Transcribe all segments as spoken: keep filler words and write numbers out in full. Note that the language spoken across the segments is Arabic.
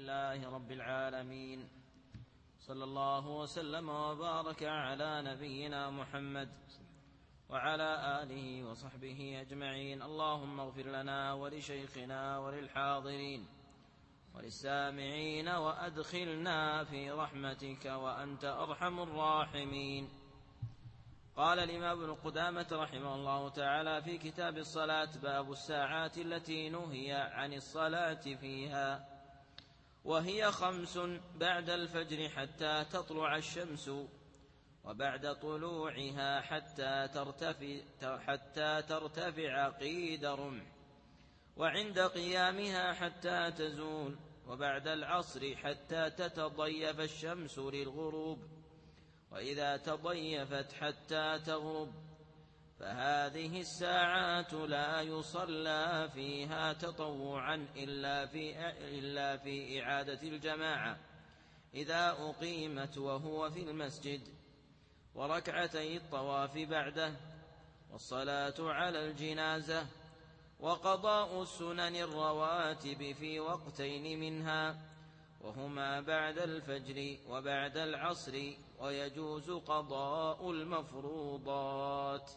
لله رب العالمين، صلى الله وسلم وبارك على نبينا محمد وعلى آله وصحبه أجمعين. اللهم اغفر لنا ولشيخنا وللحاضرين وللسامعين وأدخلنا في رحمتك وأنت أرحم الراحمين. قال الإمام ابن قدامة رحمه الله تعالى في كتاب الصلاة: باب الساعات التي نهي عن الصلاة فيها، وهي خمس: بعد الفجر حتى تطلع الشمس، وبعد طلوعها حتى ترتفع, حتى ترتفع قيد رمح، وعند قيامها حتى تزول، وبعد العصر حتى تتضيف الشمس للغروب، وإذا تضيفت حتى تغرب. فهذه الساعات لا يصلى فيها تطوعا إلا في, إلا في إعادة الجماعة إذا أقيمت وهو في المسجد، وركعتي الطواف بعده، والصلاة على الجنازة، وقضاء السنن الرواتب في وقتين منها، وهما بعد الفجر وبعد العصر، ويجوز قضاء المفروضات.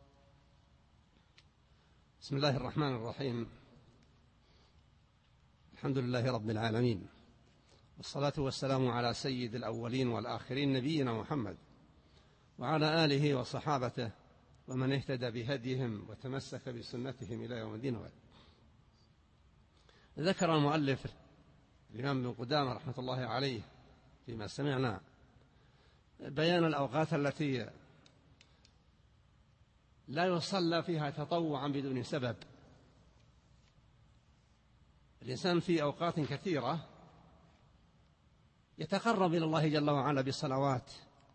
بسم الله الرحمن الرحيم. الحمد لله رب العالمين، والصلاة والسلام على سيد الأولين والآخرين نبينا محمد وعلى آله وصحابته ومن اهتدى بهديهم وتمسك بسنتهم إلى يوم الدين. ذكر المؤلف الإمام ابن قدامة رحمة الله عليه فيما سمعنا بيان الأوقات التي لا يصلى فيها تطوعا بدون سبب. الإنسان في أوقات كثيرة يتقرب إلى الله جل وعلا بالصلوات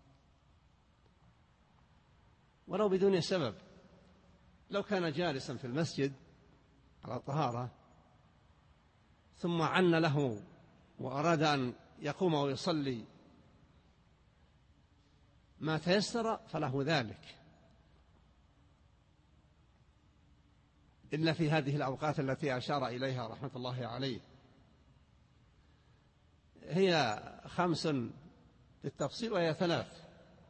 ولو بدون سبب. لو كان جالسا في المسجد على طهارة ثم عن له وأراد أن يقوم ويصلي ما تيسر فله ذلك، إلا في هذه الأوقات التي أشار إليها رحمة الله عليه. هي خمس بالتفصيل وهي ثلاث: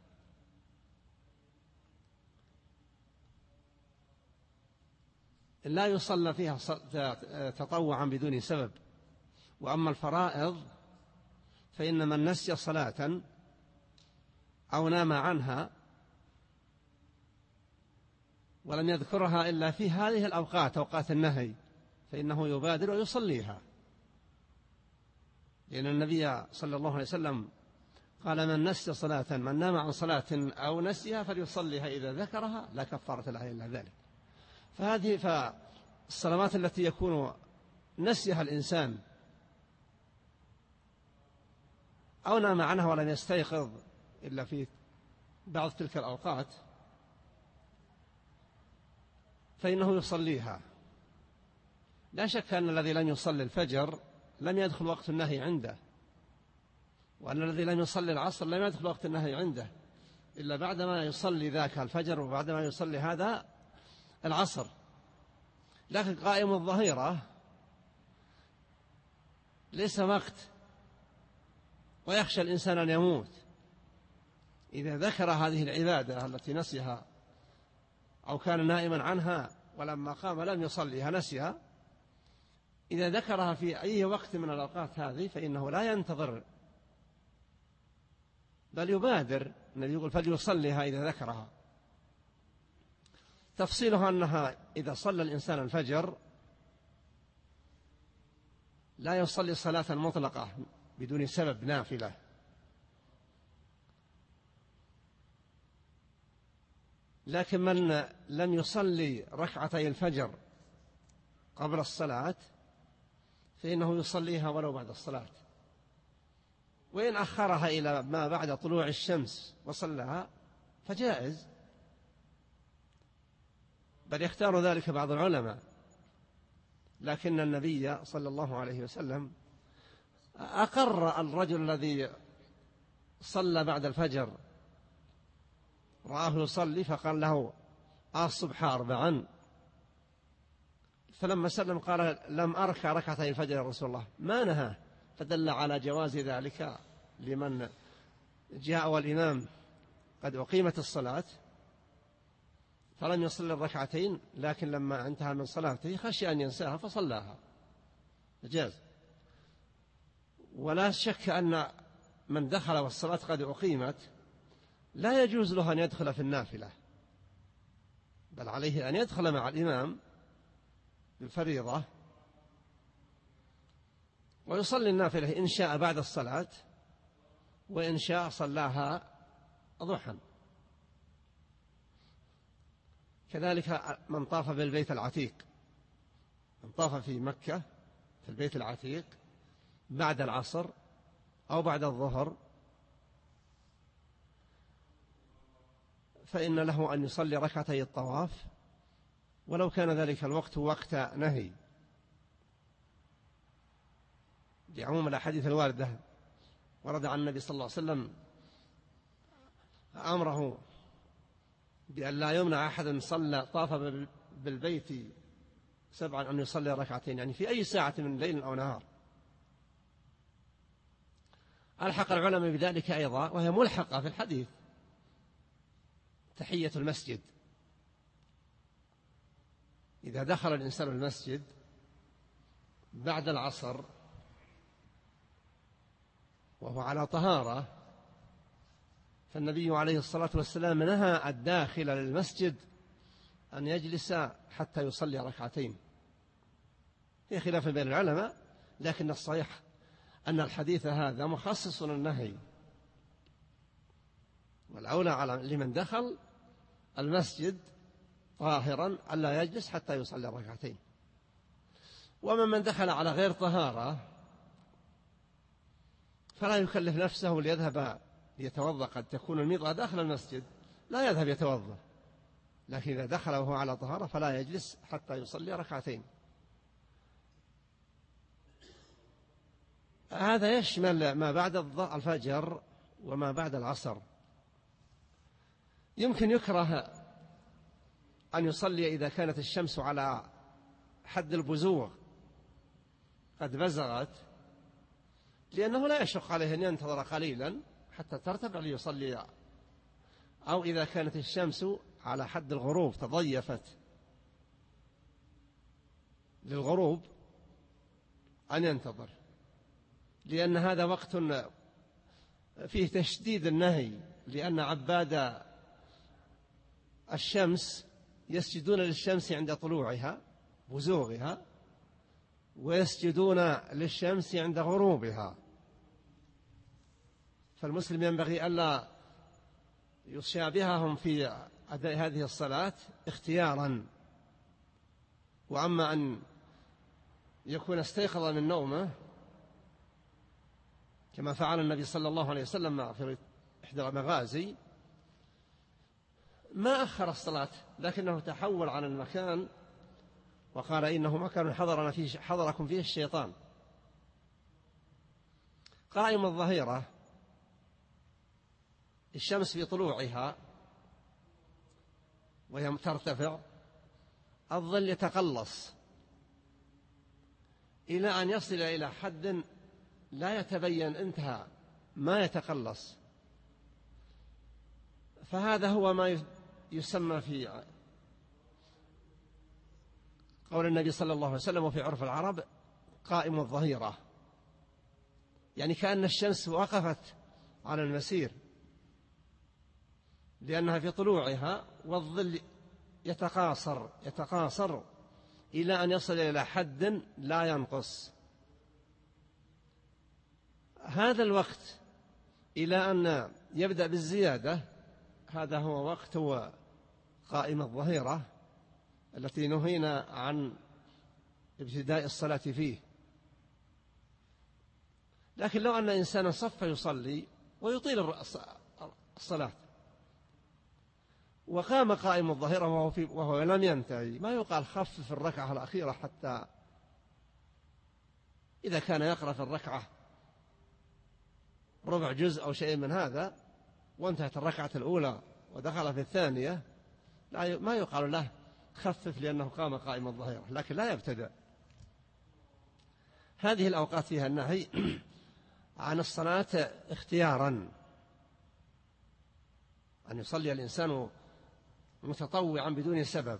لا يصلى فيها تطوعا بدون سبب. وأما الفرائض فإن من نسي صلاة أو نام عنها ولم يذكرها إلا في هذه الأوقات أوقات النهي فإنه يبادر ويصليها، لأن النبي صلى الله عليه وسلم قال: من نسي صلاة من نام عن صلاة أو نسيها فليصليها إذا ذكرها لا كفارة لها إلا ذلك. فهذه فالصلوات التي يكون نسيها الإنسان أو نام عنها ولم يستيقظ إلا في بعض تلك الأوقات فإنه يصليها. لا شك أن الذي لم يصلي الفجر لم يدخل وقت النهي عنده، وأن الذي لم يصلي العصر لم يدخل وقت النهي عنده إلا بعدما يصلي ذاك الفجر وبعدما يصلي هذا العصر. لكن قائم الظهيرة ليس وقت، ويخشى الإنسان أن يموت إذا ذكر هذه العبادة التي نسيها أو كان نائما عنها ولما قام لم يصليها نسيها. إذا ذكرها في أي وقت من الأوقات هذه فإنه لا ينتظر بل يبادر. النبي يقول: فليصليها إذا ذكرها. تفصيلها أنها إذا صلى الإنسان الفجر لا يصلي صلاة مطلقة بدون سبب نافلة، لكن من لم يصلي ركعتي الفجر قبل الصلاة فإنه يصليها ولو بعد الصلاة، وإن أخرها إلى ما بعد طلوع الشمس وصلها فجائز، بل يختار ذلك بعض العلماء. لكن النبي صلى الله عليه وسلم أقر الرجل الذي صلى بعد الفجر، رآه يصلي فقال له: آه الصبح أربعا. فلما سلم قال: لم أركع ركعتي الفجر يا رسول الله. ما نهى فدل على جواز ذلك لمن جاء والإمام قد أقيمت الصلاة فلم يصل الركعتين، لكن لما انتهى من صلاته خشي أن ينساها فصلاها، جاز. ولا شك أن من دخل والصلاة قد أقيمت لا يجوز له أن يدخل في النافلة، بل عليه أن يدخل مع الإمام بالفريضة ويصلي النافلة إن شاء بعد الصلاة، وإن شاء صلاها ضحى. كذلك من طاف بالبيت العتيق، من طاف في مكة في البيت العتيق بعد العصر أو بعد الظهر فإن له أن يصلي ركعتي الطواف ولو كان ذلك الوقت وقت نهي، لعموم الأحاديث الواردة. ورد عن النبي صلى الله عليه وسلم أمره بأن لا يمنع أحد صلى طاف بالبيت سبعا أن يصلي ركعتين، يعني في أي ساعة من ليل أو نهار. ألحق العلماء بذلك أيضا، وهي ملحقة في الحديث، تحية المسجد. إذا دخل الإنسان المسجد بعد العصر وهو على طهارة فالنبي عليه الصلاة والسلام نهى الداخل للمسجد أن يجلس حتى يصلي ركعتين. في خلاف بين العلماء، لكن الصحيح أن الحديث هذا مخصص للنهي، والأولى على لمن دخل المسجد طاهرا ألا يجلس حتى يصلي ركعتين. ومن من دخل على غير طهارة فلا يكلف نفسه ليذهب ليتوضأ، قد تكون الميضة داخل المسجد لا يذهب يتوضأ، لكن إذا دخل وهو على طهارة فلا يجلس حتى يصلي ركعتين. هذا يشمل ما بعد الفجر وما بعد العصر. يمكن يكره أن يصلي إذا كانت الشمس على حد البزوغ قد بزغت، لأنه لا يشق عليه أن ينتظر قليلا حتى ترتفع ليصلي، أو إذا كانت الشمس على حد الغروب تضيفت للغروب أن ينتظر، لأن هذا وقت فيه تشديد النهي، لأن عباد الشمس يسجدون للشمس عند طلوعها بزوغها، ويسجدون للشمس عند غروبها، فالمسلم ينبغي ألا يشابههم في أداء هذه الصلاة اختيارا. وأما أن يكون استيقظ من نومه كما فعل النبي صلى الله عليه وسلم في إحدى المغازي، ما أخر الصلاة لكنه تحول عن المكان وقال إنه مكان حضرنا فيه حضركم فيه الشيطان. قائم الظهيرة الشمس في طلوعها وهي ترتفع، الظل يتقلص إلى أن يصل إلى حد لا يتبين انتهى ما يتقلص، فهذا هو ما يسمى في قول النبي صلى الله عليه وسلم وفي عرف العرب قائم الظهيرة، يعني كأن الشمس وقفت على المسير لأنها في طلوعها، والظل يتقاصر يتقاصر إلى أن يصل إلى حد لا ينقص. هذا الوقت إلى أن يبدأ بالزيادة هذا هو وقت هو قائم الظهيرة التي نهينا عن ابتداء الصلاة فيه. لكن لو أن إنسانا صف يصلي ويطيل الصلاة وقام قائم الظهيرة وهو, في وهو لم ينتهي، ما يقال خفف الركعة الأخيرة حتى إذا كان يقرأ في الركعة ربع جزء أو شيء من هذا وانتهت الركعة الأولى ودخل في الثانية، لا ما يقال له خفف لأنه قام قائم الظهيرة، لكن لا يبتدأ. هذه الأوقات فيها النهي عن الصلاة اختيارا، أن يصلي الإنسان متطوعا بدون سبب.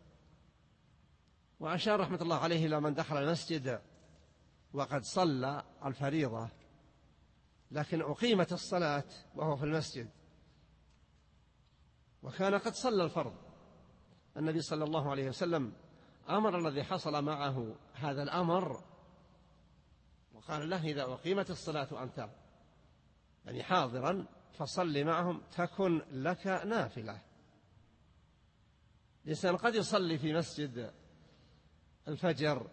وأشار رحمة الله عليه إلى من دخل المسجد وقد صلى الفريضة لكن أقيمت الصلاة وهو في المسجد وكان قد صلى الفرض. النبي صلى الله عليه وسلم أمر الذي حصل معه هذا الأمر وقال له: إذا أقيمت الصلاة أنت يعني حاضرا فصل معهم تكن لك نافلة. الإنسان قد يصلي في مسجد الفجر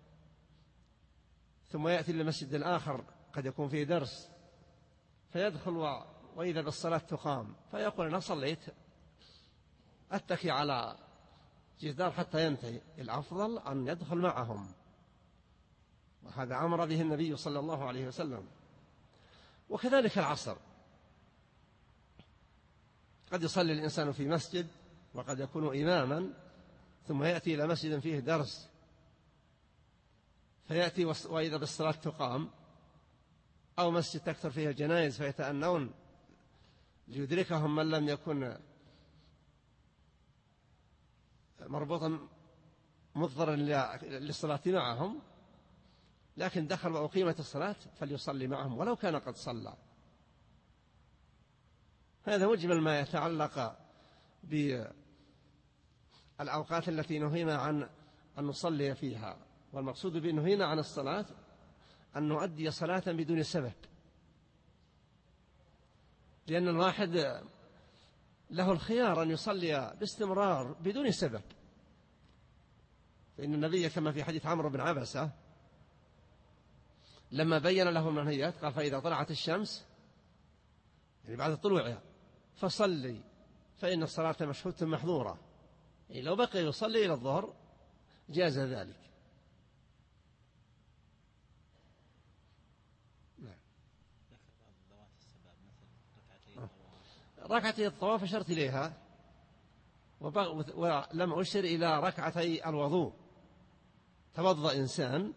ثم يأتي للمسجد الآخر قد يكون فيه درس فيدخل وإذا بالصلاة تقام فيقول: أنا صليت أتكي على جدار حتى ينتهي. الأفضل أن يدخل معهم، وهذا أمر به النبي صلى الله عليه وسلم. وكذلك العصر، قد يصلي الإنسان في مسجد وقد يكون إماما ثم يأتي إلى مسجد فيه درس فيأتي وإذا بالصلاة تقام، أو مسجد تكثر فيه الجنائز فيتأنون ليدركهم من لم يكن مربوطا مضطرا للصلاة معهم، لكن دخل وأقيمت الصلاة فليصلي معهم ولو كان قد صلى. هذا مجمل ما يتعلق بالأوقات التي نهينا عن أن نصلي فيها. والمقصود بنهينا عن الصلاة أن نؤدي صلاة بدون سبب، لأن الواحد له الخيار أن يصلي باستمرار بدون سبب. فإن النبي كما في حديث عمرو بن عبسة لما بين له المنهيات قال: فإذا طلعت الشمس يعني بعد طلوعها فصلي فإن الصلاة مشهودة محظورة. يعني لو بقي يصلي إلى الظهر جاز ذلك. ركعتي الطواف أشرت إليها ولم أشر إلى ركعتي الوضوء. توضأ إنسان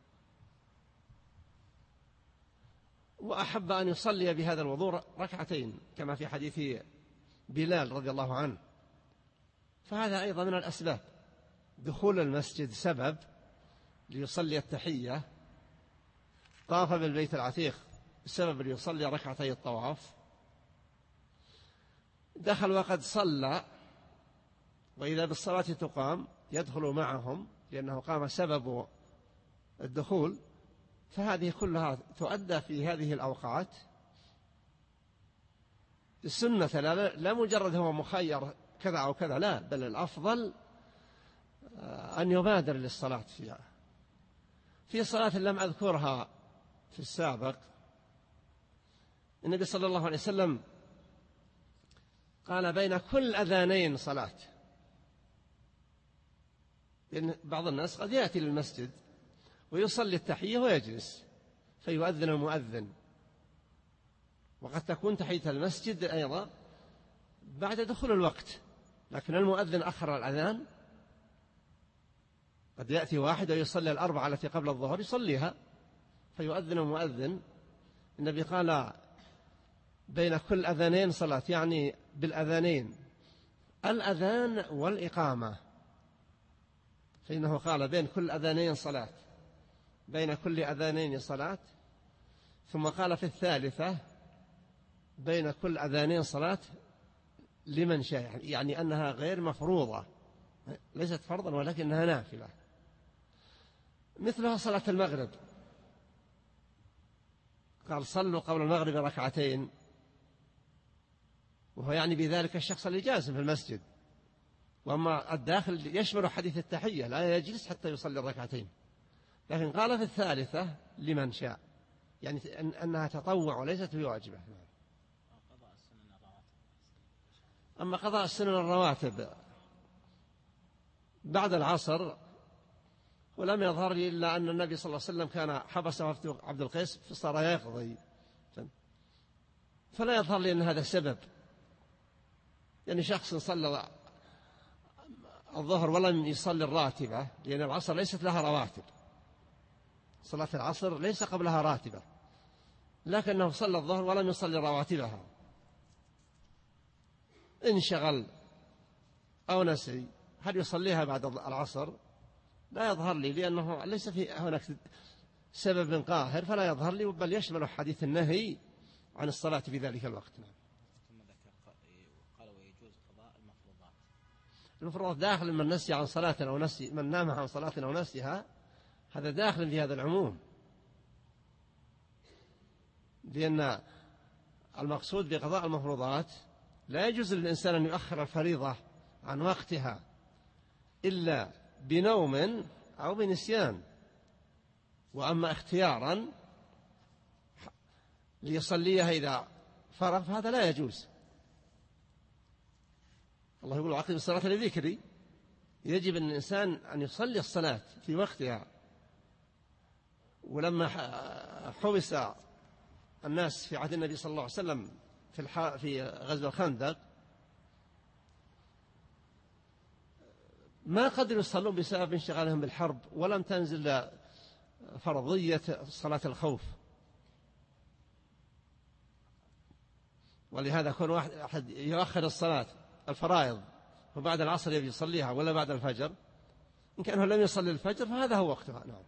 وأحب أن يصلي بهذا الوضوء ركعتين كما في حديث بلال رضي الله عنه، فهذا أيضا من الأسباب. دخول المسجد سبب ليصلي التحية، طاف بالبيت العتيق سبب ليصلي ركعتي الطواف، دخل وقد صلى وإذا بالصلاة تقام يدخل معهم لأنه قام سبب الدخول. فهذه كلها تؤدى في هذه الأوقات. السنة لا, لا مجرد هو مخير كذا أو كذا، لا، بل الأفضل أن يبادر للصلاة فيها. في صلاة لم أذكرها في السابق، النبي صلى الله عليه وسلم قال: بين كل أذانين صلاة. لأن بعض الناس قد يأتي للمسجد ويصلي التحية ويجلس فيؤذن المؤذن، وقد تكون تحية المسجد أيضا بعد دخول الوقت، لكن المؤذن أخر الأذان. قد يأتي واحد ويصلي الأربعة التي قبل الظهر يصليها فيؤذن المؤذن. النبي قال: بين كل أذانين صلاة، يعني بالأذانين الأذان والإقامة، فإنه قال: بين كل أذانين صلاة، بين كل أذانين صلاة. ثم قال في الثالثة: بين كل أذانين صلاة لمن شاء، يعني أنها غير مفروضة، ليست فرضا ولكنها نافلة. مثلها صلاة المغرب، قال: صلوا قبل المغرب ركعتين، وهو يعني بذلك الشخص اللي جالس في المسجد. وأما الداخل يشمل حديث التحية، لا يجلس حتى يصلي الركعتين. لكن قال في الثالثة لمن شاء، يعني أنها تطوع وليست بواجبة. أما قضاء السنن الرواتب بعد العصر ولم يظهر لي إلا أن النبي صلى الله عليه وسلم كان حبسه عبد القيس فصار يقضي، فلا يظهر لي أن هذا سبب. يعني شخص صلى الظهر ولم يصلي الراتبة، لأن العصر ليست لها رواتب، صلاة العصر ليس قبلها راتبة، لكنه صلى الظهر ولم يصلي رواتبها، انشغل أو نسي، هل يصليها بعد العصر؟ لا يظهر لي، لأنه ليس في هناك سبب قاهر فلا يظهر لي، بل يشمل حديث النهي عن الصلاة في ذلك الوقت. ثم ذكر قال ويجوز قضاء المفروضات. المفروضات داخل من نسي عن صلاة أو نسي، من نام عن صلاة أو نسيها، هذا داخل في هذا العموم، لأن المقصود بقضاء المفروضات لا يجوز للإنسان أن يؤخر الفريضة عن وقتها إلا بنوم أو بنسيان، وأما اختيارا ليصليها إذا فرغ فهذا لا يجوز. الله يقول وأقم الصلاة لذكري، يجب أن الإنسان أن يصلي الصلاة في وقتها. ولما حبس الناس في عهد النبي صلى الله عليه وسلم في الح... في غزوة الخندق ما قدروا يصلون بسبب انشغالهم بالحرب، ولم تنزل فرضية صلاة الخوف، ولهذا كل واحد أحد يؤخر الصلاة الفرائض وبعد العصر يبي يصليها ولا بعد الفجر، إن كانه لم يصلي الفجر فهذا هو وقتها. نعم.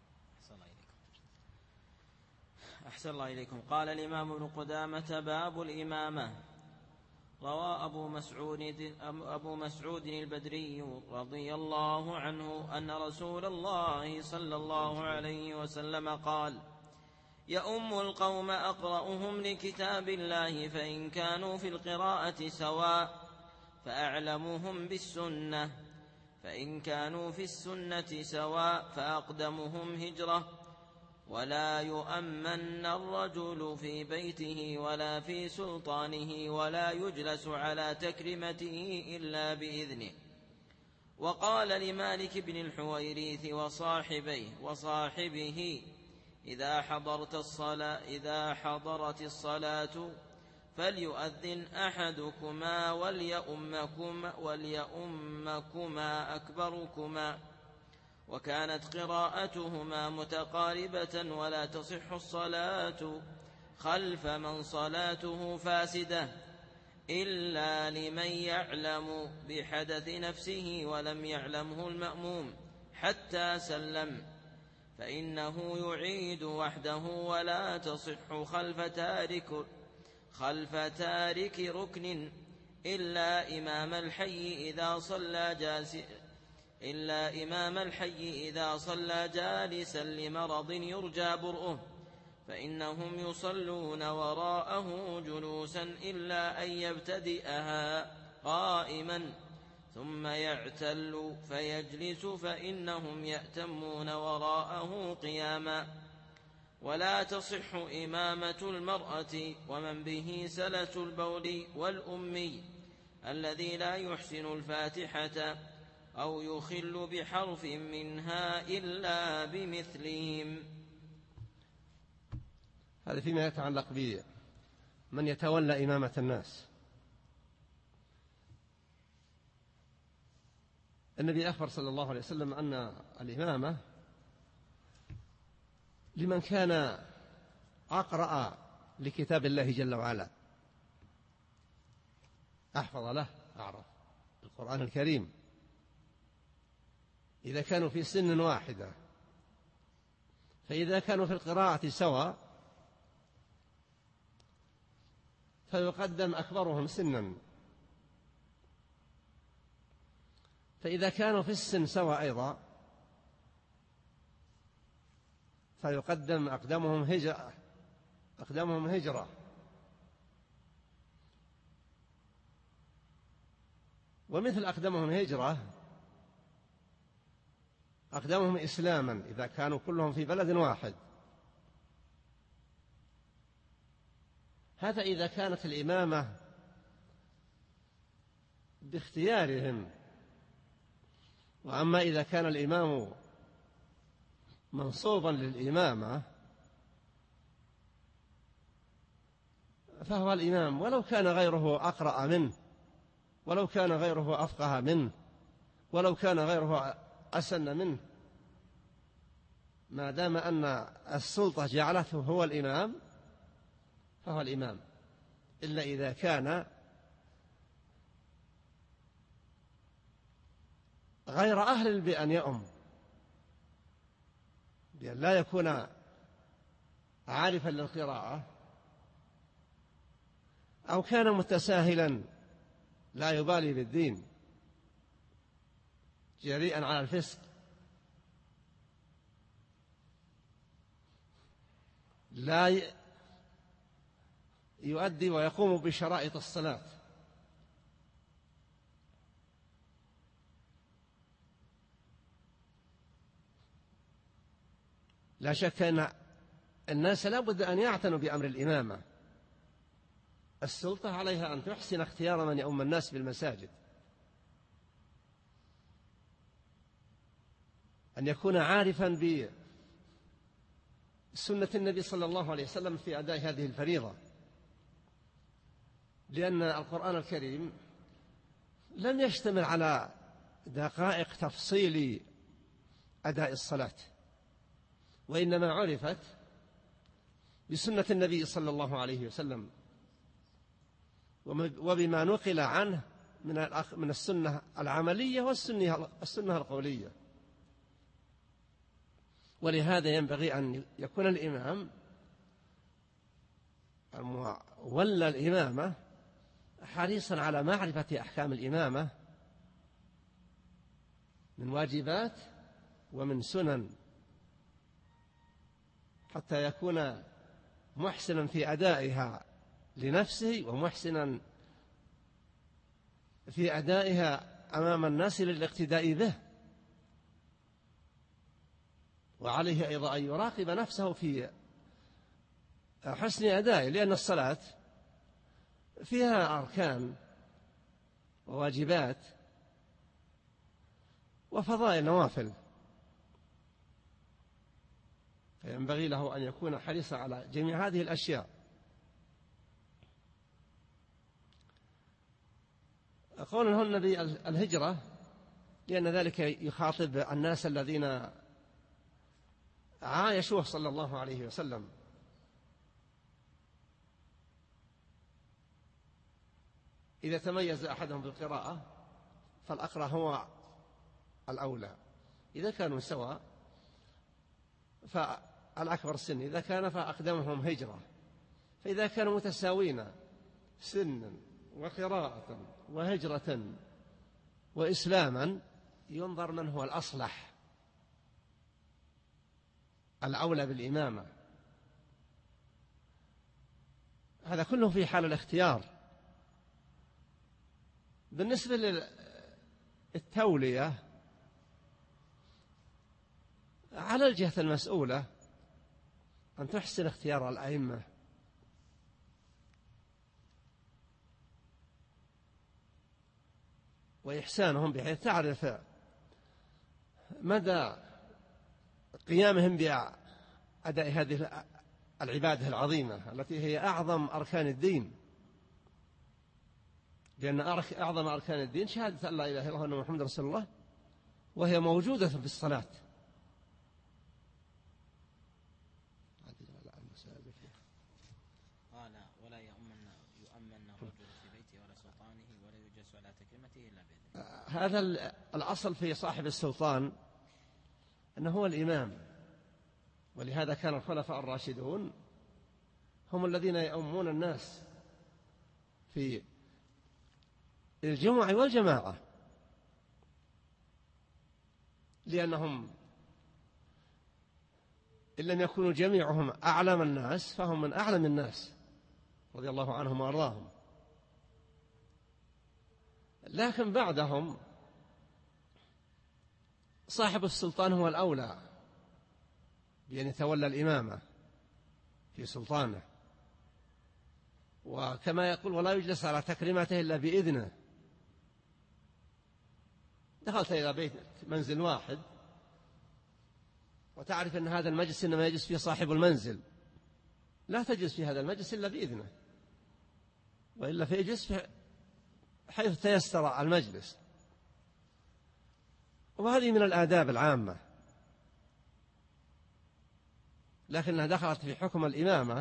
أحسن الله إليكم. قال الإمام ابن قدامة باب الإمامة. روى أبو مسعود, أبو مسعود البدري رضي الله عنه أن رسول الله صلى الله عليه وسلم قال يؤم القوم أقرأهم لكتاب الله، فإن كانوا في القراءة سواء فأعلمهم بالسنة، فإن كانوا في السنة سواء فأقدمهم هجرة. ولا يؤمن الرجل في بيته ولا في سلطانه، ولا يجلس على تكريمته إلا بإذنه. وقال لمالك بن الحويريث وصاحبيه وصاحبه إذا حضرت الصلاة إذا حضرت الصلاة فليؤذن أحدكما وليؤمكما, وليؤمكما أكبركما. وكانت قراءتهما متقاربة، ولا تصح الصلاة خلف من صلاته فاسدة إلا لمن يعلم بحدث نفسه ولم يعلمه المأموم حتى سلم، فإنه يعيد وحده، ولا تصح خلف تارك خلف تارك ركن إلا إمام الحي إذا صلى جالسا إلا إمام الحي إذا صلى جالسا لمرض يرجى برؤه، فإنهم يصلون وراءه جلوسا إلا أن يبتدئها قائما ثم يعتل فيجلس، فإنهم يأتمون وراءه قياما. ولا تصح إمامة المرأة ومن به سلس البول والأمي الذي لا يحسن الفاتحة أو يخل بحرف منها إلا بمثلهم. هذا فيما يتعلق بمن يتولى إمامة الناس. النبي أخبر صلى الله عليه وسلم أن الإمامة لمن كان أقرأ لكتاب الله جل وعلا، أحفظ له أعرف القرآن الكريم، إذا كانوا في سن واحدة. فإذا كانوا في القراءة سواء فيقدم أكبرهم سنا، فإذا كانوا في السن سواء أيضا فيقدم أقدمهم هجرة أقدمهم هجرة ومثل أقدمهم هجرة أقدمهم إسلاما إذا كانوا كلهم في بلد واحد. هذا إذا كانت الإمامة باختيارهم. وأما إذا كان الإمام منصوبا للإمامة فهو الإمام، ولو كان غيره أقرأ منه، ولو كان غيره أفقه منه، ولو كان غيره أسن منه، ما دام أن السلطة جعلته هو الإمام فهو الإمام، إلا إذا كان غير أهل بأن يؤم، بأن لا يكون عارفا للقراءة، أو كان متساهلا لا يبالي بالدين جريئا على الفسق، لا يؤدي ويقوم بشرائط الصلاة. لا شك أن الناس لا بد أن يعتنوا بأمر الإمامة. السلطة عليها أن تحسن اختيار من يؤم الناس بالمساجد، أن يكون عارفا بسنة النبي صلى الله عليه وسلم في أداء هذه الفريضة، لأن القرآن الكريم لم يشتمل على دقائق تفصيل أداء الصلاة، وإنما عرفت بسنة النبي صلى الله عليه وسلم وبما نقل عنه من السنة العملية والسنة القولية. ولهذا ينبغي أن يكون الإمام ولى الإمامة حريصا على معرفة أحكام الإمامة من واجبات ومن سنن، حتى يكون محسنا في أدائها لنفسه ومحسنا في أدائها أمام الناس للاقتداء به. وعليه أيضا أن يراقب نفسه في حسن أدائه، لأن الصلاة فيها أركان وواجبات وفضائل نوافل، فينبغي له أن يكون حريصا على جميع هذه الأشياء. قوله النبي الهجرة لأن ذلك يخاطب الناس الذين عايشوه صلى الله عليه وسلم، إذا تميز أحدهم بالقراءة فالأقرأ هو الأولى، إذا كانوا سواء فالأكبر سن، إذا كان فأقدمهم هجرة، فإذا كانوا متساوين سنا وقراءة وهجرة وإسلاما ينظر من هو الأصلح الأولى بالإمامة. هذا كله في حال الاختيار. بالنسبة للتولية على الجهة المسؤولة أن تحسن اختيار الأئمة، وإحسانهم بحيث تعرف مدى قيامهم بأداء هذه العبادة العظيمة التي هي أعظم أركان الدين، لأن أعظم أركان الدين شهادة أن لا إله إلا الله وأن محمد رسول الله، وهي موجودة في الصلاة. قال ولا يؤمن يؤمن الرجل في بيته ولا سلطانه ولا يجلس على تكريمته إلا بإذنه. هذا الأصل في صاحب السلطان أنه هو الإمام، ولهذا كان الخلفاء الراشدون هم الذين يؤمون الناس في الجمعة والجماعة، لأنهم إن لم يكونوا جميعهم أعلم الناس فهم من أعلم الناس رضي الله عنهم وأرضاهم. لكن بعدهم صاحب السلطان هو الأولى بأن يتولى الإمامة في سلطانه، وكما يقول ولا يجلس على تكريمته إلا بإذنه. دخلت إلى بيت منزل واحد وتعرف أن هذا المجلس إنما يجلس فيه صاحب المنزل، لا تجلس في هذا المجلس إلا بإذنه، وإلا فيجلس حيث تيسر المجلس. وهذه من الآداب العامة. لكنها دخلت في حكم الإمامة،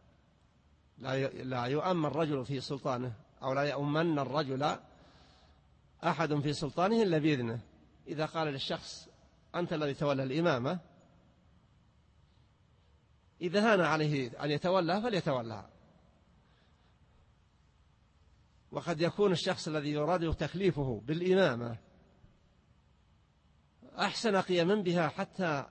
لا يؤمن الرجل في سلطانه، أو لا يؤمن الرجل أحد في سلطانه إلا بإذنه. إذا قال للشخص أنت الذي تولى الإمامة، إذا هان عليه أن يتولى فليتولى. وقد يكون الشخص الذي يراد تكليفه بالإمامة أحسن قيما بها حتى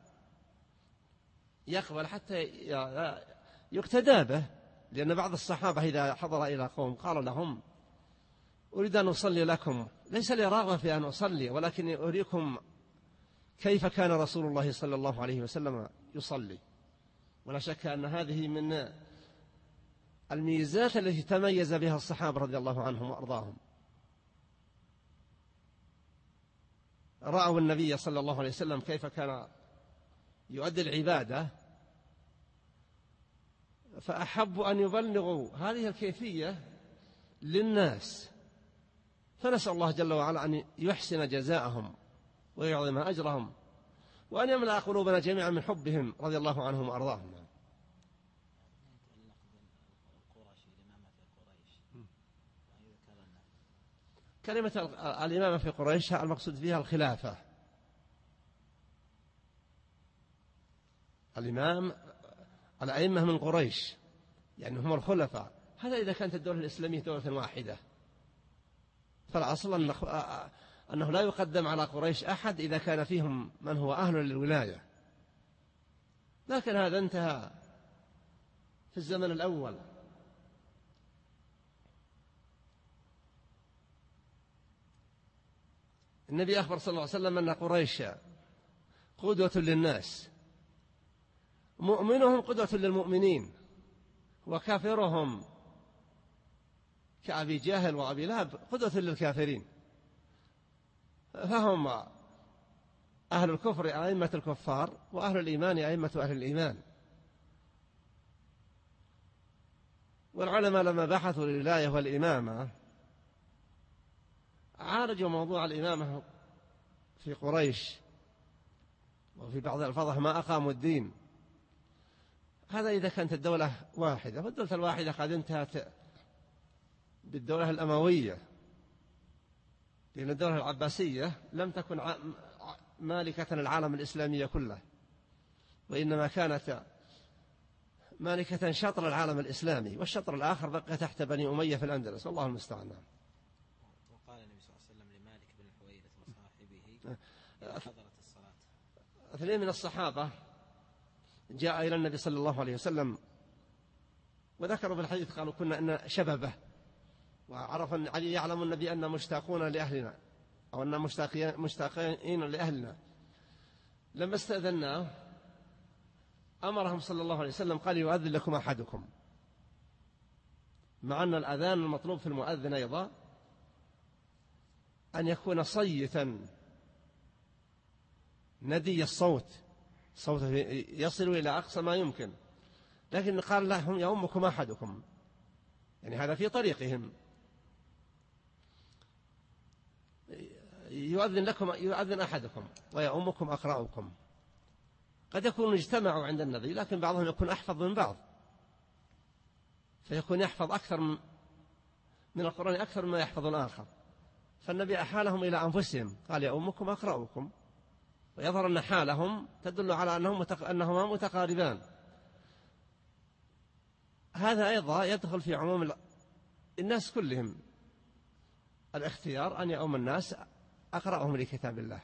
يقبل، حتى يقتدى به، لأن بعض الصحابة إذا حضر إلى قوم قال لهم أريد أن أصلي لكم، ليس لي رغبة في أن أصلي، ولكن أريكم كيف كان رسول الله صلى الله عليه وسلم يصلي. ولا شك أن هذه من الميزات التي تميز بها الصحابة رضي الله عنهم وأرضاهم. رأوا النبي صلى الله عليه وسلم كيف كان يؤدي العبادة، فأحبوا أن يبلغوا هذه الكيفية للناس، فنسأل الله جل وعلا أن يحسن جزاءهم ويعظم أجرهم، وأن يملأ قلوبنا جميعا من حبهم رضي الله عنهم وأرضاهم. كلمة الإمامة في قريش المقصود فيها الخلافة. الإمام الأئمة من قريش يعني هم الخلفاء. هذا إذا كانت الدولة الإسلامية دولة واحدة، فالأصل أنه لا يقدم على قريش أحد إذا كان فيهم من هو أهل للولاية، لكن هذا انتهى في الزمن الأول. النبي أخبر صلى الله عليه وسلم أن قريش قدوة للناس، مؤمنهم قدوة للمؤمنين، وكافرهم كأبي جاهل وأبي لهب قدوة للكافرين، فهم أهل الكفر أئمة الكفار، وأهل الإيمان أئمة أهل الإيمان. والعلماء لما بحثوا للولاية والإمامة عالجوا موضوع الإمامة في قريش، وفي بعض الألفاظ ما أقاموا الدين. هذا إذا كانت الدولة واحدة، فالدولة الواحدة قد انتهت بالدولة الأموية، لأن الدولة العباسية لم تكن مالكة العالم الإسلامي كله، وإنما كانت مالكة شطر العالم الإسلامي، والشطر الآخر بقى تحت بني أمية في الأندلس، والله المستعان. وقال النبي صلى الله عليه وسلم لمالك بن الحويرث وصاحبه إذا حضرت الصلاة. اثنين من الصحابة جاء إلى النبي صلى الله عليه وسلم وذكروا في الحديث، قالوا كنا إن شبابه، وعرف أن علي يعلم النبي أن مشتاقون لأهلنا، أو أن مشتاقين لأهلنا. لما استأذناه أمرهم صلى الله عليه وسلم قال يؤذن لكم أحدكم، مع أن الأذان المطلوب في المؤذن أيضا أن يكون صيتا ندي الصوت، صوته يصل إلى أقصى ما يمكن، لكن قال لهم يؤمكم أحدكم، يعني هذا في طريقهم، يؤذن لكم يؤذن أحدكم ويؤمكم أقرأكم. قد يكونوا اجتمعوا عند النبي، لكن بعضهم يكون أحفظ من بعض، فيكون يحفظ أكثر من القرآن أكثر مما يحفظ الآخر، فالنبي أحالهم إلى أنفسهم، قال يؤمكم أقرأكم، ويظهر أن حالهم تدل على أنهم أنهما متقاربان. هذا أيضا يدخل في عموم الناس كلهم، الاختيار أن يؤم الناس أقرأهم لكتاب الله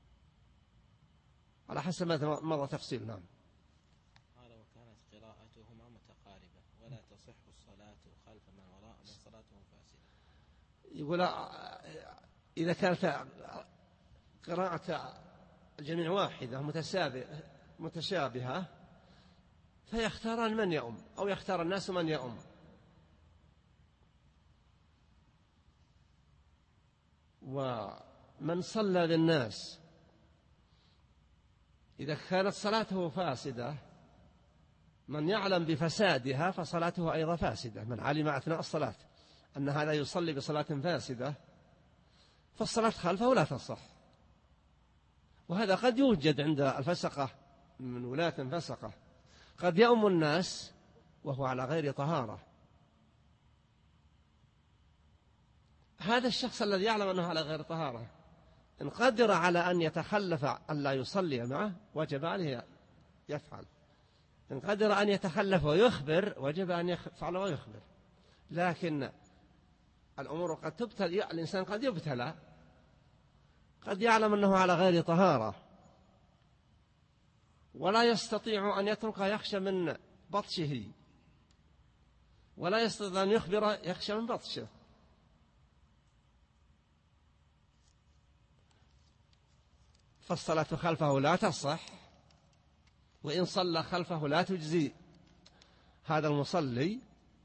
على حسب ما مضى تفصيل. نعم. قال وكانت قراءتهما متقاربة ولا تصح الصلاة خلف من وراء من صلاته فاسدة. يقول إذا كانت قراءة الجميع واحدة متشابهة فيختاران من يؤم، أو يختار الناس من يؤم. ومن صلى للناس إذا كانت صلاته فاسدة، من يعلم بفسادها فصلاته أيضا فاسدة. من علم أثناء الصلاة أن هذا يصلي بصلاة فاسدة فالصلاة خلفه لا تصح. وهذا قد يوجد عند الفسقة من ولاة فسقة، قد يؤم الناس وهو على غير طهارة. هذا الشخص الذي يعلم أنه على غير طهارة إن قدر على أن يتخلف أن لا يصلي معه وجب عليه يفعل، إن قدر أن يتخلف ويخبر وجب أن يفعل ويخبر. لكن الأمور قد تبتلى، الإنسان قد يبتلى، قد يعلم أنه على غير طهارة ولا يستطيع أن يترك يخشى من بطشه، ولا يستطيع أن يخبر يخشى من بطشه، فالصلاة خلفه لا تصح، وإن صلى خلفه لا تجزي هذا المصلي.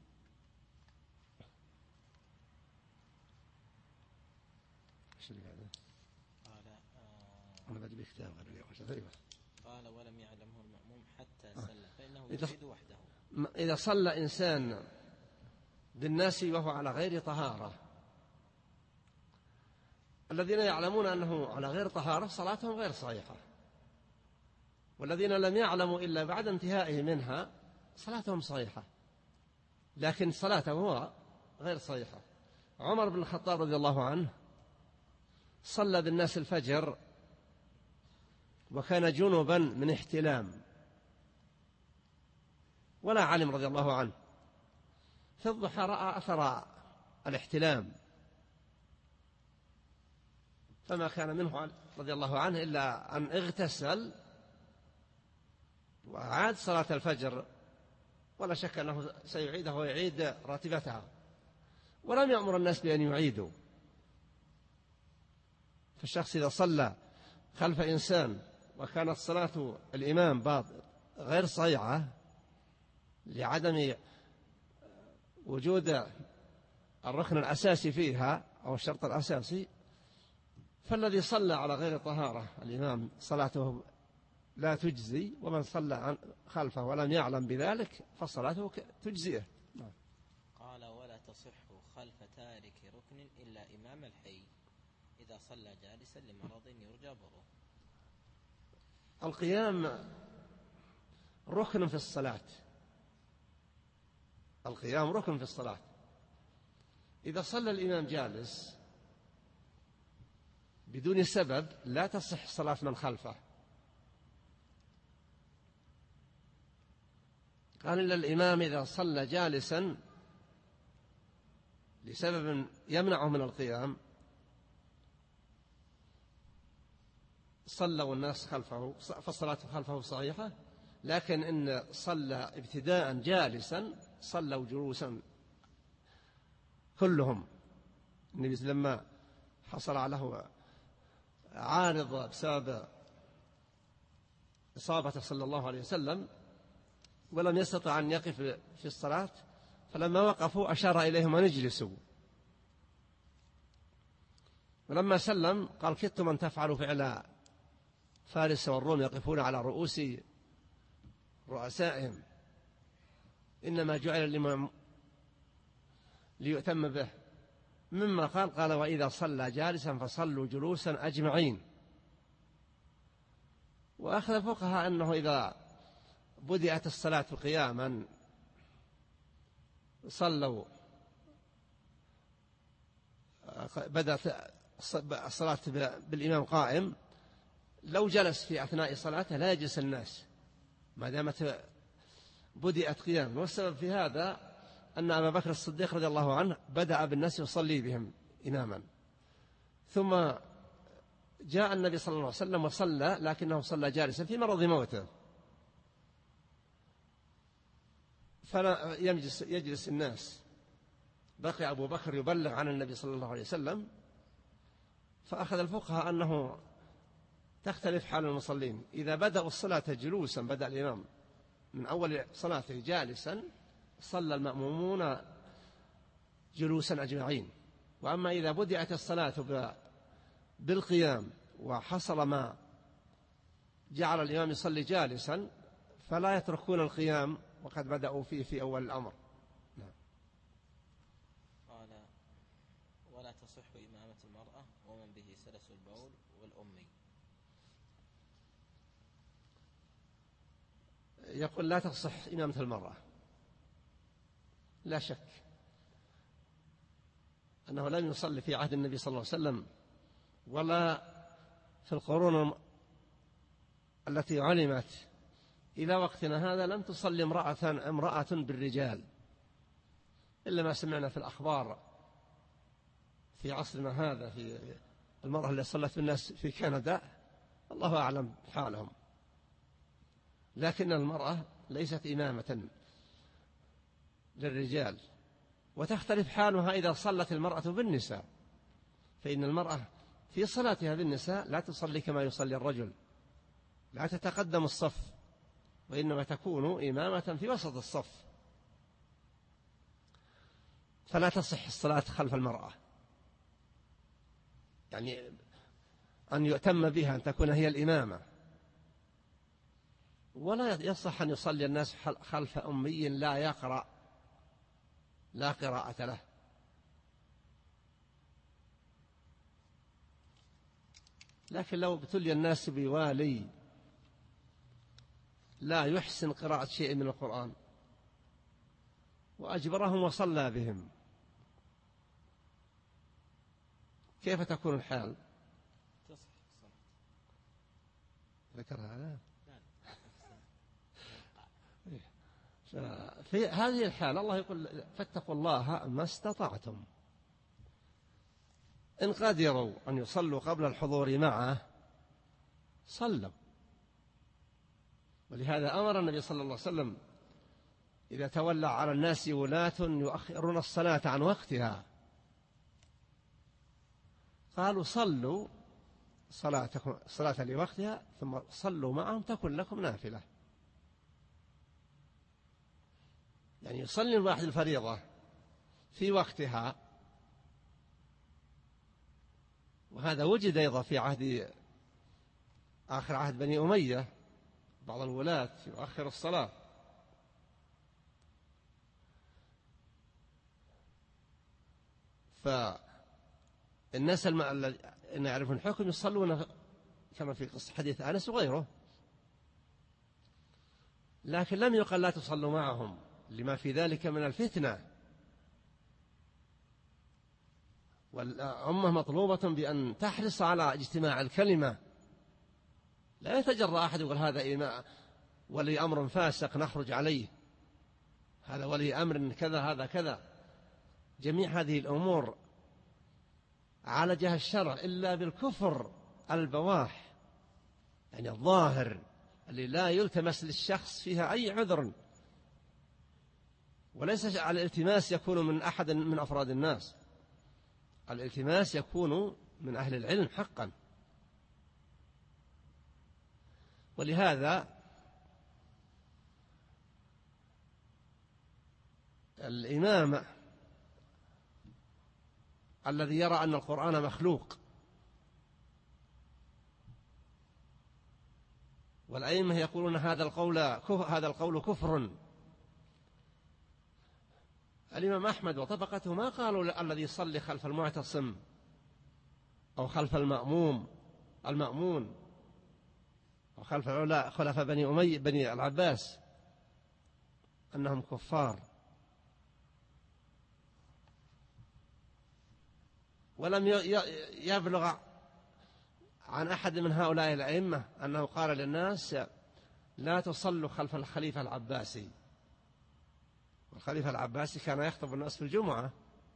قال ولم يعلمه المأموم حتى سلم فإنه يعيد وحده. إذا صلى إنسان بالناس وهو على غير طهارة، الذين يعلمون أنه على غير طهارة صلاتهم غير صحيحة، والذين لم يعلموا إلا بعد انتهائه منها صلاتهم صحيحة، لكن صلاته هو غير صحيحة. عمر بن الخطاب رضي الله عنه صلى بالناس الفجر وكان جنبا من احتلام ولا علم رضي الله عنه، في الضحى رأى أثر الاحتلام فما كان منه رضي الله عنه إلا أن اغتسل وعاد صلاة الفجر، ولا شك أنه سيعيدها ويعيد راتبتها، ولم يأمر الناس بأن يعيدوا. فالشخص إذا صلى خلف إنسان وكانت صلاة الإمام باطل غير صحيحة لعدم وجود الركن الأساسي فيها أو الشرط الأساسي، فالذي صلى على غير طهارة الإمام صلاته لا تجزي، ومن صلى خلفه ولم يعلم بذلك فصلاته تجزيه. قال ولا تصح خلف تارك ركن إلا إمام الحي إذا صلى جالسا لمرض يرجى بره. القيام ركن في الصلاة، القيام ركن في الصلاة. إذا صلى الإمام جالس بدون سبب لا تصح صلاة من خلفه. قال إلا الإمام إذا صلى جالسا لسبب يمنعه من القيام صلى الناس خلفه فالصلاة خلفه صحيحة، لكن إن صلى ابتداء جالسا صلوا جلوسا كلهم. النبي لما حصل عليه عارض بسبب إصابته صلى الله عليه وسلم ولم يستطع أن يقف في الصلاة، فلما وقفوا أشار إليهم أن يجلسوا، ولما سلم قال كدتم أن تفعلوا فعل فارس والروم يقفون على رؤوس رؤسائهم، إنما جعل الإمام ليؤتم به. مما قال قال وإذا صلى جالسا فصلوا جلوسا أجمعين. وأخذ الفقهاء أنه إذا بدأت الصلاة قياما صلوا بدأت الصلاة بالإمام قائم، لو جلس في أثناء صلاته لا يجلس الناس ما دامت بدأت قيام. والسبب في هذا أن أبا بكر الصديق رضي الله عنه بدأ بالناس يصلي بهم إماما، ثم جاء النبي صلى الله عليه وسلم وصلى، لكنه صلى جالسا في مرض موته، فلا يجلس, يجلس الناس. بقي أبو بكر يبلغ عن النبي صلى الله عليه وسلم، فأخذ الفقهاء أنه تختلف حال المصلين. إذا بدأوا الصلاة جلوسا، بدأ الإمام من أول صلاته جالسا، صلى المأمومون جلوسا أجمعين. وأما إذا بدأت الصلاة بالقيام وحصل ما جعل الإمام يصلي جالسا فلا يتركون القيام وقد بدأوا فيه في أول الأمر. نعم. قال ولا تصح إمامة المرأة ومن به سلس البول والأمي. يقول لا تصح إمامة المرأة، لا شك أنه لم يصلي في عهد النبي صلى الله عليه وسلم ولا في القرون التي علمت إلى وقتنا هذا لم تصلي امرأة امرأة بالرجال، إلا ما سمعنا في الأخبار في عصرنا هذا في المرأة اللي صلت بالناس في كندا، الله أعلم حالهم. لكن المرأة ليست إمامة للرجال، وتختلف حالها إذا صلت المرأة بالنساء، فإن المرأة في صلاتها بالنساء لا تصلي كما يصلي الرجل، لا تتقدم الصف، وإنما تكون إمامة في وسط الصف، فلا تصح الصلاة خلف المرأة، يعني أن يؤتم بها أن تكون هي الإمامة. ولا يصح أن يصلي الناس خلف أمي لا يقرأ، لا قراءة له. لكن لو ابتلي الناس بوالي لا يحسن قراءة شيء من القرآن وأجبرهم وصلى بهم، كيف تكون الحال؟ تصح الصلاة. ذكرها هذا. في هذه الحالة الله يقول فاتقوا الله ما استطعتم، إن قدروا أن يصلوا قبل الحضور معه صلوا. ولهذا أمر النبي صلى الله عليه وسلم إذا تولى على الناس ولاة يؤخرون الصلاة عن وقتها قالوا صلوا صلاتكم صلاة لوقتها ثم صلوا معهم تكن لكم نافلة. يعني يصلي الواحد الفريضة في وقتها، وهذا وجد أيضا في عهد آخر عهد بني أمية، بعض الولاة يؤخر الصلاة. فالناس الذين يعرفون الحكم يصلون كما في قصة حديث أنس وغيره، لكن لم يقل لا تصلوا معهم لما في ذلك من الفتنة. والأمة مطلوبة بأن تحرص على اجتماع الكلمة، لا يتجرأ أحد يقول هذا إمام ولي أمر فاسق نخرج عليه، هذا ولي أمر كذا هذا كذا. جميع هذه الأمور عالجها الشرع إلا بالكفر البواح، يعني الظاهر اللي لا يلتمس للشخص فيها أي عذر، وليس على الالتماس يكون من أحد من أفراد الناس، الالتماس يكون من أهل العلم حقا. ولهذا الإمام الذي يرى أن القرآن مخلوق، والأئمة يقولون هذا القول هذا القول كفر. الإمام أحمد وطبقته ما قالوا الذي يصلي خلف المعتصم أو خلف المأموم المأمون أو خلف العلاء خلف بني أمي بني العباس أنهم كفار، ولم يبلغ عن أحد من هؤلاء الأئمة أنه قال للناس لا تصلوا خلف الخليفة العباسي. والخليفة العباسي كان يخطب الناس في الجمعة،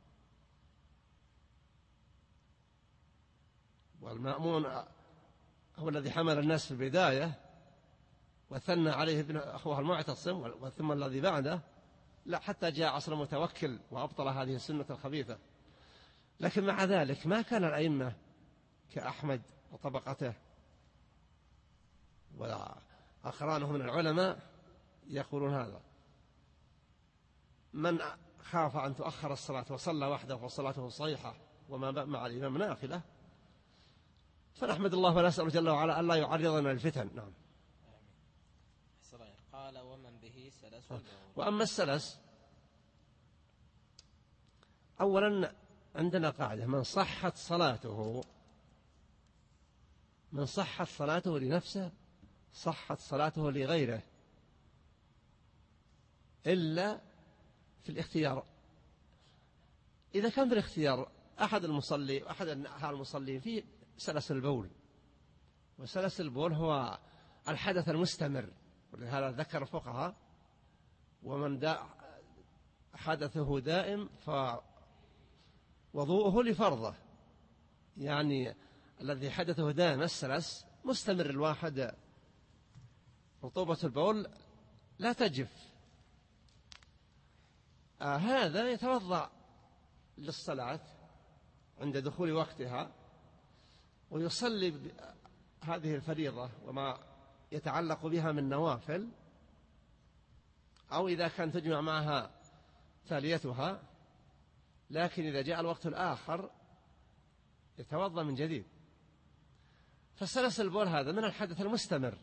والمأمون هو الذي حمل الناس في البداية وثنى عليه ابن أخوه المعتصم ثم الذي بعده، لا حتى جاء عصر المتوكل وأبطل هذه السنة الخبيثة. لكن مع ذلك ما كان الأئمة كأحمد وطبقته وأقرانه من العلماء يقولون هذا. من خاف أن تؤخر الصلاة وصلى وحده وصلاته صحيحة وما مع الإمام نافلة فنحمد الله ونسأل جل وعلا ألا يعرضنا للفتن. نعم. قال ومن به سلس. وأما السلس أولا عندنا قاعدة: من صحت صلاته من صحت صلاته لنفسه صحت صلاته لغيره. إلا في الاختيار. إذا كان في الاختيار أحد المصلي أحد المصلين فيه سلس البول، وسلس البول هو الحدث المستمر، ولهذا ذكر الفقهاء ومن دا حدثه دائم فوضوءه لفرضه، يعني الذي حدثه دائم السلس مستمر الواحد رطوبة البول لا تجف، آه هذا يتوضأ للصلاة عند دخول وقتها ويصلي هذه الفريضة وما يتعلق بها من نوافل، أو إذا كان تجمع معها تاليتها، لكن إذا جاء الوقت الآخر يتوضأ من جديد. فسلس البول هذا من الحدث المستمر،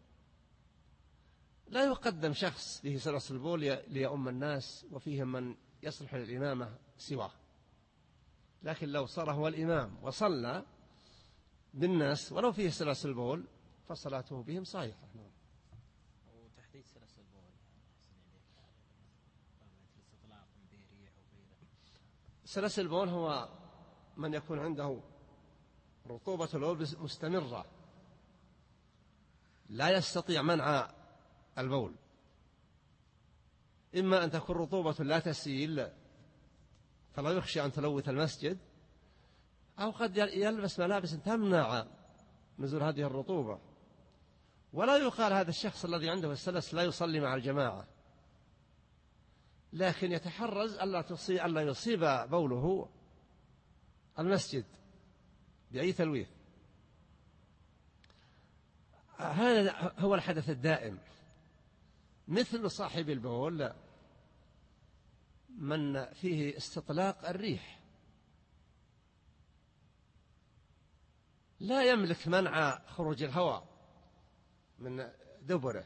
لا يقدم شخص به سلس البول ليؤم الناس وفيهم من يصلح للإمامة سواه، لكن لو صار هو الإمام وصلى بالناس ولو فيه سلس البول فصلاته بهم صحيحة. وتحديد سلس البول سلس البول هو من يكون عنده رطوبة البول مستمرة لا يستطيع منع البول، إما أن تكون رطوبة لا تسيل فلا يخشى أن تلوث المسجد، أو قد يلبس ملابس تمنع نزول هذه الرطوبة. ولا يقال هذا الشخص الذي عنده السلس لا يصلي مع الجماعة، لكن يتحرز ألا تصيب ألا يصيب بوله المسجد بأي تلويث. هذا هو الحدث الدائم، مثل صاحب البول من فيه استطلاق الريح، لا يملك منع خروج الهواء من دبره،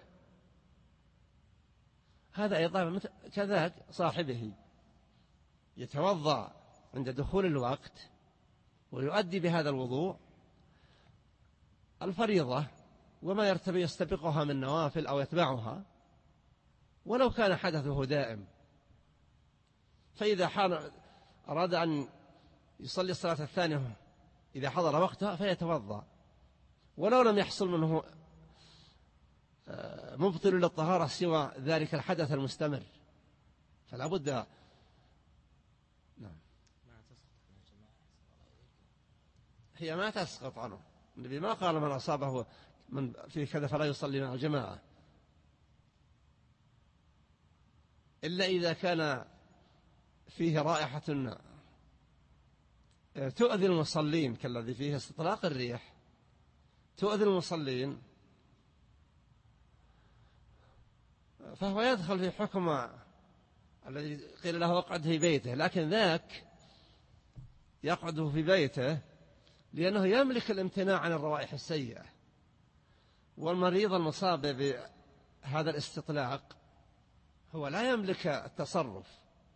هذا أيضا كذاك صاحبه يتوضأ عند دخول الوقت ويؤدي بهذا الوضوء الفريضة وما يرتبي يستبقها من نوافل أو يتبعها ولو كان حدثه دائم. فإذا حان أراد أن يصلي الصلاة الثانية إذا حضر وقتها فيتوضأ ولو لم يحصل منه مبطل للطهارة سوى ذلك الحدث المستمر، فلا بد. نعم. هي ما تسقط عنه، النبي ما قال من أصابه من في كذا فلا يصلي مع الجماعة، إلا إذا كان فيه رائحة تؤذي المصلين كالذي فيه استطلاق الريح تؤذي المصلين، فهو يدخل في حكم الذي قيل له اقعد في بيته، لكن ذاك يقعد في بيته لأنه يملك الامتناع عن الروائح السيئة، والمريض المصاب بهذا الاستطلاق هو لا يملك التصرف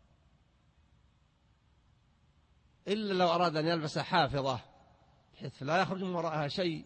إلا لو أراد أن يلبس حافظة بحيث لا يخرج من وراءها شيء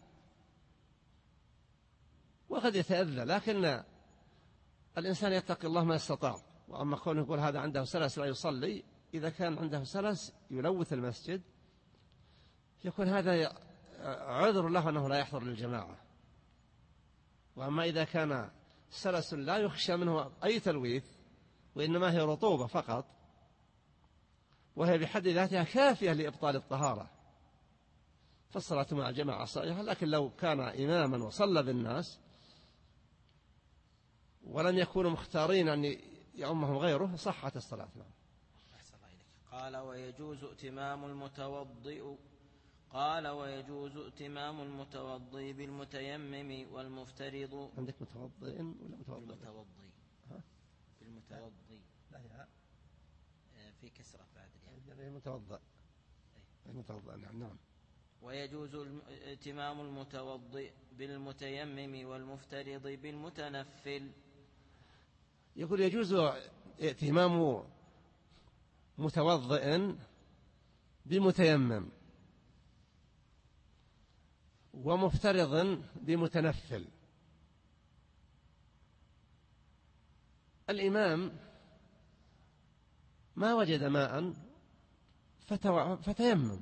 وقد يتأذى، لكن الإنسان يتقي الله ما استطاع. وأما كونه يقول هذا عنده سلس لا يصلي، إذا كان عنده سلس يلوث المسجد يكون هذا عذر له أنه لا يحضر للجماعة. وأما إذا كان سلس لا يخشى منه أي تلويث وإنما هي رطوبة فقط وهي بحد ذاتها كافية لإبطال الطهارة فالصلاة مع الجماعة صحيحة. لكن لو كان إماما وصلى بالناس ولم يكونوا مختارين أن يؤمهم غيره صحت الصلاة. قال ويجوز ائتمام المتوضئ قال ويجوز ائتمام المتوضئ بالمتيمم والمفترض. عندك متوضئ ولا متوضئ؟ بالمتوضئ. بالمتوضئ. لا لا في كسرة بعد يعني المتوضئ. المتوضئ نعم نعم. ويجوز ائتمام المتوضئ بالمتيمم والمفترض بالمتنفل. يقول يجوز ائتمام متوضئ بمتيمم ومفترض بمتنفل. الإمام ما وجد ماء فتيمم،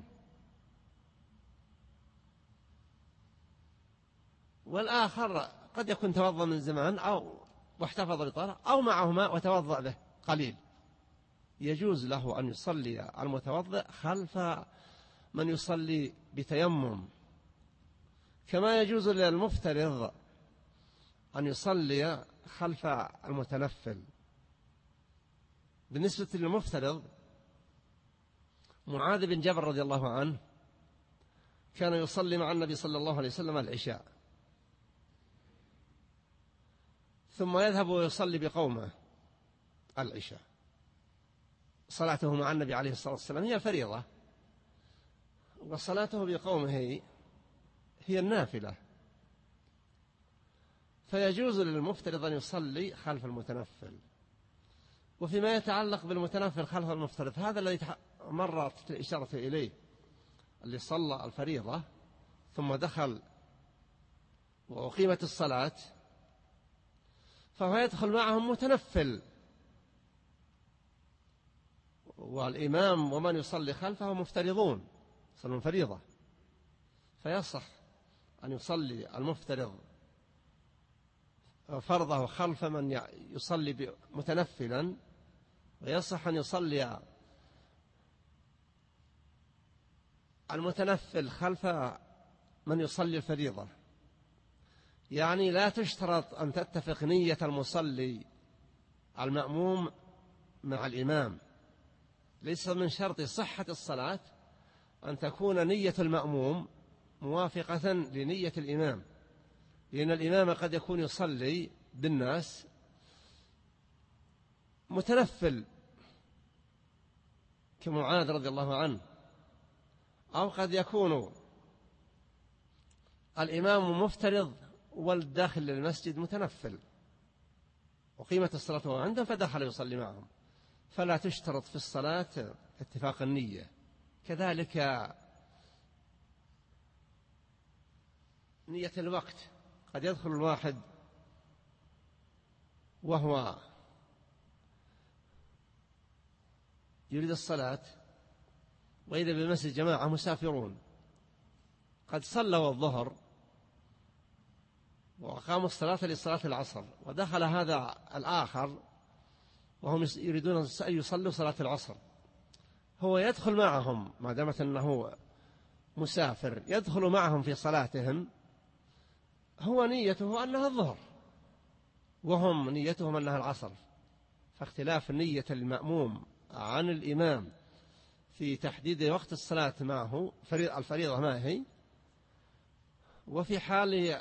والآخر قد يكون توضأ من زمان أو واحتفظ بطهارة أو معه ماء وتوضأ به قليل، يجوز له أن يصلي المتوضئ خلف من يصلي بتيمم، كما يجوز للمفترض أن يصلي خلف المتنفل. بالنسبة للمفترض، معاذ بن جبل رضي الله عنه كان يصلي مع النبي صلى الله عليه وسلم العشاء، ثم يذهب ويصلي بقومه العشاء. صلاته مع النبي عليه الصلاة والسلام هي الفريضة، وصلاته بقومه هي النافلة، فيجوز للمفترض أن يصلي خلف المتنفل. وفيما يتعلق بالمتنفل خلف المفترض، هذا الذي مرت الإشارة إليه، اللي صلى الفريضة ثم دخل وأقيمت الصلاة، فهو يدخل معهم متنفل، والإمام ومن يصلي خلفه مفترضون يصلون فريضة، فيصح أن يصلي المفترض فرضه خلف من يصلي متنفلا، ويصح أن يصلي المتنفل خلف من يصلي الفريضة. يعني لا تشترط أن تتفق نية المصلي المأموم مع الإمام، ليس من شرط صحة الصلاة أن تكون نية المأموم موافقة لنية الإمام، لأن الإمام قد يكون يصلي بالناس متنفل كمعاذ رضي الله عنه، أو قد يكون الإمام مفترض والداخل للمسجد متنفل، وقيمة الصلاة وهو عندهم فدخل يصلي معهم، فلا تشترط في الصلاة اتفاق النية. كذلك نية الوقت، قد يدخل الواحد وهو يريد الصلاة وإذا بالمسجد جماعة مسافرون قد صلوا الظهر وأقاموا الصلاة لصلاة العصر، ودخل هذا الآخر وهم يريدون أن يصلوا صلاة العصر، هو يدخل معهم ما دامت أنه مسافر، يدخل معهم في صلاتهم، هو نيته أنها الظهر وهم نيتهم أنها العصر، فاختلاف نية المأموم عن الإمام في تحديد وقت الصلاة معه الفريضة ما هي، وفي حال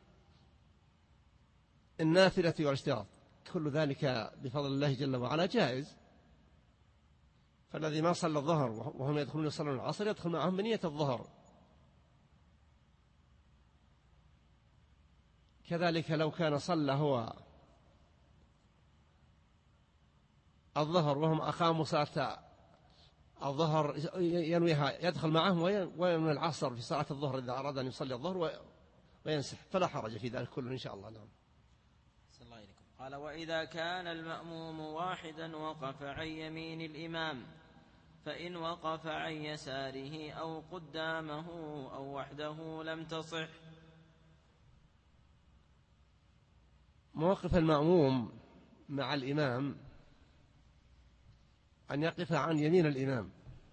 النافلة والاشتراط، كل ذلك بفضل الله جل وعلا جائز. فالذي ما صلى الظهر وهم يدخلون يصلون العصر يدخل معهم بنية الظهر. كذلك لو كان صلى هو الظهر وهم أقاموا صلاة الظهر ينويها يدخل معهم وينوي العصر في صلاة الظهر إذا أراد أن يصلي الظهر وينسح، فلا حرج في ذلك كله إن شاء الله. نعم. الله إليكم. قال: وإذا كان المأموم واحدا وقف عن يمين الإمام، فإن وقف عن يساره أو قدامه أو وحده لم تصح. موقف المأموم مع الإمام أن يقف عن يمين الإمام.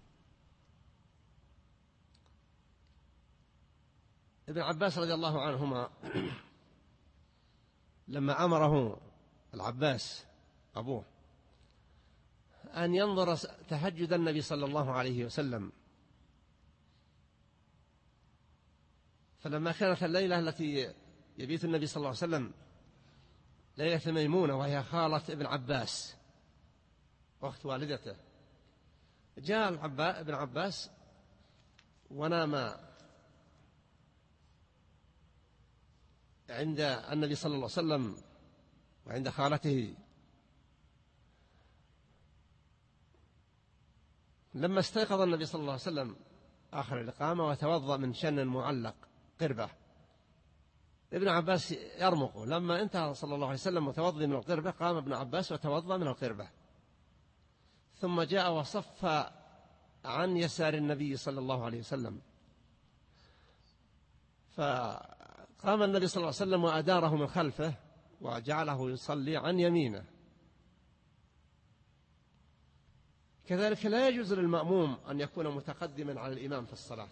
ابن عباس رضي الله عنهما لما أمره العباس أبوه أن ينظر تهجد النبي صلى الله عليه وسلم، فلما كانت الليلة التي يبيت النبي صلى الله عليه وسلم ليلة ميمونة وهي خالة ابن عباس وقت والدته، جاء ابن عباس ونام عند النبي صلى الله عليه وسلم وعند خالته. لما استيقظ النبي صلى الله عليه وسلم آخر الإقامة وتوضأ من شن معلق قربة، ابن عباس يرمقه. لما انتهى صلى الله عليه وسلم متوضي من القربة قام ابن عباس وتوضأ من القربة، ثم جاء وصف عن يسار النبي صلى الله عليه وسلم، فقام النبي صلى الله عليه وسلم وأداره من خلفه وجعله يصلي عن يمينه. كذلك لا يجوز للمأموم أن يكون متقدما على الإمام في الصلاة.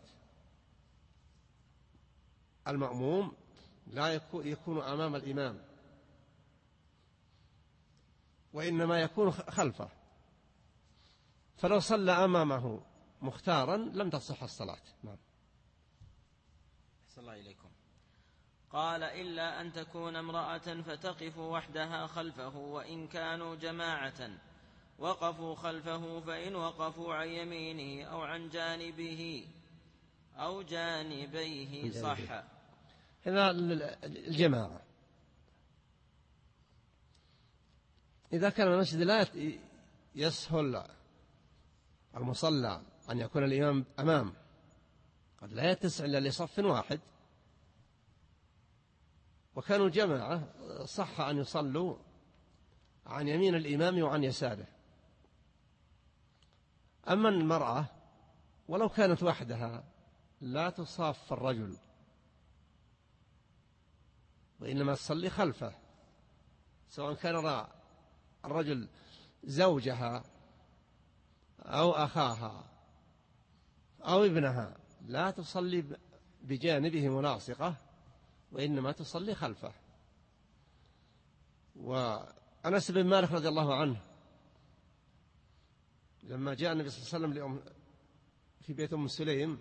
المأموم لا يكون أمام الإمام، وإنما يكون خلفه، فلو صلى أمامه مختارا لم تصح الصلاة. نعم. أحسن الله إليكم. قال: إلا أن تكون امرأة فتقف وحدها خلفه، وإن كانوا جماعة وقفوا خلفه، فإن وقفوا عن يمينه أو عن جانبه أو جانبيه صح. هنا الجماعة، إذا كان المسجد لا يسهل المصلى أن يكون الإمام أمام، قد لا يتسع إلا لصف واحد، وكانوا جماعة صح أن يصلوا عن يمين الإمام وعن يساره. أما المرأة ولو كانت وحدها لا تصاف الرجل، وإنما تصلي خلفه، سواء كان الرجل زوجها أو أخاها أو ابنها، لا تصلي بجانبه ملاصقة، وإنما تصلي خلفه. وأنس بن مالك رضي الله عنه لما جاء النبي صلى الله عليه وسلم في بيت أم سليم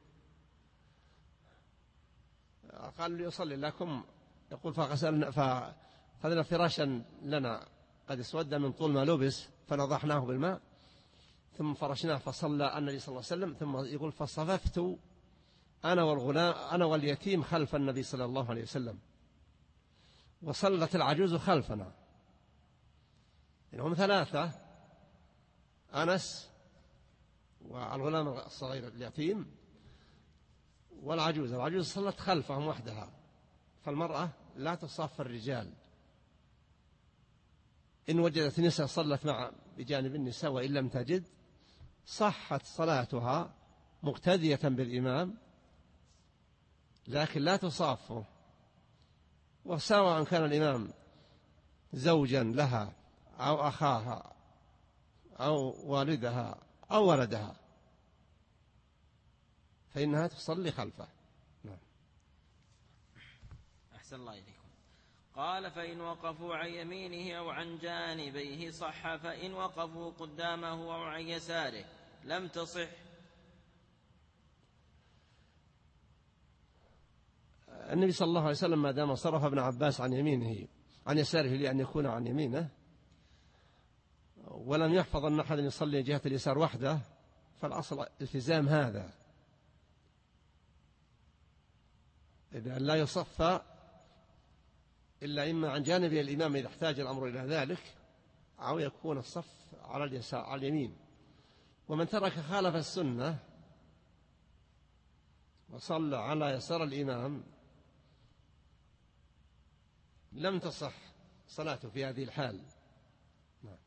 قال ليصلي لكم، يقول فغسلنا فأخذنا فراشا لنا قد اسود من طول ما لبس فنضحناه بالماء ثم فرشناه فصلى النبي صلى الله عليه وسلم. ثم يقول فصففت أنا والغلام أنا واليتيم خلف النبي صلى الله عليه وسلم، وصلت العجوز خلفنا. إنهم ثلاثة، أنس والغلام الصغير اليتيم والعجوز. العجوز صلت خلفهم وحدها، فالمرأة لا تصاف الرجال. إن وجدت نساء صلت مع بجانب النساء، وإن لم تجد صحت صلاتها مقتدية بالإمام، لكن لا تصافه، وسواء كان الإمام زوجا لها أو أخاها أو والدها أو ولدها، فإنها تصلي خلفه. نعم. أحسن الله إليكم. قال: فإن وقفوا عن يمينه أو عن جانبيه صح، فإن وقفوا قدامه أو عن يساره لم تصح. النبي صلى الله عليه وسلم ما دام صرف ابن عباس عن يمينه عن يساره لأن يكون عن يمينه، ولم يحفظ أن أحد يصلي جهة اليسار وحده، فالأصل التزام هذا، إذا لا يصفى إلا إما عن جانب الإمام إذا احتاج الأمر إلى ذلك، أو يكون الصف على اليسار على اليمين. ومن ترك خالف السنة وصلى على يسار الإمام لم تصح صلاته في هذه الحال. نعم.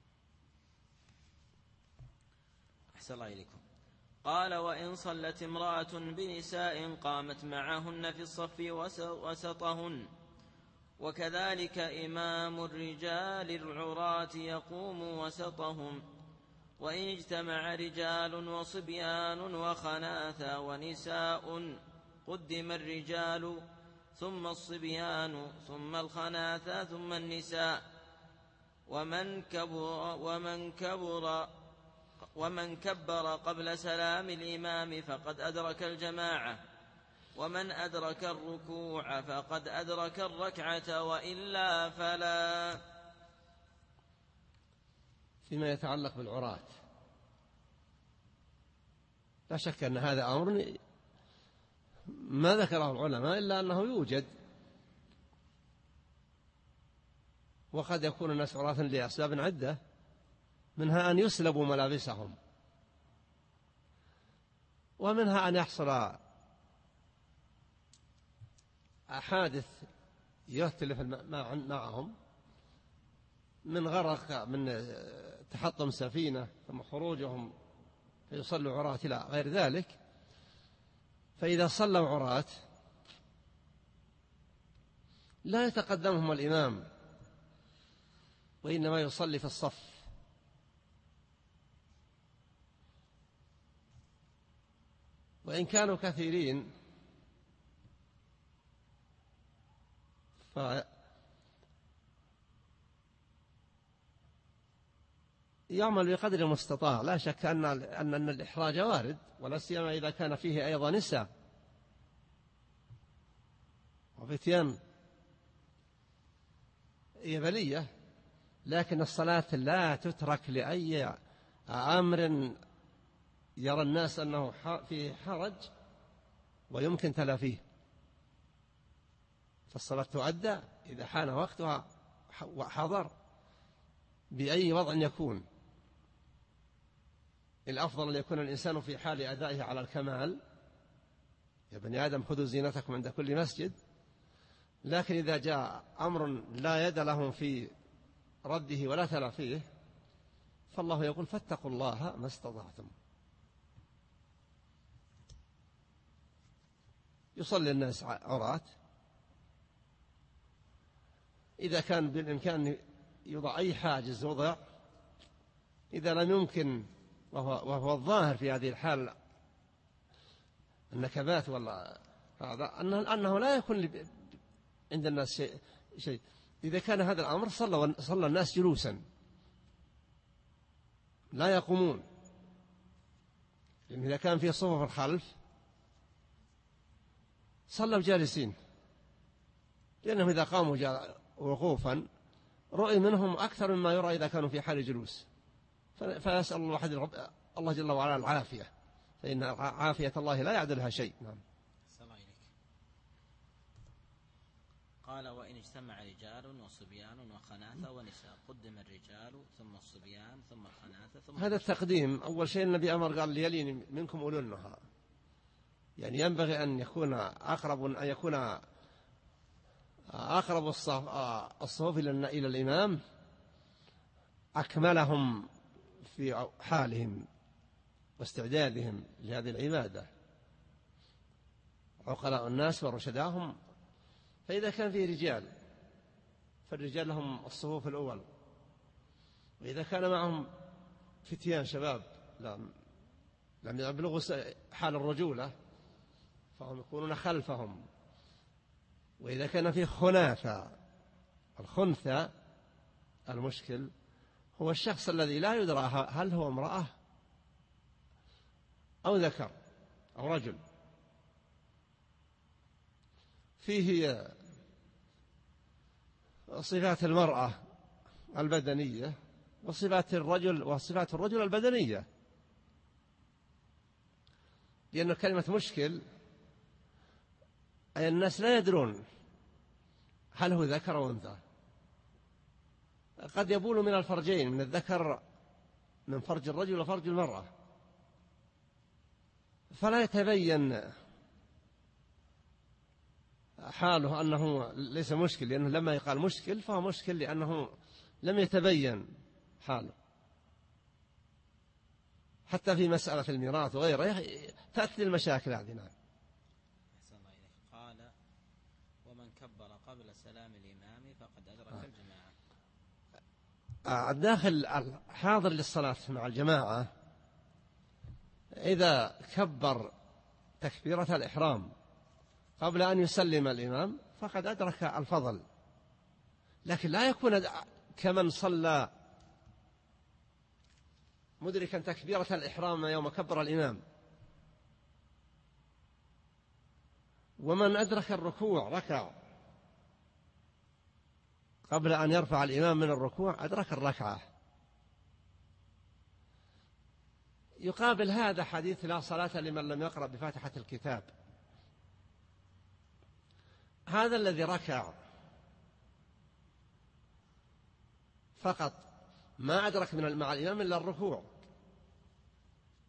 أحسن الله إليكم. قال: وإن صلت امرأة بنساء قامت معهن في الصف وسطهن، وكذلك إمام الرجال العراة يقوم وسطهم، وإن اجتمع رجال وصبيان وخناثا ونساء قدم الرجال ثم الصبيان ثم الخناثا ثم النساء، ومن كبر ومن كبر ومن كبر قبل سلام الإمام فقد أدرك الجماعة، ومن أدرك الركوع فقد أدرك الركعة، وإلا فلا. فيما يتعلق بالعراة، لا شك أن هذا أمر ما ذكره العلماء إلا أنه يوجد، وقد يكون الناس عراة لأسباب عدة، منها أن يسلبوا ملابسهم، ومنها أن يحصل حادث يختلف معهم من غرق، من تحطم سفينة، ثم خروجهم فيصلوا عراة إلى غير ذلك. فإذا صلوا عراة لا يتقدمهم الإمام، وإنما يصلي في الصف. وإن كانوا كثيرين فيعمل بقدر المستطاع. لا شك أن أن الإحراج وارد، ولا سيما إذا كان فيه أيضا نساء وفتيان يبلية. لكن الصلاة لا تترك لأي أمر يرى الناس أنه فيه حرج ويمكن تلافيه، فالصلاة تؤدى إذا حان وقتها وحضر بأي وضع يكون. الأفضل أن يكون الإنسان في حال أدائه على الكمال. يا بني آدم خذوا زينتكم عند كل مسجد. لكن إذا جاء أمر لا يد لهم في رده ولا تلافيه، فالله يقول فاتقوا الله ما استطعتم. يصلي الناس عراة. إذا كان بالإمكان يوضع أي حاجز وضع. إذا لم يمكن، وهو, وهو الظاهر في هذه الحال النكبات ولا هذا، أنه, أنه لا يكون عند الناس شيء, شيء. إذا كان هذا الأمر صلى, صلى الناس جلوسا لا يقومون، لأن إذا كان في صفوف الخلف صلوا جالسين، لأنهم إذا قاموا وقوفا رؤي منهم أكثر مما يرى إذا كانوا في حال جلوس. فيسأل الله, الله جل وعلا العافية، فإن عافية الله لا يعدلها شيء. نعم. قال وإن اجتمع رجال وصبيان وخناثة ونساء قدم الرجال ثم الصبيان ثم الخناثة ثم هذا التقديم. أول شيء النبي أمر قال ليلين منكم أولو النهى، يعني ينبغي أن يكون أقرب أن يكون أقرب الصفوف إلى الإمام أكملهم في حالهم واستعدادهم لهذه العبادة، عقلاء الناس ورشداهم. فإذا كان فيه رجال فالرجال لهم الصفوف الأول، وإذا كان معهم فتيان شباب لم لم يبلغوا حال الرجولة فهم يكونون خلفهم. وإذا كان فيه خناثة، الخنثى المشكل هو الشخص الذي لا يدرى هل هو امرأة أو ذكر أو رجل، فيه صفات المرأة البدنية وصفات الرجل وصفات الرجل البدنية. لأن كلمة مشكل أي الناس لا يدرون هل هو ذكر أو أنثى. قد يبول من الفرجين، من الذكر من فرج الرجل وفرج المرأة، فلا يتبين حاله أنه ليس مشكل، لأنه لما يقال مشكل فهو مشكل لأنه لم يتبين حاله. حتى في مسألة الميراث وغيره تأتي المشاكل هذه. نعم. قال ومن كبر قبل سلام الإمام فقد أدرك آه. الجماعة. الداخل الحاضر للصلاة مع الجماعة إذا كبر تكبيرة الإحرام قبل أن يسلم الإمام فقد أدرك الفضل، لكن لا يكون كمن صلى مدركا تكبيرة الإحرام يوم كبر الإمام. ومن أدرك الركوع ركع قبل أن يرفع الإمام من الركوع أدرك الركعة. يقابل هذا حديث لا صلاة لمن لم يقرأ بفاتحة الكتاب. هذا الذي ركع فقط ما أدرك من مع الإمام إلا الركوع،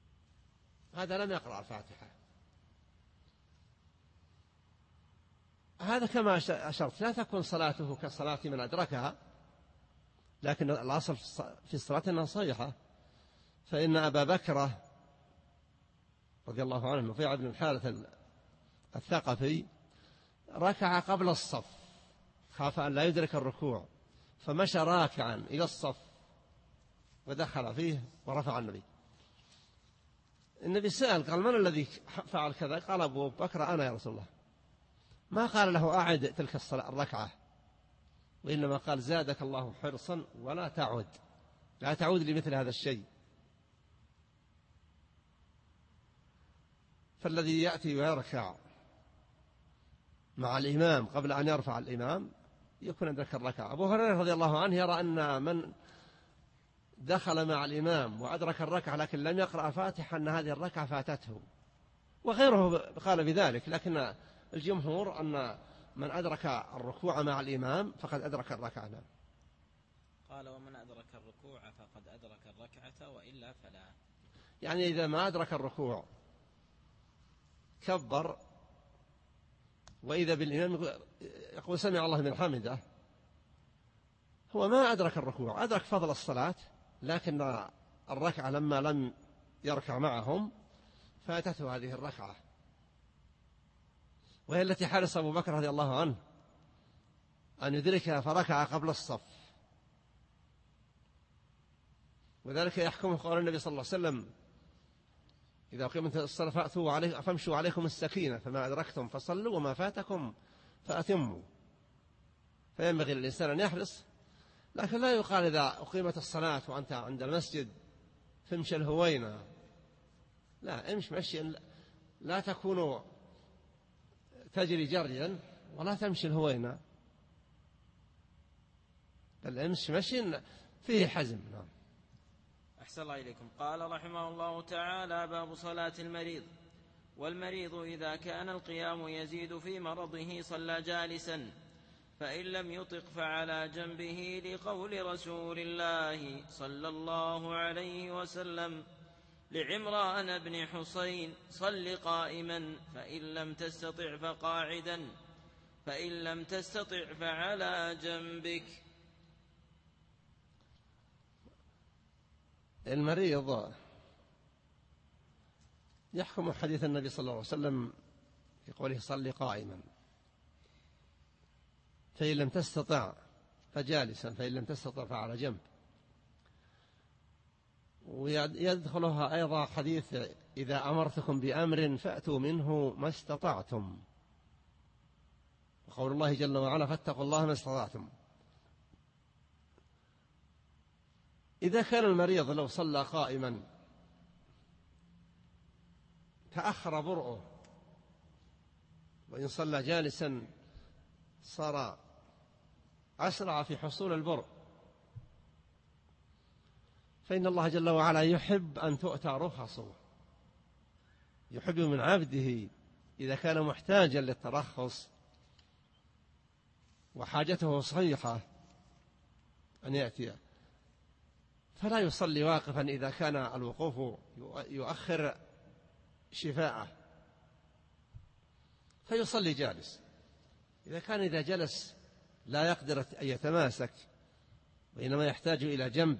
هذا لم يقرأ الفاتحة. هذا كما أشرت لا تكون صلاته كصلاة من أدركها، لكن الأصل في الصلاة أنها صحيحة. فإن أبا بكر رضي الله عنه نفيع بن الحارث الثقفي ركع قبل الصف، خاف أن لا يدرك الركوع، فمشى راكعا إلى الصف ودخل فيه ورفع النبي. النبي سأل قال من الذي فعل كذا؟ قال أبو بكر أنا يا رسول الله. ما قال له أعد تلك الصلاة الركعة، وإنما قال زادك الله حرصا ولا تعود، لا تعود لمثل هذا الشيء. فالذي يأتي ويركع مع الإمام قبل أن يرفع الإمام يكون أدرك الركعة. أبو هريرة رضي الله عنه يرى أن من دخل مع الإمام وأدرك الركعة لكن لم يقرأ الفاتحة أن هذه الركعة فاتته، وغيره قال بذلك، لكن الجمهور أن من أدرك الركوع مع الإمام فقد أدرك الركعة. قال ومن أدرك الركوع فقد أدرك الركعة وإلا فلا. يعني إذا ما أدرك الركوع كبر وإذا بالإمام يقول سمع الله من حمده، هو ما أدرك الركوع، أدرك فضل الصلاة، لكن الركعة لما لم يركع معهم فاتته هذه الركعة، وهي التي حرص أبو بكر رضي الله عنه أن يدركها فركع قبل الصف. وذلك يحكم قول النبي صلى الله عليه وسلم إذا قيمت الصلاة فأتوا عليه فامشوا عليكم السكينة، فما أدركتم فصلوا وما فاتكم فأتموا. فينبغي للإنسان أن يحرص، لكن لا يقال إذا أقيمت الصلاة وأنت عند المسجد فامشي الهوينة، لا، امش مشي، لا تكون تجري جريا ولا تمشي الهوينة، بل امشي مشي فيه حزم. نعم. أحسن الله إليكم. قال رحمه الله تعالى: باب صلاة المريض. والمريض إذا كان القيام يزيد في مرضه صلى جالسا، فإن لم يطق فعلى جنبه، لقول رسول الله صلى الله عليه وسلم لعمران بن حصين: صل قائما، فإن لم تستطع فقاعدا، فإن لم تستطع فعلى جنبك. المريض يحكم حديث النبي صلى الله عليه وسلم في قوله صل قائما، فإن لم تستطع فجالسا، فإن لم تستطع فعلى جنب. ويدخلها أيضا حديث إذا أمرتكم بأمر فأتوا منه ما استطعتم، وقول الله جل وعلا فاتقوا الله ما استطعتم. إذا كان المريض لو صلى قائما تأخر برؤه، وإن صلى جالسا صار أسرع في حصول البرء، فإن الله جل وعلا يحب أن تؤتى رخصه، يحب من عبده إذا كان محتاجا للترخص وحاجته صحيحة أن يأتي، فلا يصلي واقفا إذا كان الوقوف يؤخر شفاءه، فيصلي جالس. إذا كان إذا جلس لا يقدر أن يتماسك وإنما يحتاج إلى جنب،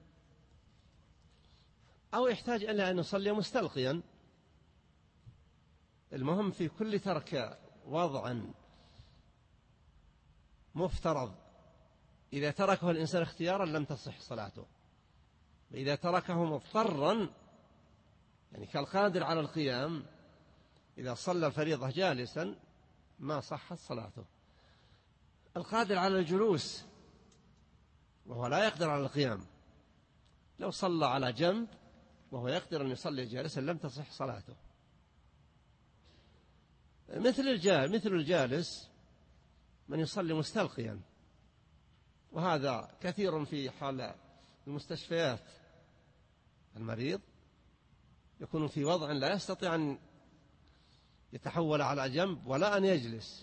أو يحتاج إلى أن يصلي مستلقيا، المهم في كل ترك وضع مفترض إذا تركه الإنسان اختيارا لم تصح صلاته، وإذا تركه مضطرا يعني كالقادر على القيام إذا صلى الفريضة جالسا ما صحت صلاته. القادر على الجلوس وهو لا يقدر على القيام لو صلى على جنب وهو يقدر أن يصلي جالسا لم تصح صلاته. مثل الجالس مثل الجالس من يصلي مستلقيا، وهذا كثير في حال المستشفيات. المريض يكون في وضع لا يستطيع أن يتحول على جنب ولا أن يجلس،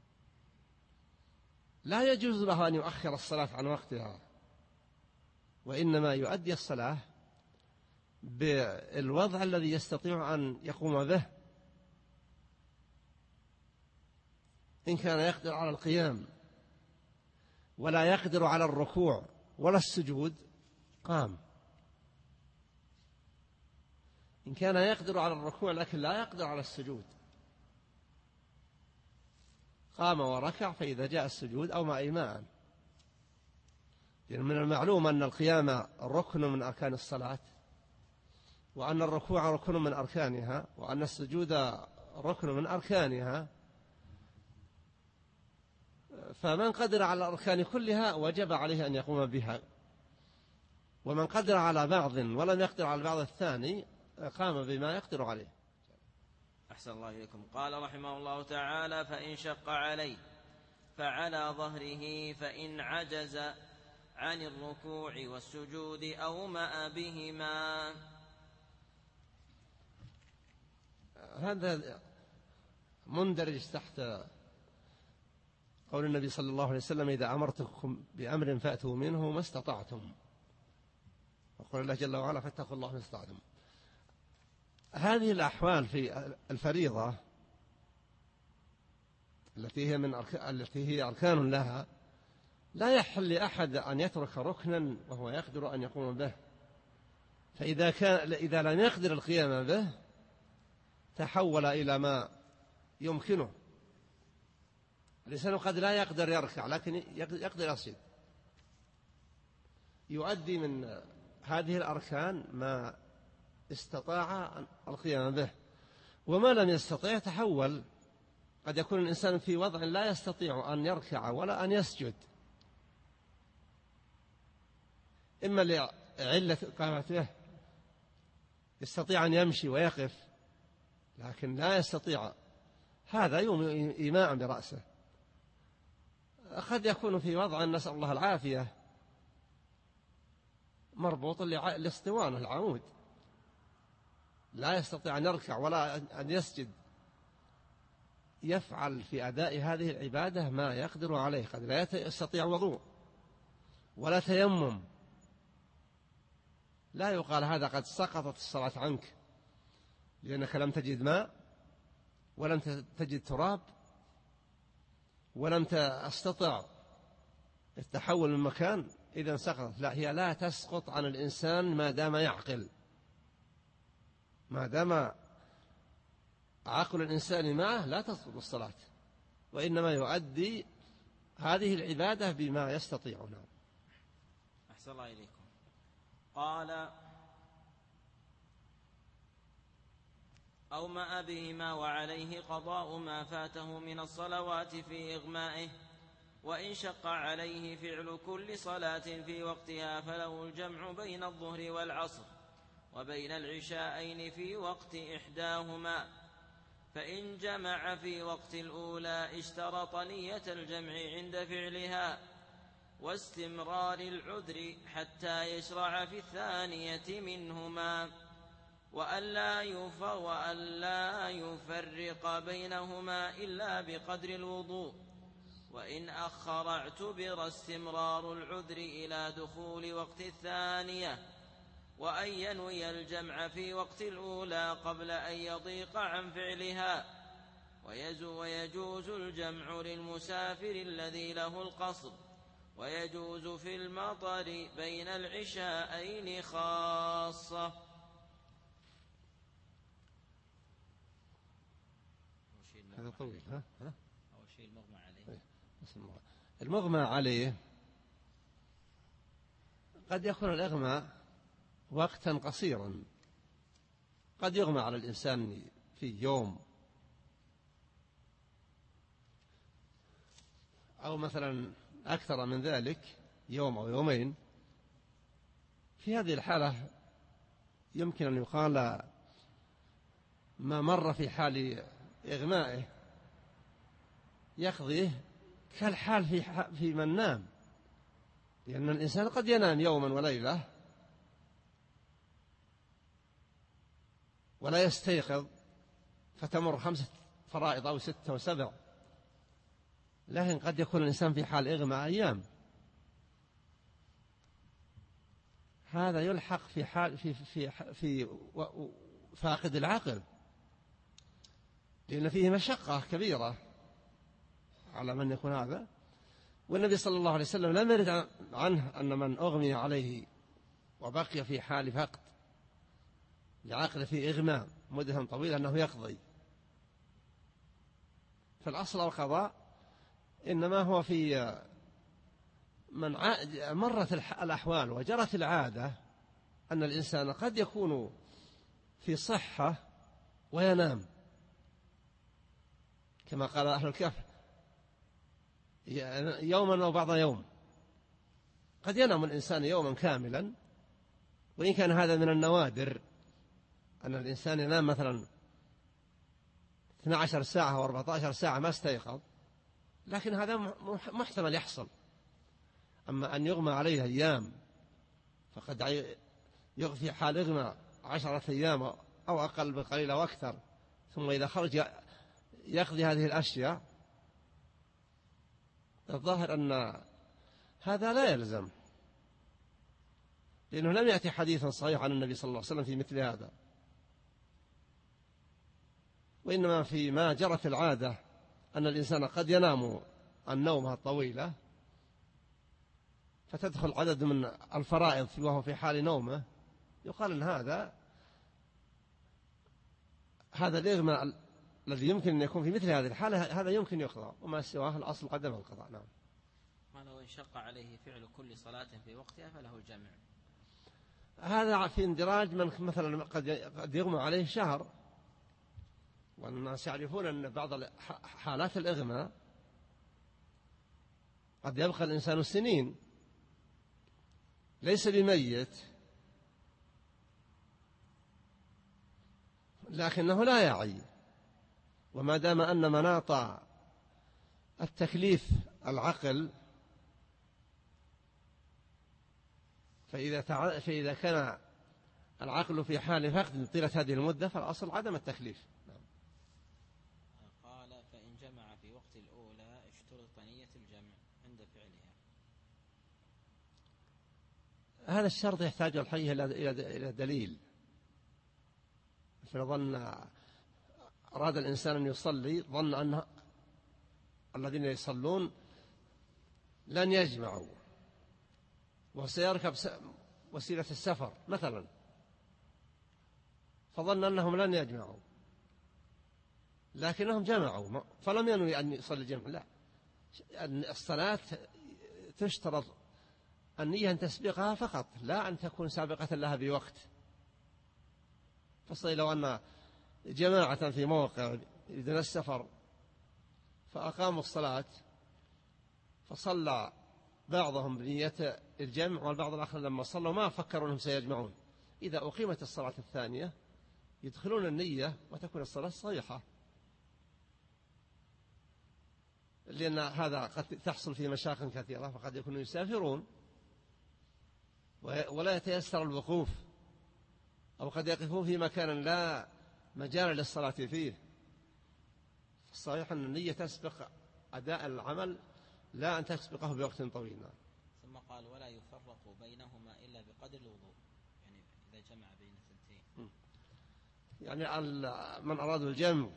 لا يجوز له أن يؤخر الصلاة عن وقتها، وإنما يؤدي الصلاة بالوضع الذي يستطيع أن يقوم به. إن كان يقدر على القيام ولا يقدر على الركوع ولا السجود قام. إن كان يقدر على الركوع لكن لا يقدر على السجود قام وركع، فإذا جاء السجود أو ما إيماء. لأن من المعلوم أن القيام ركن من أركان الصلاة، وأن الركوع ركن من أركانها، وأن السجود ركن من أركانها، فمن قدر على الأركان كلها وجب عليه أن يقوم بها، ومن قدر على بعض ولم يقدر على البعض الثاني قام بما يقدر عليه. أحسن الله إليكم. قال رحمه الله تعالى: فإن شق عليه فعلى ظهره، فإن عجز عن الركوع والسجود أومأ بهما. هذا مندرج تحت قول النبي صلى الله عليه وسلم: إذا أمرتكم بأمر فأتوا منه ما استطعتم، وقال الله جل وعلا: فاتقوا الله ما استطعتم. هذه الأحوال في الفريضة التي هي من أرك... التي هي أركان لها لا يحل لأحد أن يترك ركنا وهو يقدر أن يقوم به، فإذا كان إذا لم يقدر القيام به تحول إلى ما يمكنه. الإنسان قد لا يقدر يركع لكن يقدر يسجد، يؤدي من هذه الأركان ما استطاع القيام به، وما لم يستطيع تحول. قد يكون الإنسان في وضع لا يستطيع أن يركع ولا أن يسجد، إما لعلة قامته، يستطيع أن يمشي ويقف لكن لا يستطيع، هذا يوم إيماء برأسه. قد يكون في وضع نسأل الله العافية مربوط لاسطوانة العمود، لا يستطيع أن يركع ولا أن يسجد، يفعل في أداء هذه العبادة ما يقدر عليه. قد لا يستطيع وضوء ولا تيمم، لا يقال هذا قد سقطت الصلاة عنك لأنك لم تجد ماء ولم تجد تراب ولم تستطع التحول من مكان إذا سقطت. لا، هي لا تسقط عن الإنسان ما دام يعقل، ما دام عقل الإنسان معه لا تسقط الصلاة، وإنما يؤدي هذه العبادة بما يستطيعون. أحسن الله إليكم. قال: أومأ بهما وعليه قضاء ما فاته من الصلوات في إغمائه، وإن شق عليه فعل كل صلاة في وقتها فله الجمع بين الظهر والعصر وبين العشاءين في وقت إحداهما، فإن جمع في وقت الأولى اشترط نية الجمع عند فعلها واستمرار العذر حتى يشرع في الثانية منهما، وألا وألا يفرق بينهما إلا بقدر الوضوء، وإن أخر اعتبر استمرار العذر إلى دخول وقت الثانية، وأن ينوي الجمع في وقت الأولى قبل أن يضيق عن فعلها، ويجوز الجمع للمسافر الذي له القصر، ويجوز في المطر بين العشاءين خاصة. هذا طويل. ها ها أول شيء المغمى عليه. المغمى عليه قد يكون الإغماء وقتا قصيرا، قد يغمى على الإنسان في يوم أو مثلا أكثر من ذلك، يوم أو يومين. في هذه الحالة يمكن أن يقال ما مر في حال إغمائه يقضيه كالحال في في من نام، لأن الإنسان قد ينام يوما وليلة ولا يستيقظ فتمر خمسة فرائض أو ستة وسبع، لكن قد يكون الإنسان في حال إغماء أيام، هذا يلحق في حال في في في فاقد العقل، لأن فيه مشقة كبيرة على من يكون هذا. والنبي صلى الله عليه وسلم لم يرد عنه أن من أغمي عليه وبقي في حال فقد لعقل في إغماء مدة طويلة أنه يقضي. فالأصل القضاء إنما هو في من مرت الأحوال وجرت العادة أن الإنسان قد يكون في صحة وينام، كما قال أهل الكهف يوما أو بعض يوم. قد ينام الإنسان يوما كاملا، وإن كان هذا من النوادر أن الإنسان ينام مثلا اثنتي عشرة ساعة أو أربعة عشر ساعة ما استيقظ، لكن هذا محتمل يحصل. أما أن يغمى عليه أيام، فقد يغفي حال إغمى عشرة أيام أو أقل بقليل أو أكثر، ثم إذا خرج يقضي هذه الأشياء، الظاهر أن هذا لا يلزم، لأنه لم يأتي حديث صحيح عن النبي صلى الله عليه وسلم في مثل هذا، وإنما فيما جرت العادة أن الإنسان قد ينام النومة الطويلة فتدخل عدد من الفرائض وهو في حال نومه، يقال أن هذا هذا الإغماء الذي يمكن أن يكون في مثل هذه الحالة هذا يمكن يقضى، وما سواه الأصل عدم القضاء. نعم. ما لو انشق عليه فعل كل صلاة في وقتها فله الجمع؟ هذا في اندراج من مثلا قد يغمى عليه شهر، والناس يعرفون أن بعض حالات الإغماء قد يبقى الإنسان سنين ليس بميت، لكنه لا يعي، وما دام أن مناط التكليف العقل، فإذا, تع... فإذا كان العقل في حال فقد طيلة هذه المدة فالأصل عدم التكليف. نعم. قال فإن جمع في وقت الأولى اشترط نية الجمع عند فعلها. هذا الشرط يحتاج الحقيقة إلى دليل. فظن أراد الإنسان أن يصلي، ظن أن الذين يصلون لن يجمعوا وسيركب وسيلة السفر مثلا، فظن أنهم لن يجمعوا لكنهم جمعوا، فلم ينوي أن يصلي الجمع. لا، الصلاة تشترط النية أن تسبقها فقط، لا أن تكون سابقة لها بوقت. فصل لو أن جماعة في موقع إذن السفر فأقاموا الصلاة فصلى بعضهم بنية الجمع والبعض الآخر لما صلوا ما فكروا أنهم سيجمعون، إذا أقيمت الصلاة الثانية يدخلون النية وتكون الصلاة صحيحة، لأن هذا قد تحصل في مشاق كثيرة، فقد يكونوا يسافرون ولا يتيسر الوقوف، أو قد يقفون في مكان لا مجال للصلاة فيه. الصحيح أن النية تسبق أداء العمل لا أن تسبقه بوقت طويل. ثم قال ولا يفرق بينهما إلا بقدر الوضوء، يعني إذا جمع بين الثنتين، يعني من أرادوا الجمع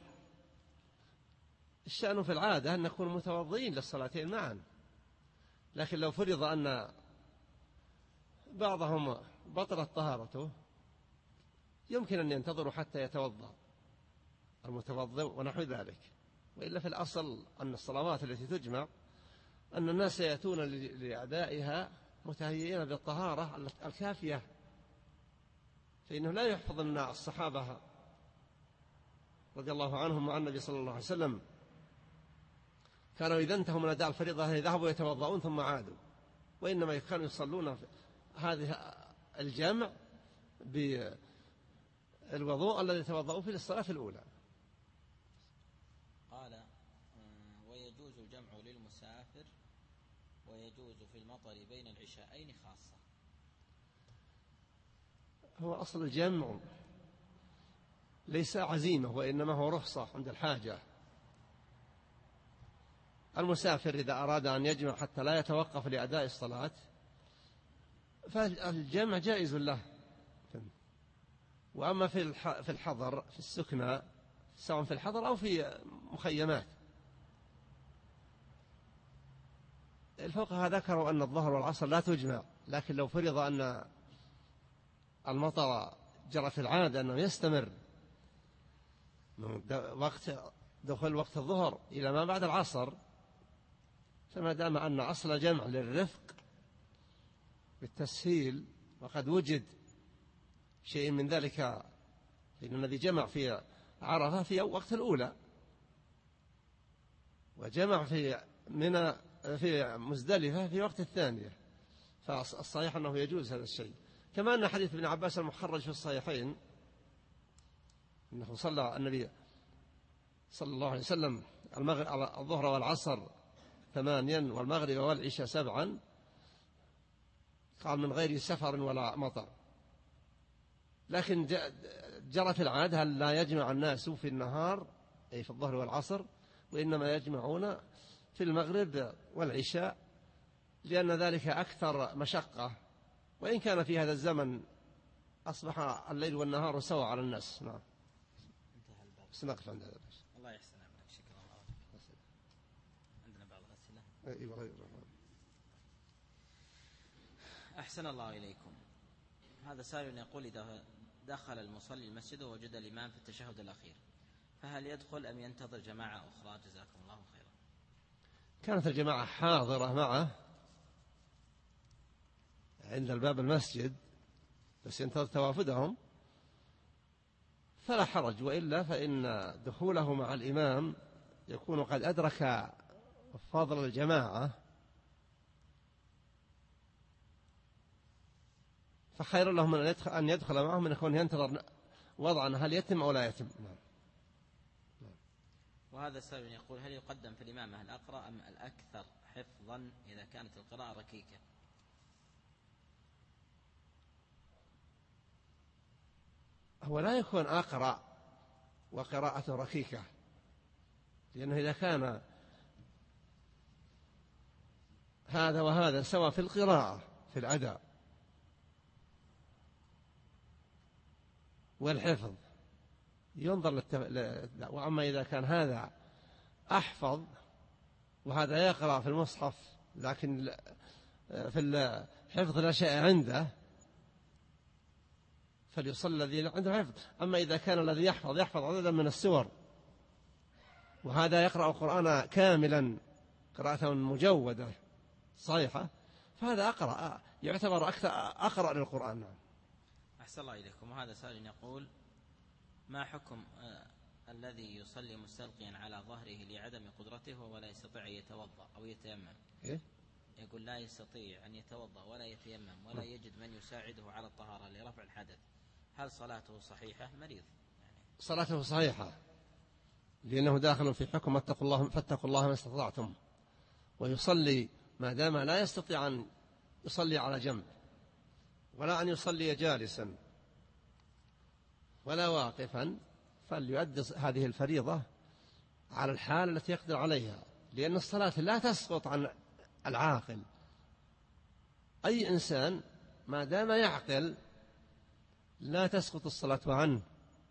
الشأن في العادة أن نكون متوضئين للصلاتين معا، لكن لو فرض أن بعضهم بطلت طهارته يمكن أن ينتظروا حتى يتوضأ المتوضئ ونحو ذلك. وإلا في الأصل أن الصلوات التي تجمع أن الناس يأتون لأدائها متهيئين بالطهارة الكافية، فإنه لا يحفظ أن الصحابة رضي الله عنهم مع النبي صلى الله عليه وسلم كانوا إذا انتهوا من أداء الفريضة ذهبوا يتوضؤون ثم عادوا، وإنما كانوا يصلون هذه الجمع بالوضوء الذي توضؤوا فيه للصلاة الأولى. قال ويجوز الجمع للمسافر ويجوز في المطر بين العشاءين خاصة. هو أصل الجمع ليس عزيمة وإنما هو رخصة عند الحاجة. المسافر إذا أراد أن يجمع حتى لا يتوقف لأداء الصلاة فالجمع جائز له. وأما في الحضر في السكنى سواء في الحضر أو في مخيمات الفقهاء ذكروا أن الظهر والعصر لا تجمع، لكن لو فرض أن المطر جرى في العادة أنه يستمر من وقت دخول وقت الظهر إلى ما بعد العصر، فما دام أن أصل جمع للرفق بالتسهيل وقد وجد شيء من ذلك، لأن الذي جمع في عرفة في وقت الأولى وجمع في من في مزدلفة في وقت الثانية، فالصحيح أنه يجوز هذا الشيء. كما أن حديث ابن عباس المخرج في الصحيحين أنه صلى النبي صلى الله عليه وسلم الظهر والعصر ثمانيا والمغرب والعشاء سبعا، قال من غير سفر ولا مطر. لكن جرت العادة هل لا يجمع الناس في النهار أي في الظهر والعصر، وإنما يجمعون في المغرب والعشاء، لأن ذلك أكثر مشقة، وإن كان في هذا الزمن أصبح الليل والنهار سواء على الناس. نعم. سنقف عند هذا. الله يحسن عملك. شكرا الله. عندنا بعض الأسئلة. أيوة. أحسن الله إليكم. هذا سائل يقول إذا دخل المصلي المسجد ووجد الإمام في التشهد الأخير فهل يدخل أم ينتظر جماعة أخرى؟ جزاكم الله خيرا. كانت الجماعة حاضرة معه عند الباب المسجد بس ينتظر توافدهم فلا حرج، وإلا فإن دخوله مع الإمام يكون قد أدرك فضل الجماعة، فخير لهم أن يدخل معهم من يكون ينتظر وضعا هل يتم أو لا يتم. نعم. وهذا السائل يقول هل يقدم في الإمامة الأقرأ أم الأكثر حفظا إذا كانت القراءة ركيكة؟ هو لا يكون أقرأ وقراءته ركيكة، لأنه إذا كان هذا وهذا سواء في القراءة في الأداء والحفظ ينظر للتف... وأما إذا كان هذا أحفظ وهذا يقرأ في المصحف لكن في الحفظ لا شيء عنده فليصلي الذي عنده حفظ. أما إذا كان الذي يحفظ يحفظ عددا من السور وهذا يقرأ القرآن كاملا قراءة مجودة صحيحة فهذا أقرأ يعتبر أكثر أقرأ للقرآن. أحسن الله إليكم. وهذا سائل يقول ما حكم آه الذي يصلي مستلقيا على ظهره لعدم قدرته ولا يستطيع أن يتوضأ أو يتيمم؟ إيه؟ يقول لا يستطيع أن يتوضأ ولا يتيمم ولا يجد من يساعده على الطهارة لرفع الحدث، هل صلاته صحيحة؟ مريض يعني. صلاته صحيحة لأنه داخل في حكم اتقوا الله فاتقوا الله ما استطعتم، ويصلي ما دام لا يستطيع أن يصلي على جنب ولا أن يصلي جالسا ولا واقفا فليؤدي هذه الفريضة على الحال التي يقدر عليها، لأن الصلاة لا تسقط عن العاقل. أي إنسان ما دام يعقل لا تسقط الصلاة عنه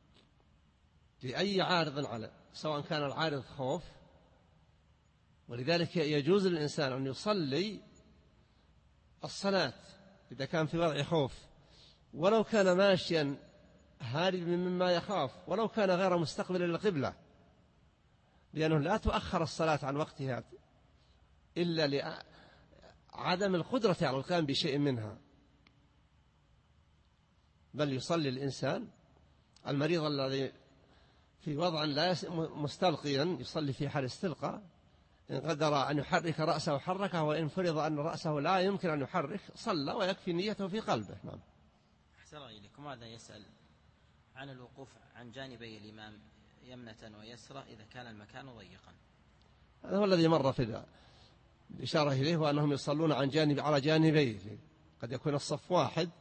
لأي عارض عليه، سواء كان العارض خوف، ولذلك يجوز للإنسان أن يصلي الصلاة إذا كان في وضع خوف ولو كان ماشيا هارب مما يخاف ولو كان غير مستقبل للقبلة، لأنه لا تؤخر الصلاة عن وقتها إلا لعدم القدرة على القيام بشيء منها، بل يصلي الإنسان المريض الذي في وضع لا مستلقيا يصلي في حال استلقاء، إن قدر أن يحرك رأسه حركه، وإن فرض أن رأسه لا يمكن أن يحرك صلى ويكفي نيته في قلبه. نعم. أحسن إليكم. هذا يسأل عن الوقوف عن جانبي الإمام يمنة ويسرى إذا كان المكان ضيقا. هذا هو الذي مر في الإشارة إليه، وأنهم يصلون عن جانب على جانبيه، قد يكون الصف واحد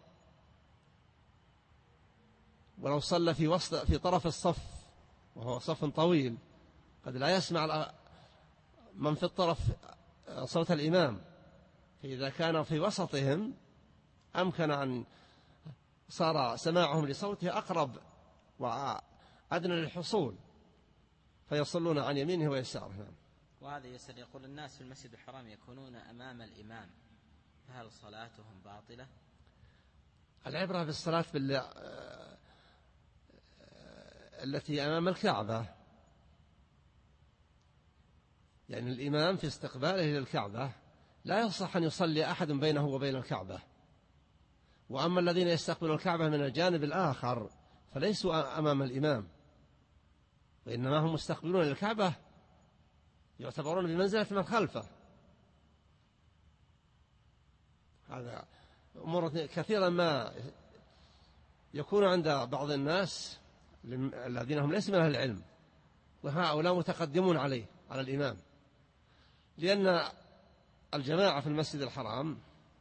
ولو صلى في وسط في طرف الصف وهو صف طويل قد لا يسمع من في الطرف صوت الإمام، فإذا كان في وسطهم أمكن أن صار سماعهم لصوته أقرب وأدنى للحصول فيصلون عن يمينه ويساره. وهذا يسأل يقول: الناس في المسجد الحرام يكونون أمام الإمام، فهل صلاتهم باطلة؟ العبرة بالصلاة بال... التي أمام الكعبة، يعني الإمام في استقباله للكعبة لا يصح أن يصلي أحد بينه وبين الكعبة. وأما الذين يستقبلون الكعبة من الجانب الآخر فليسوا أمام الإمام، وإنما هم مستقبلون للكعبة، يعتبرون بمنزلة من خلفه. هذا أمور كثيرا ما يكون عند بعض الناس الذين هم ليسوا من أهل العلم، وهؤلاء متقدمون عليه على الإمام، لأن الجماعة في المسجد الحرام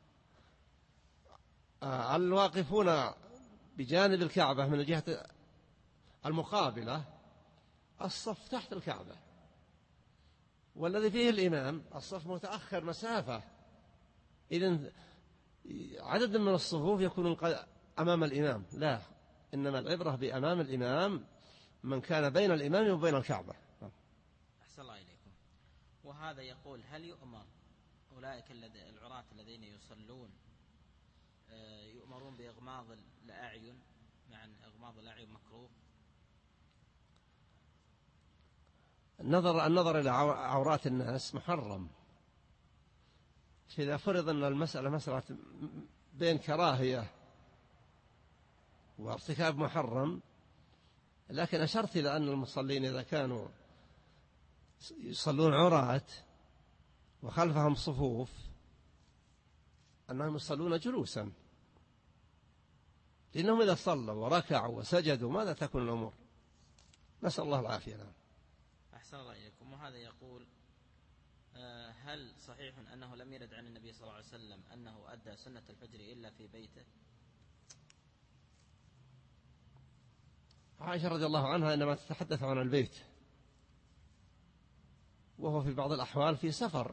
الواقفون بجانب الكعبة من الجهة المقابلة الصف تحت الكعبة، والذي فيه الإمام الصف متأخر مسافة، إذن عدد من الصفوف يكون أمام الإمام. لا، إنما العبرة بأمام الإمام من كان بين الإمام وبين الكعبة. أحسن الله إليكم. وهذا يقول: هل يؤمر أولئك العراة الذين يصلون يؤمرون بإغماض الأعين، مع أن إغماض الأعين مكروه؟ النظر النظر إلى عورات الناس محرم، إذا فرض أن المسألة مسألة بين كراهية وارتكاب محرم، لكن أشرت إلى أن المصلين إذا كانوا يصلون عراة وخلفهم صفوف أنهم يصلون جلوسا، لأنهم إذا صلوا وركعوا وسجدوا ماذا تكون الأمور؟ نسأل الله العافية. نعم. أحسن الله إليكم. وهذا يقول: هل صحيح أنه لم يرد عن النبي صلى الله عليه وسلم أنه أدى سنة الفجر إلا في بيته؟ عائشة رضي الله عنها إنما تتحدث عن البيت، وهو في بعض الأحوال في سفر،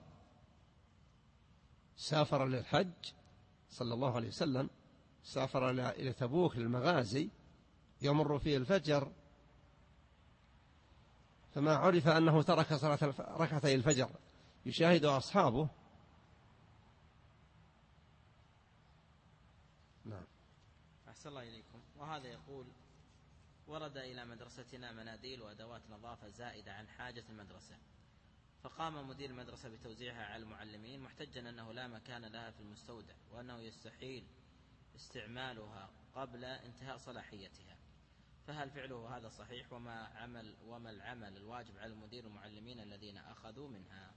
سافر للحج صلى الله عليه وسلم، سافر إلى تبوك للمغازي يمر فيه الفجر، فما عرف أنه ترك صلاة ركعتي الفجر يشاهد أصحابه. نعم. أحسن الله إليكم. وهذا يقول: ورد إلى مدرستنا مناديل وأدوات نظافة زائدة عن حاجة المدرسة، فقام مدير المدرسة بتوزيعها على المعلمين محتجا أنه لا مكان لها في المستودع، وأنه يستحيل استعمالها قبل انتهاء صلاحيتها، فهل فعله هذا صحيح؟ وما عمل وما العمل الواجب على المدير والمعلمين الذين أخذوا منها؟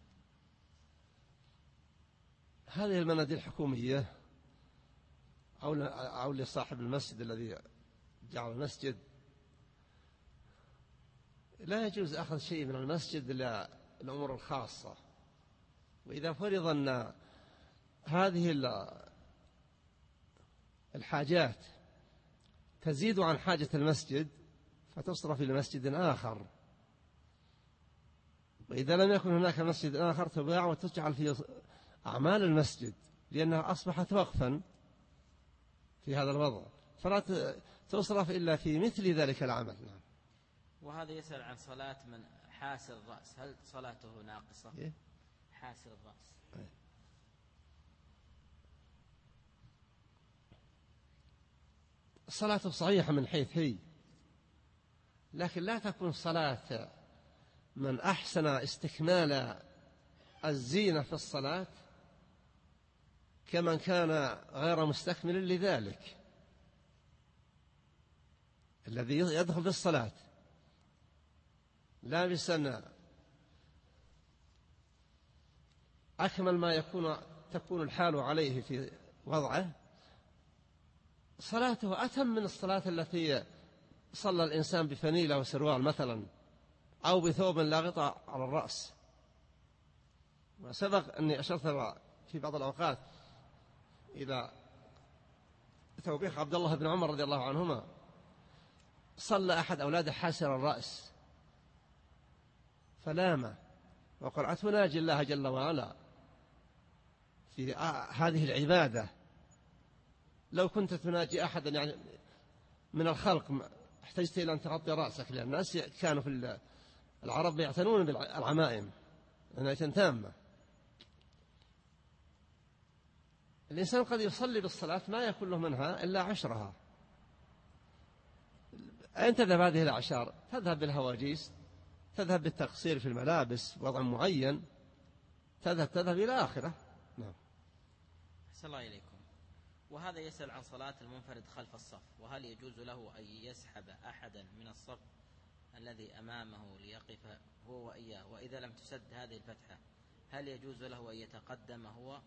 هذه المناديل حكومية أو أو لصاحب المسجد الذي جعل المسجد، لا يجوز أخذ شيء من المسجد إلا الأمور الخاصة. وإذا فرض أن هذه الحاجات تزيد عن حاجة المسجد فتصرف إلى مسجد آخر، وإذا لم يكن هناك مسجد آخر تباع وتجعل في أعمال المسجد، لأنها أصبحت وقفا في هذا الوضع، فلا تصرف إلا في مثل ذلك العمل. نعم. وهذا يسأل عن صلاة من حاسر الرأس، هل صلاته ناقصة؟ إيه؟ حاسر الرأس. إيه؟ صلاته صحيحة من حيث هي، لكن لا تكون صلاة من أحسن استكمال الزينة في الصلاة كمن كان غير مستكمل لذلك. الذي يدخل في الصلاة لابسا أكمل ما يكون تكون الحال عليه في وضعه، صلاته أتم من الصلاة التي صلى الإنسان بفنيلة وسروال مثلا، أو بثوب لا غطاء على الرأس. وسبق أني أشرت في بعض الأوقات إلى توبيخ عبد الله بن عمر رضي الله عنهما، صلى أحد أولاده حاسر الرأس فلام وقال: أتناجي الله جل وعلا في هذه العبادة؟ لو كنت تناجي أحدا يعني من الخلق احتجت إلى أن تغطي رأسك، لأن الناس كانوا في العرب يعتنون بالعمائم، عناية تامة. الإنسان قد يصلي بالصلاة ما يكون له منها إلا عشرها. أين تذهب هذه الأعشار؟ تذهب بالهواجيس، تذهب بالتقصير في الملابس وضع معين، تذهب تذهب إلى آخرة. نعم. أحسن الله إليكم. وهذا يسأل عن صلاة المنفرد خلف الصف، وهل يجوز له أن يسحب أحدا من الصف الذي أمامه ليقف هو وإياه، وإذا لم تسد هذه الفتحة هل يجوز له أن يتقدم هو؟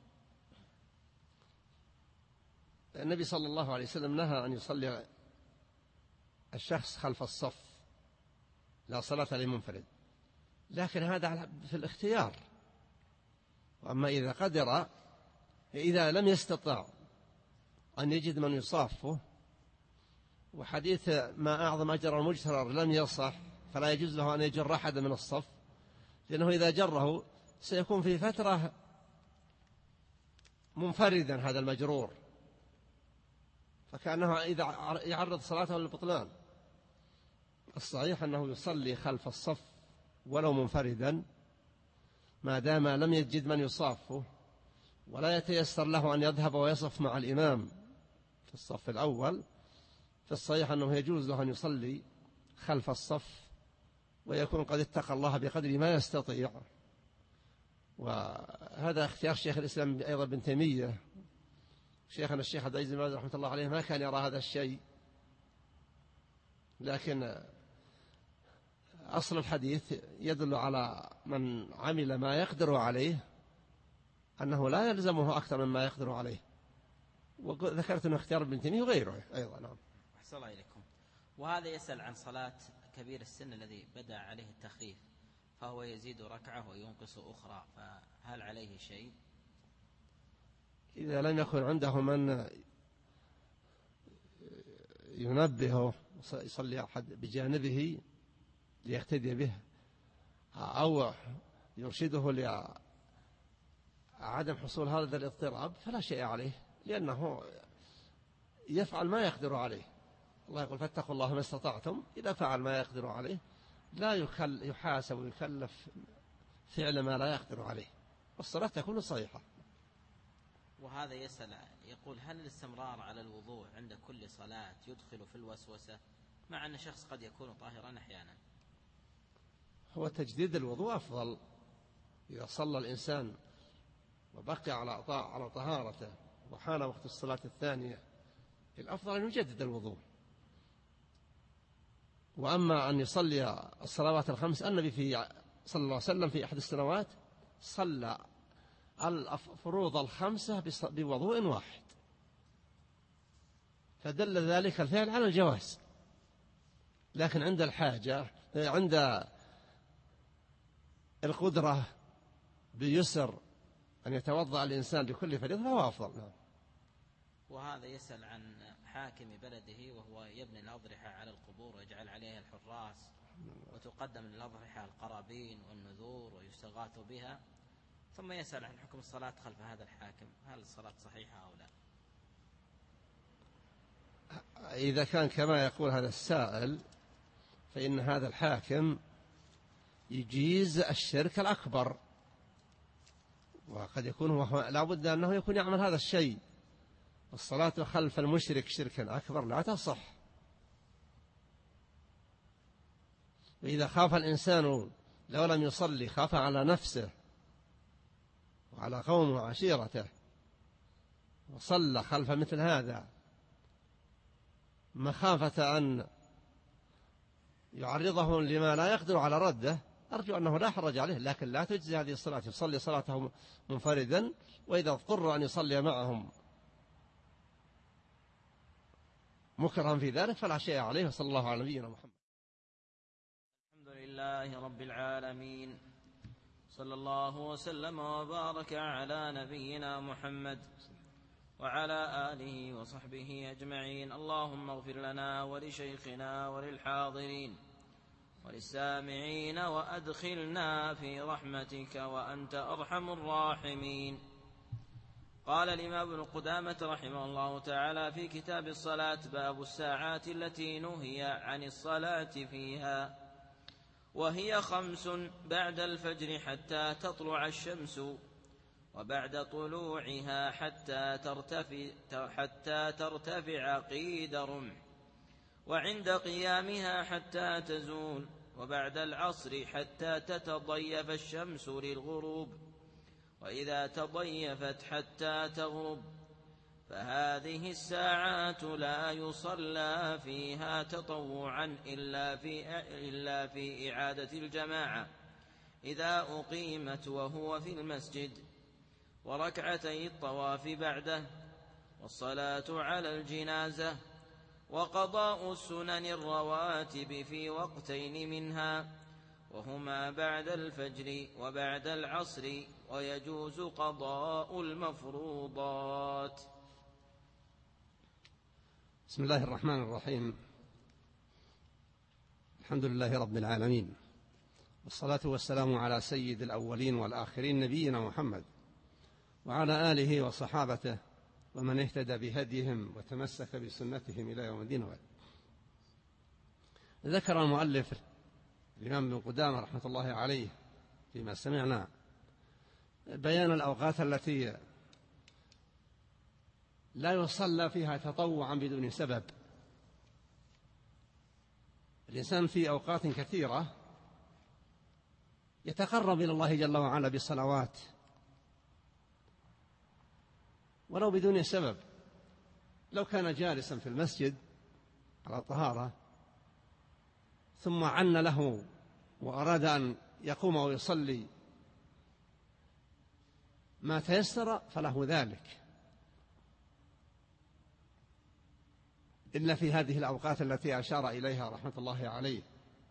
النبي صلى الله عليه وسلم نهى أن يصلي الشخص خلف الصف، لا صلاة لمنفرد، لكن هذا في الاختيار. وأما إذا قدر، إذا لم يستطع أن يجد من يصافه، وحديث ما أعظم أجر المجترر لم يصح، فلا يجوز له أن يجر أحد من الصف، لأنه إذا جره سيكون في فترة منفردا هذا المجرور، فكأنه إذا يعرض صلاته للبطلان. الصحيح أنه يصلي خلف الصف ولو منفردا ما دام لم يجد من يصافه، ولا يتيسر له أن يذهب ويصف مع الإمام في الصف الأول. فالصحيح أنه يجوز له أن يصلي خلف الصف، ويكون قد اتقى الله بقدر ما يستطيع. وهذا اختيار شيخ الإسلام أيضا ابن تيمية. شيخنا الشيخ عبد العزيز بن باز رحمة الله عليه ما كان يرى هذا الشيء، لكن أصل الحديث يدل على من عمل ما يقدر عليه أنه لا يلزمه أكثر مما يقدر عليه. وذكرت أنه اختيار ابن تيمية وغيره أيضا. نعم. أحسن الله إليكم. وهذا يسأل عن صلاة كبير السن الذي بدأ عليه التخفيف، فهو يزيد ركعة وينقص أخرى، فهل عليه شيء؟ إذا لم يكن عنده من ينبهه يصلي أحد بجانبه ليقتدي به أو يرشده لعدم حصول هذا الاضطراب، فلا شيء عليه، لأنه يفعل ما يقدر عليه. الله يقول فاتقوا الله ما استطعتم. إذا فعل ما يقدر عليه لا يحاسب ويكلف فعل ما لا يقدر عليه، والصلاة تكون صحيحة. وهذا يسأل يقول هل الاستمرار على الوضوء عند كل صلاة يدخل في الوسوسة، مع أن شخص قد يكون طاهرا أحيانا؟ هو تجديد الوضوء أفضل. إذا صلى الإنسان وبقي على على طهارته وحان وقت الصلاة الثانية، الأفضل أن يجدد الوضوء. وأما أن يصلي الصلوات الخمس، النبي في صلى الله عليه وسلم في أحد السنوات صلى الفروض الخمسة بوضوء واحد، فدل ذلك الفعل على الجواز. لكن عند الحاجة، عند القدرة بيسر أن يتوضأ الإنسان لكل فريضة فهو أفضل. وهذا يسأل عن حاكم بلده وهو يبني الأضرحة على القبور ويجعل عليها الحراس، وتقدم للأضرحة القرابين والنذور ويستغاث بها، ثم يسأل عن حكم الصلاة خلف هذا الحاكم، هل الصلاة صحيحة أو لا؟ إذا كان كما يقول هذا السائل، فإن هذا الحاكم يجيز الشرك الأكبر، وقد يكون هو لا بد أنه يكون يعمل هذا الشيء. الصلاة خلف المشرك شركا أكبر لا تصح. وإذا خاف الإنسان لو لم يصلي خاف على نفسه وعلى قومه وعشيرته، وصلى خلف مثل هذا مخافة أن يعرضه لما لا يقدر على رده، أرجو أنه لا حرج عليه، لكن لا تجزي هذه الصلاة. يصلي صلاته منفردا، وإذا اضطر أن يصلي معهم مكرها في ذلك فلا شيء عليه. صلى الله على نبينا محمد. الحمد لله رب العالمين، صلى الله وسلم وبارك على نبينا محمد وعلى آله وصحبه أجمعين. اللهم اغفر لنا ولشيخنا وللحاضرين وللسامعين، وأدخلنا في رحمتك وأنت أرحم الراحمين. قال الإمام ابن قدامة رحمه الله تعالى في كتاب الصلاة: باب الساعات التي نهي عن الصلاة فيها. وهي خمس: بعد الفجر حتى تطلع الشمس، وبعد طلوعها حتى ترتفع, حتى ترتفع قيد رمح، وعند قيامها حتى تزول، وبعد العصر حتى تتضيف الشمس للغروب، وإذا تضيفت حتى تغرب. فهذه الساعات لا يصلى فيها تطوعا إلا في, إلا في إعادة الجماعة إذا أقيمت وهو في المسجد، وركعتي الطواف بعده، والصلاة على الجنازة، وقضاء السنن الرواتب في وقتين منها، وهما بعد الفجر وبعد العصر، ويجوز قضاء المفروضات. بسم الله الرحمن الرحيم. الحمد لله رب العالمين، والصلاة والسلام على سيد الأولين والآخرين نبينا محمد وعلى آله وصحابته ومن اهتدى بهديهم وتمسك بسنتهم إلى يوم الدين. ذكر المؤلف الإمام ابن قدامة رحمة الله عليه فيما سمعنا بيان الأوقات التي لا يصلى فيها تطوعا بدون سبب. الإنسان في أوقات كثيرة يتقرب إلى الله جل وعلا بالصلوات ولو بدون سبب. لو كان جالسا في المسجد على طهارة ثم عن له وأراد أن يقوم ويصلي ما تيسر فله ذلك، إلا في هذه الأوقات التي أشار إليها رحمة الله عليه.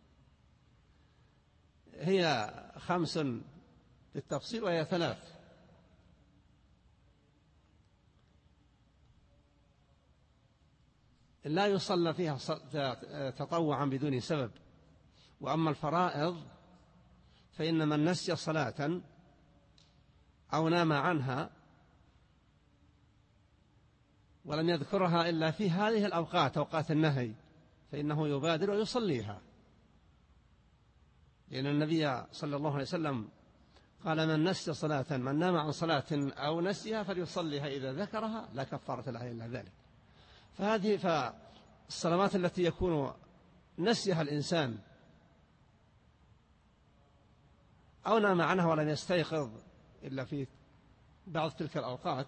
هي خمس بالتفصيل وهي ثلاث: لا يصلى فيها تطوعا بدون سبب. وأما الفرائض فإن من نسي صلاة أو نام عنها ولم يذكرها إلا في هذه الأوقات أوقات النهي فإنه يبادر ويصليها، لأن النبي صلى الله عليه وسلم قال: من نسي صلاة من نام عن صلاة أو نسيها فليصليها إذا ذكرها لا كفارة لها إلا ذلك. فهذه فالصلوات التي يكون نسيها الإنسان أو نام عنها ولم يستيقظ إلا في بعض تلك الأوقات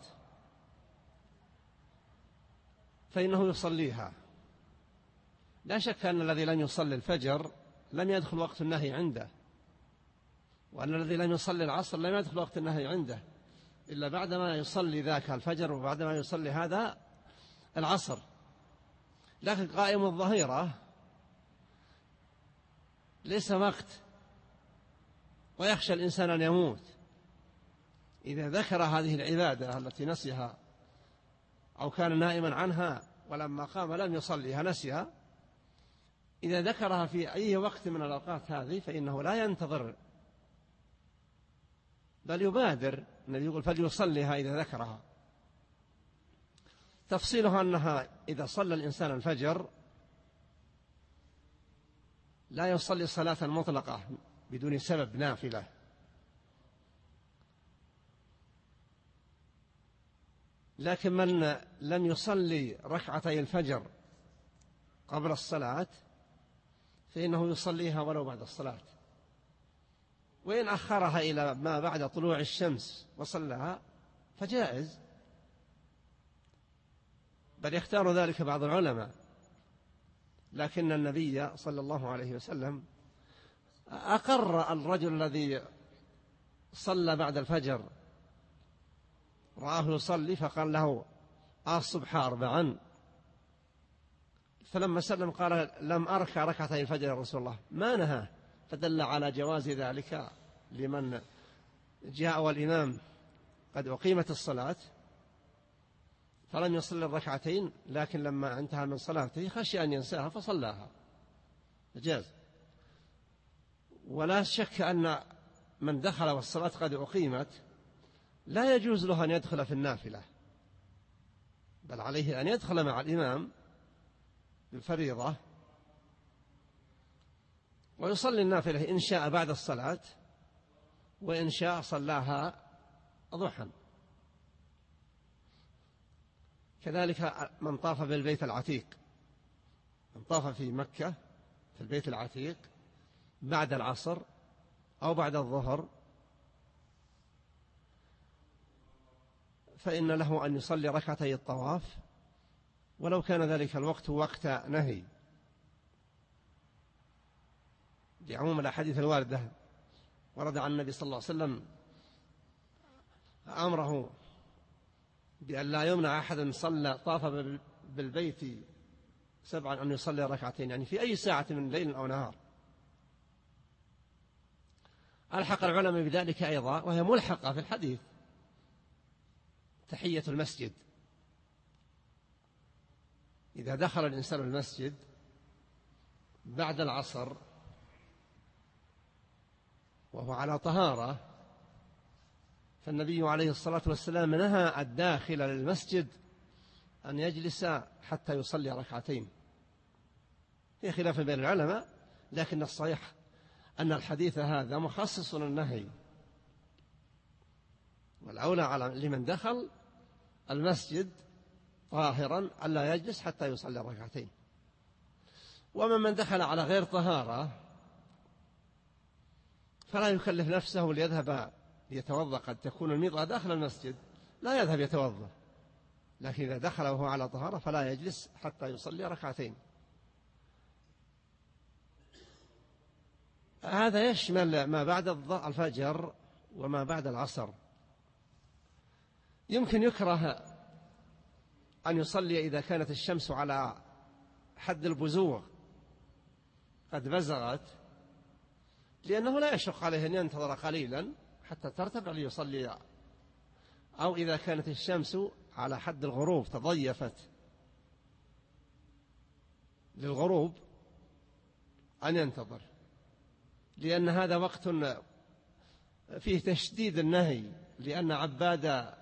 فإنه يصليها. لا شك أن الذي لم يصلي الفجر لم يدخل وقت النهي عنده، وأن الذي لم يصلي العصر لم يدخل وقت النهي عنده إلا بعدما يصلي ذاك الفجر وبعدما يصلي هذا العصر. لكن قائم الظهيرة ليس وقت، ويخشى الإنسان أن يموت إذا ذكر هذه العبادة التي نسيها أو كان نائما عنها ولما قام لم يصليها نسيها. إذا ذكرها في أي وقت من الأوقات هذه فإنه لا ينتظر بل يبادر. النبي يقول: فليصليها إذا ذكرها. تفصيلها أنها إذا صلى الإنسان الفجر لا يصلي صلاة مطلقة بدون سبب نافلة، لكن من لم يصلي ركعتي الفجر قبل الصلاة فإنه يصليها ولو بعد الصلاة، وإن أخرها إلى ما بعد طلوع الشمس وصلها فجائز، بل يختار ذلك بعض العلماء. لكن النبي صلى الله عليه وسلم أقر الرجل الذي صلى بعد الفجر، رآه يصلي فقال له: الصبح أربعا، فلما سلم قال: لم أركع ركعتي الفجر يا رسول الله. ما نهاه، فدل على جواز ذلك لمن جاء والإمام قد أقيمت الصلاة فلم يصلي الركعتين، لكن لما انتهى من صلاته خشي أن ينساها فصلاها، جاز. ولا شك أن من دخل والصلاة قد أقيمت لا يجوز له أن يدخل في النافلة، بل عليه أن يدخل مع الإمام بالفريضة ويصلي النافلة إن شاء بعد الصلاة، وإن شاء صلاها ضحى. كذلك من طاف بالبيت العتيق، من طاف في مكة في البيت العتيق بعد العصر أو بعد الظهر، فإن له أن يصلي ركعتي الطواف ولو كان ذلك الوقت وقت نهي، لعموم الأحاديث الواردة. ورد عن النبي صلى الله عليه وسلم أمره بأن لا يمنع أحد صلى طاف بالبيت سبعا أن يصلي ركعتين، يعني في أي ساعة من ليل أو نهار. ألحق العلماء بذلك أيضا، وهي ملحقة في الحديث، تحية المسجد. إذا دخل الإنسان المسجد بعد العصر وهو على طهارة، فالنبي عليه الصلاة والسلام نهى الداخل للمسجد أن يجلس حتى يصلي ركعتين. في خلاف بين العلماء، لكن الصحيح أن الحديث هذا مخصص للنهي، والأولى على لمن دخل المسجد طاهرا ألا يجلس حتى يصلي ركعتين. ومن من دخل على غير طهارة فلا يكلف نفسه ليذهب ليتوضأ، قد تكون المرأة داخل المسجد لا يذهب يتوضأ، لكن إذا دخل وهو على طهارة فلا يجلس حتى يصلي ركعتين. هذا يشمل ما بعد الفجر وما بعد العصر. يمكن يكره أن يصلي إذا كانت الشمس على حد البزوغ قد بزغت، لأنه لا يشق عليه أن ينتظر قليلا حتى ترتفع ليصلي، أو إذا كانت الشمس على حد الغروب تضيفت للغروب أن ينتظر، لأن هذا وقت فيه تشديد النهي، لأن عباد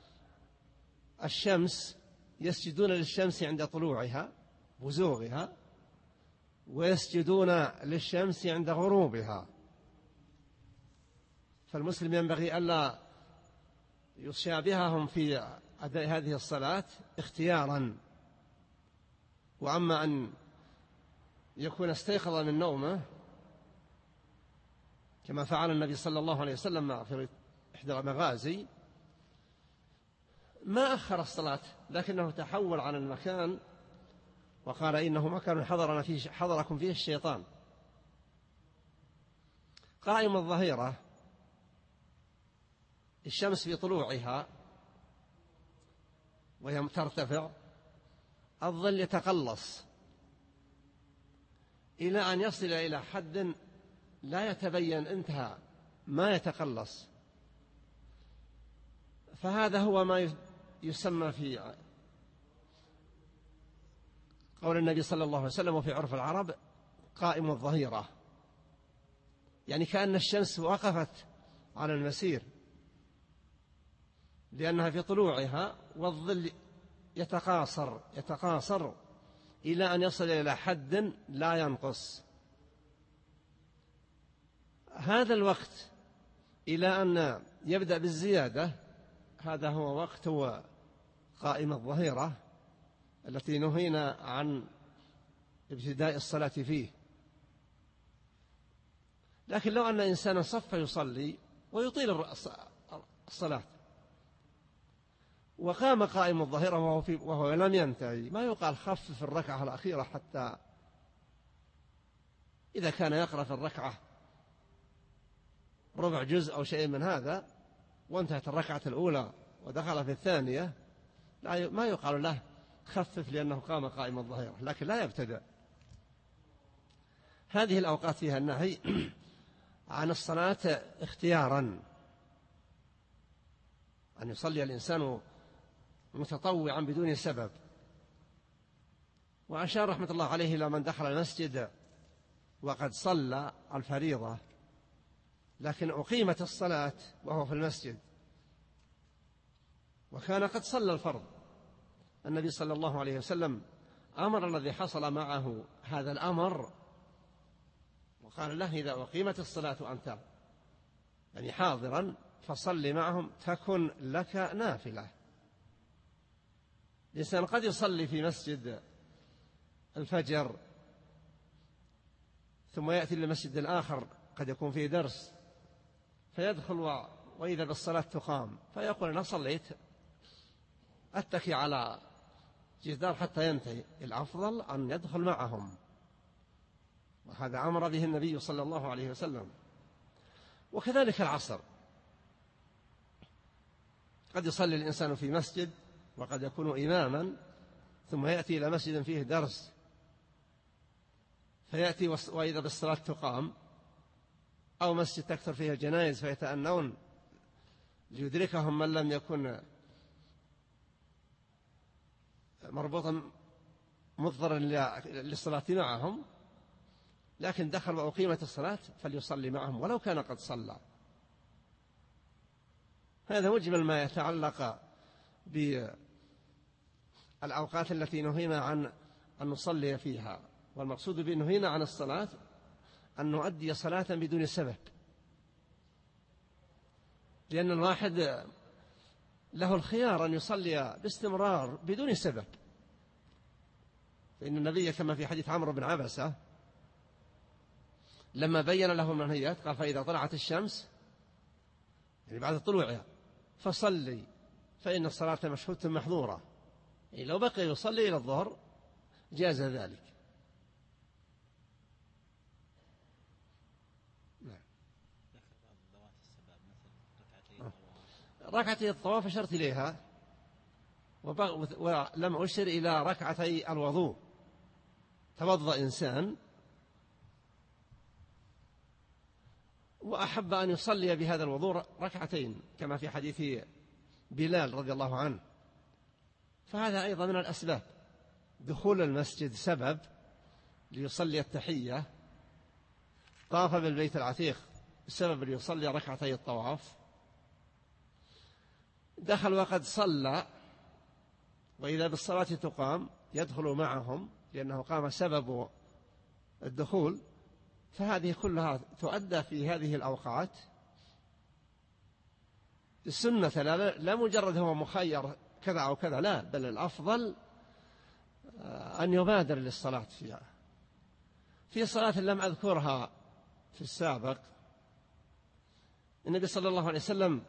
الشمس يسجدون للشمس عند طلوعها بزوغها، ويسجدون للشمس عند غروبها، فالمسلم ينبغي ألا يشابههم في أداء هذه الصلاة اختيارا. وأما أن يكون استيقظ من نومه كما فعل النبي صلى الله عليه وسلم في إحدى المغازي، ما أخر الصلاة لكنه تحول عن المكان وقال إنه مكان حضرنا فيه حضركم فيه الشيطان. قائم الظهيرة الشمس في طلوعها وهي ترتفع، الظل يتقلص إلى أن يصل إلى حد لا يتبين انتهى ما يتقلص، فهذا هو ما يسمى في قول النبي صلى الله عليه وسلم وفي عرف العرب قائم الظهيرة، يعني كأن الشمس وقفت على المسير لأنها في طلوعها، والظل يتقاصر يتقاصر إلى أن يصل إلى حد لا ينقص. هذا الوقت إلى أن يبدأ بالزيادة، هذا هو وقت هو قائم الظهيرة التي نهينا عن ابتداء الصلاة فيه. لكن لو أن إنسانا صف يصلي ويطيل الصلاة وقام قائم الظهيرة وهو, في وهو لم ينتهي، ما يقال خفف الركعة الأخيرة حتى إذا كان يقرأ في الركعة ربع جزء أو شيء من هذا وانتهت الركعة الأولى ودخل في الثانية، لا ما يقال له خفف لأنه قام قائم الظهيرة، لكن لا يبتدأ. هذه الأوقات فيها النهي عن الصلاة اختيارا، أن يصلي الإنسان متطوعا بدون سبب. وأشار رحمة الله عليه إلى من دخل المسجد وقد صلى الفريضة لكن أقيمت الصلاة وهو في المسجد وكان قد صلى الفرض. النبي صلى الله عليه وسلم أمر الذي حصل معه هذا الأمر وقال له إذا أقيمت الصلاة وأنت يعني حاضرا فصل معهم تكن لك نافلة. الإنسان قد يصلي في مسجد الفجر ثم يأتي للمسجد الآخر قد يكون فيه درس فيدخل وإذا بالصلاة تقام فيقول أنا صليت أتكي على جدار حتى ينتهي. الأفضل أن يدخل معهم، وهذا أمر به النبي صلى الله عليه وسلم. وكذلك العصر قد يصلي الإنسان في مسجد وقد يكون إماما ثم يأتي إلى مسجد فيه درس فيأتي وإذا بالصلاة تقام، أو مسجد تكثر فيه الجنائز فيتأنون ليدركهم من لم يكن مربوطا مضطرا للصلاة معهم، لكن دخل وأقيمت الصلاة فليصلي معهم ولو كان قد صلى. هذا مجمل ما يتعلق بالأوقات التي نهينا عن أن نصلي فيها. والمقصود بنهينا عن الصلاة أن نؤدي صلاة بدون سبب، لأن الواحد له الخيار أن يصلي باستمرار بدون سبب. فإن النبي كما في حديث عمرو بن عبسة لما بين له المنهيات قال فإذا طلعت الشمس يعني بعد طلوعها فصلي فإن الصلاة مشهودة محظورة. يعني لو بقي يصلي إلى الظهر جاز ذلك. ركعتي الطواف أشرت إليها ولم أشر إلى ركعتي الوضوء. توضأ إنسان وأحب أن يصلي بهذا الوضوء ركعتين كما في حديث بلال رضي الله عنه، فهذا أيضا من الأسباب. دخول المسجد سبب ليصلي التحية، طاف بالبيت العتيق سبب ليصلي ركعتي الطواف، دخل وقد صلى وإذا بالصلاة تقام يدخل معهم لأنه قام سبب الدخول. فهذه كلها تؤدى في هذه الأوقات السنة، لا مجرد هو مخير كذا أو كذا، لا، بل الأفضل أن يبادر للصلاة فيها. في صلاة لم أذكرها في السابق، النبي صلى الله عليه وسلم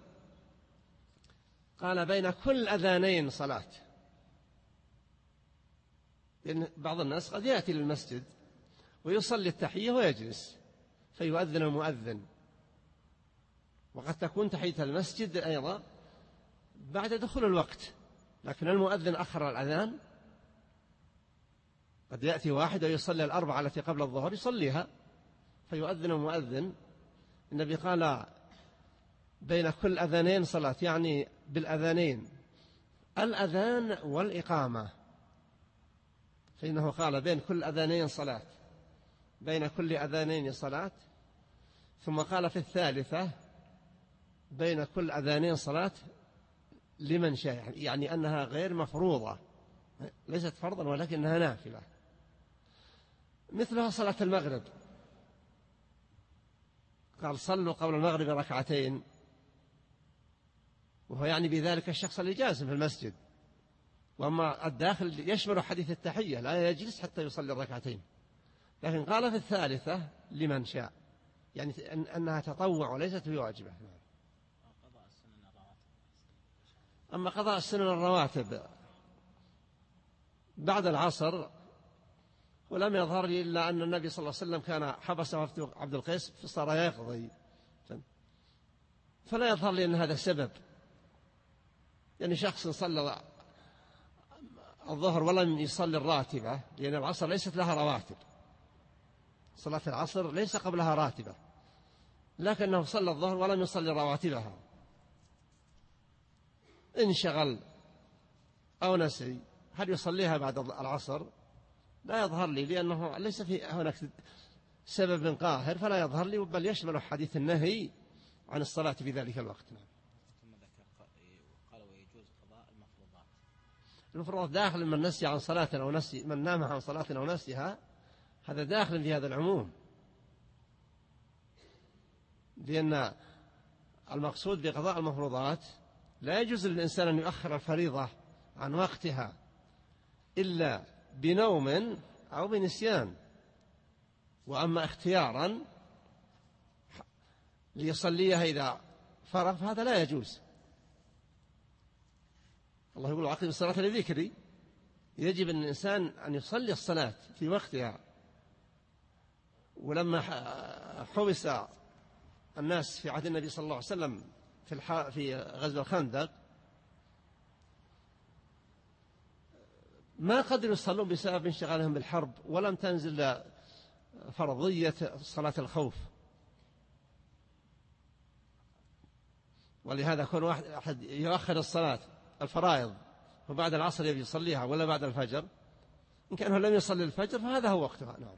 قال بين كل أذانين صلاة. لأن بعض الناس قد يأتي للمسجد ويصلي التحية ويجلس فيؤذن المؤذن، وقد تكون تحية المسجد أيضا بعد دخول الوقت، لكن المؤذن أخر الأذان. قد يأتي واحد ويصلي الأربعة التي قبل الظهر يصليها فيؤذن المؤذن. النبي قال بين كل أذانين صلاة، يعني بالأذانين الأذان والإقامة، فإنه قال بين كل أذانين صلاة، بين كل أذانين صلاة. ثم قال في الثالثة بين كل أذانين صلاة لمن شاء، يعني أنها غير مفروضة، ليست فرضا ولكنها نافلة. مثلها صلاة المغرب، قال صلوا قبل المغرب ركعتين، وهو يعني بذلك الشخص اللي جالس في المسجد. وأما الداخل يشمل حديث التحية لا يجلس حتى يصلي الركعتين، لكن قال في الثالثة لمن شاء، يعني أنها تطوع وليست بواجبة. أما قضاء السنن الرواتب بعد العصر ولم يظهر لي إلا أن النبي صلى الله عليه وسلم كان حبس عبد القيس فصار يقضي، فلا يظهر لي أن هذا سبب. يعني شخص صلى الظهر ولم يصلي الراتبة، لأن العصر ليست لها رواتب، صلاة العصر ليس قبلها راتبة، لكنه صلى الظهر ولم يصلي رواتبها، انشغل أو نسي، هل يصليها بعد العصر؟ لا يظهر لي، لأنه ليس في هناك سبب قاهر فلا يظهر لي، بل يشمل حديث النهي عن الصلاة في ذلك الوقت. ثم ذكر قال ويجوز قضاء المفروضات. المفروضات داخل من نسي عن صلاة أو نسي، من نام عن صلاة أو نسيها، هذا داخل في هذا العموم. لأن المقصود بقضاء المفروضات لا يجوز للإنسان أن يؤخر الفريضة عن وقتها إلا بنوم أو بنسيان. وأما اختيارا ليصليها إذا فرغ فهذا لا يجوز. الله يقول أقم الصلاة لذكري، يجب أن الإنسان أن يصلي الصلاة في وقتها. ولما حبس الناس في عهد النبي صلى الله عليه وسلم في في غزوة الخندق ما قدروا يصلون بسبب انشغالهم بالحرب، ولم تنزل فرضية صلاة الخوف. ولهذا كون واحد أحد يؤخر الصلاة الفرائض وبعد العصر يبي يصليها ولا بعد الفجر، إن كانه لم يصلي الفجر فهذا هو وقتها. نعم.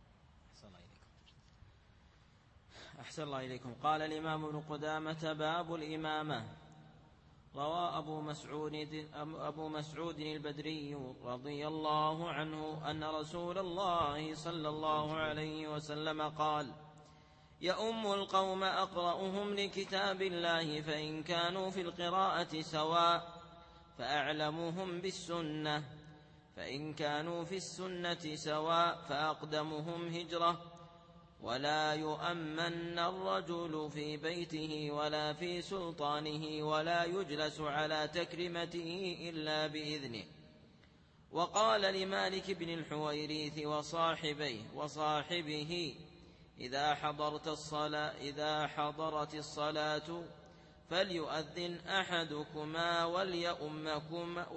أحسن الله إليكم. قال الإمام ابن قدامة: باب الإمامة. روى أبو مسعود, أبو مسعود البدري رضي الله عنه أن رسول الله صلى الله عليه وسلم قال: يؤم القوم أقرأهم لكتاب الله، فإن كانوا في القراءة سواء فأعلمهم بالسنة، فإن كانوا في السنة سواء فأقدمهم هجرة. ولا يؤمن الرجل في بيته ولا في سلطانه، ولا يجلس على تكريمته إلا بإذنه. وقال لمالك بن الحويريث وصاحبيه وصاحبه: إذا حضرت الصلاة إذا حضرت الصلاة فليؤذن أحدكما وليؤمكما,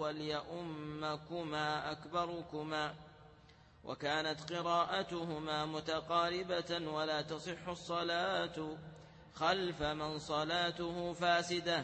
وليؤمكما أكبركما. وكانت قراءتهما متقاربة، ولا تصح الصلاة خلف من صلاته فاسدة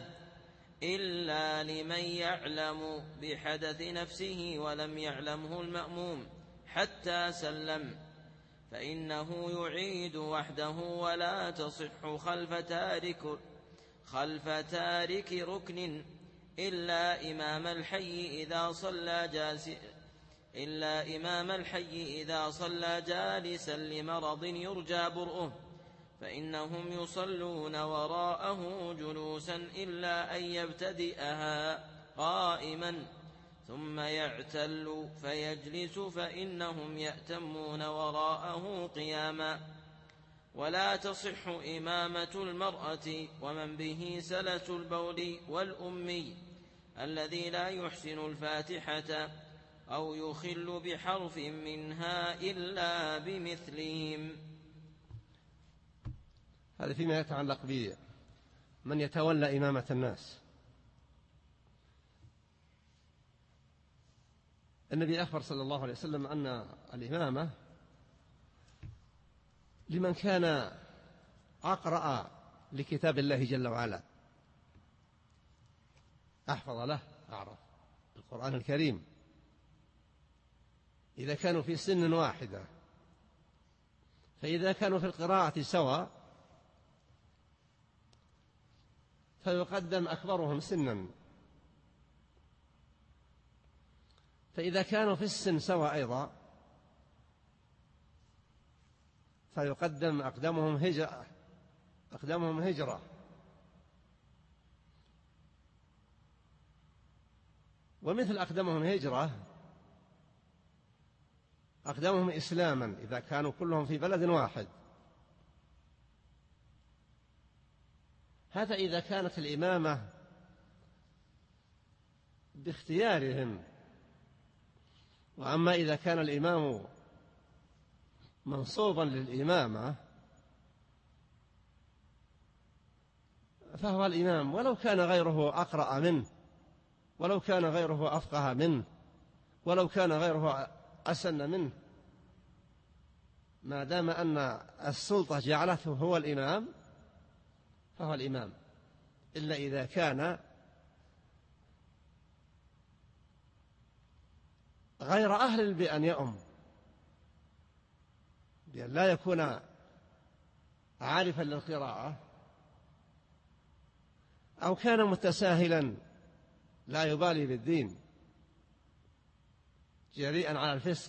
إلا لمن يعلم بحدث نفسه ولم يعلمه المأموم حتى سلم، فإنه يعيد وحده. ولا تصح خلف تارك خلف تارك ركن إلا إمام الحي إذا صلى جالسا إلا إمام الحي إذا صلى جالسا لمرض يرجى برؤه، فإنهم يصلون وراءه جلوسا إلا أن يبتدئها قائما ثم يعتل فيجلس، فإنهم يأتمون وراءه قياما. ولا تصح إمامة المرأة ومن به سلس البول والأمي الذي لا يحسن الفاتحة أو يخل بحرف منها إلا بمثلهم. هذا فيما يتعلق بمن يتولى إمامة الناس. النبي أخبر صلى الله عليه وسلم أن الإمامة لمن كان أقرأ لكتاب الله جل وعلا، أحفظ له أعرف القرآن الكريم، إذا كانوا في سن واحدة. فإذا كانوا في القراءة سواء فيقدم أكبرهم سنا، فإذا كانوا في السن سواء أيضا فيقدم أقدمهم هجرة أقدمهم هجرة ومثل أقدمهم هجرة أقدمهم إسلاما إذا كانوا كلهم في بلد واحد. هذا إذا كانت الإمامة باختيارهم. وأما إذا كان الإمام منصوبا للإمامة فهو الإمام، ولو كان غيره أقرأ منه، ولو كان غيره أفقه منه، ولو كان غيره أسن منه، ما دام أن السلطة جعلته هو الإمام فهو الإمام، إلا إذا كان غير أهل بأن يؤم، بأن لا يكون عارفا للقراءة، أو كان متساهلا لا يبالي بالدين جريئا على الفسق،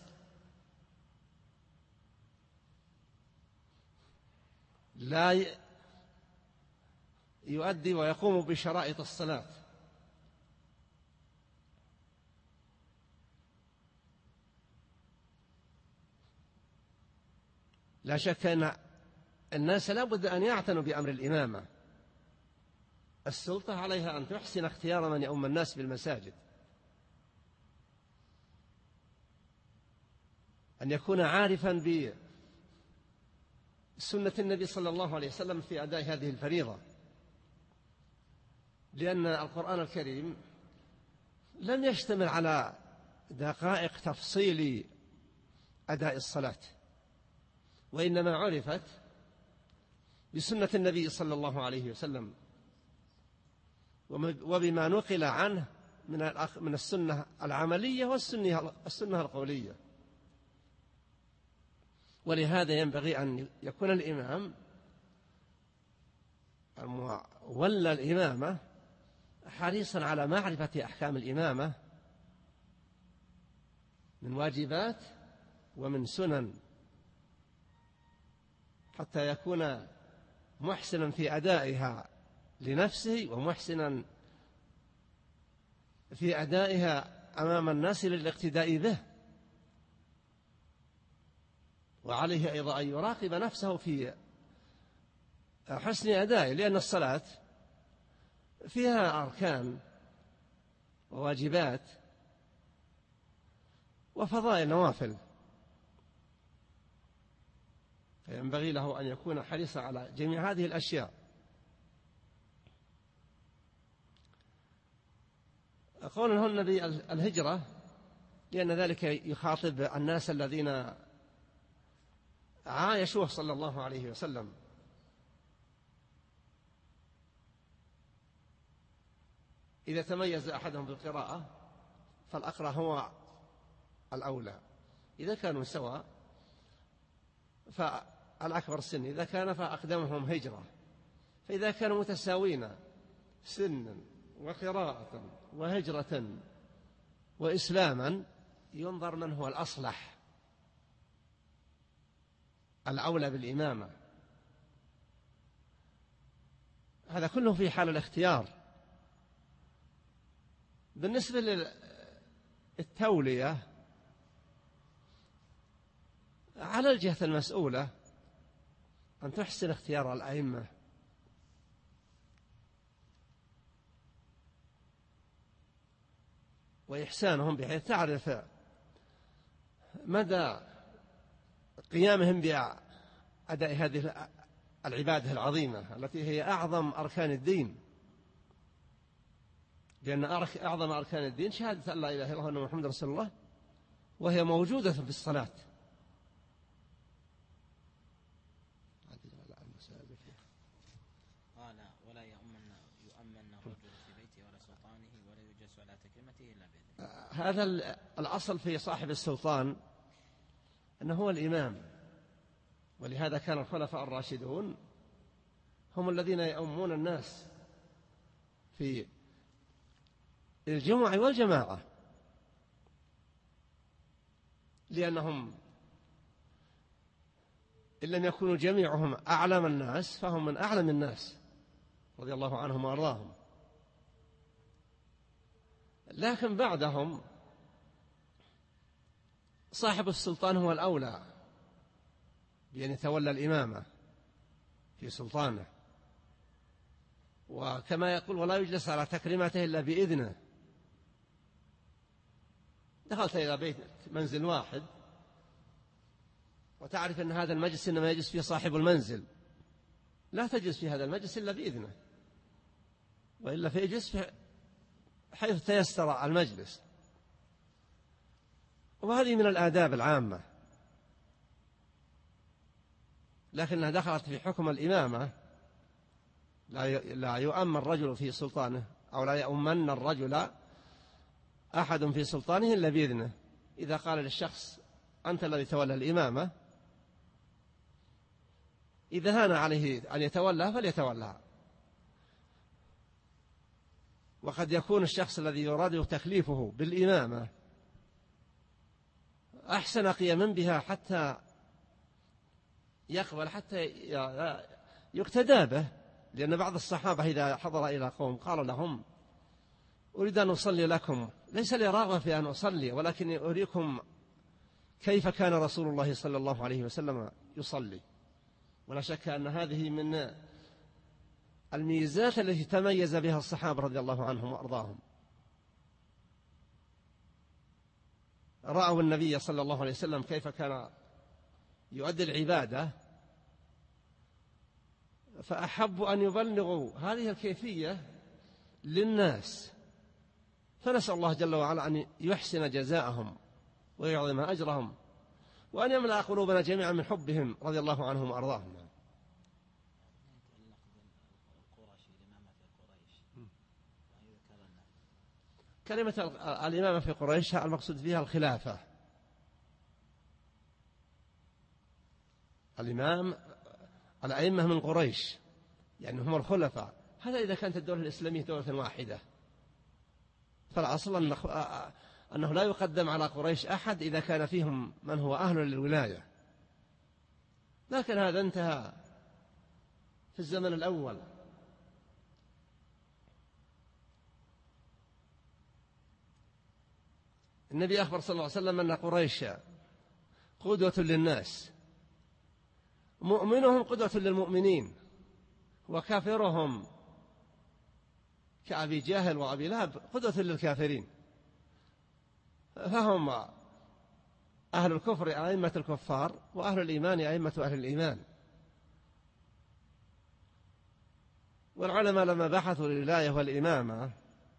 لا يؤدي ويقوم بشرائط الصلاة. لا شك أن الناس لا بد أن يعتنوا بأمر الإمامة. السلطة عليها أن تحسن اختيار من يؤم الناس بالمساجد، أن يكون عارفا بسنة النبي صلى الله عليه وسلم في أداء هذه الفريضة، لأن القرآن الكريم لم يشتمل على دقائق تفصيل أداء الصلاة، وإنما عرفت بسنة النبي صلى الله عليه وسلم وبما نقل عنه من السنة العملية والسنة القولية. ولهذا ينبغي أن يكون الإمام ولى الإمامة حريصا على معرفة أحكام الإمامة من واجبات ومن سنن، حتى يكون محسنا في أدائها لنفسه ومحسنا في أدائها أمام الناس للاقتداء به. وعليه أيضا أن يراقب نفسه في حسن أدائه، لأن الصلاة فيها أركان وواجبات وفضائل نوافل، فينبغي له أن يكون حريصا على جميع هذه الأشياء. قوله النبي الهجرة لأن ذلك يخاطب الناس الذين عايشوه صلى الله عليه وسلم، إذا تميز أحدهم بالقراءة فالأقرأ هو الأولى، إذا كانوا سواء فالأكبر سن، إذا كان فأقدمهم هجرة، فإذا كانوا متساوين سنا وقراءة وهجرة وإسلاما ينظر من هو الأصلح الأولى بالإمامة. هذا كله في حال الاختيار. بالنسبة للتولية على الجهة المسؤولة أن تحسن اختيار الأئمة، وإحسانهم بحيث تعرف مدى قيامهم بأداء هذه العبادة العظيمة التي هي أعظم أركان الدين، لأن أعظم أركان الدين شهادة أن لا إله إلا الله وأن محمد رسول الله، وهي موجودة في الصلاة. قال ولا يؤمن يؤمن الرجل في بيته ولا سلطانه ولا يجلس على تكريمته إلا بإذنه. هذا الأصل في صاحب السلطان أنه هو الإمام، ولهذا كان الخلفاء الراشدون هم الذين يؤمون الناس في الجمعة والجماعة، لأنهم إن لم يكونوا جميعهم أعلم الناس فهم من أعلم الناس رضي الله عنهم وأرضاهم. لكن بعدهم صاحب السلطان هو الأولى بأن يتولى الإمامة في سلطانه، وكما يقول ولا يجلس على تكريمته إلا بإذنه. دخلت إلى بيت منزل واحد وتعرف أن هذا المجلس إنما يجلس فيه صاحب المنزل، لا تجلس في هذا المجلس إلا بإذنه، وإلا فيجلس حيث تيسر المجلس. وهذه من الآداب العامة، لكنها دخلت في حكم الإمامة. لا يؤمن الرجل في سلطانه أو لا يؤمن الرجل أحد في سلطانه إلا بإذنه. إذا قال للشخص أنت الذي تولى الإمامة، إذا هان عليه أن يتولى فليتولى. وقد يكون الشخص الذي يراد تكليفه بالإمامة أحسن قيما بها حتى يقبل، حتى يقتدى به، لأن بعض الصحابة إذا حضر إلى قوم قال لهم أريد أن أصلي لكم، ليس لي رغبة في أن أصلي، ولكن أريكم كيف كان رسول الله صلى الله عليه وسلم يصلي. ولا شك أن هذه من الميزات التي تميز بها الصحابة رضي الله عنهم وأرضاهم. رأوا النبي صلى الله عليه وسلم كيف كان يؤدي العبادة، فأحبوا أن يبلغوا هذه الكيفية للناس، فنسأل الله جل وعلا أن يحسن جزاءهم ويعظم أجرهم، وأن يملأ قلوبنا جميعا من حبهم رضي الله عنهم وأرضاهم. كلمة الإمامة في قريش المقصود فيها الخلافة. الإمام الأئمة من قريش يعني هم الخلفاء، هذا إذا كانت الدولة الإسلامية دولة واحدة، فالأصل أنه لا يقدم على قريش أحد إذا كان فيهم من هو أهل للولاية، لكن هذا انتهى في الزمن الأول. النبي أخبر صلى الله عليه وسلم أن قريش قدوة للناس، مؤمنهم قدوة للمؤمنين، وكافرهم كأبي جاهل وأبي لهب قدوة للكافرين، فهم أهل الكفر أئمة الكفار، وأهل الإيمان أئمة أهل الإيمان. والعلماء لما بحثوا للولاية والإمامة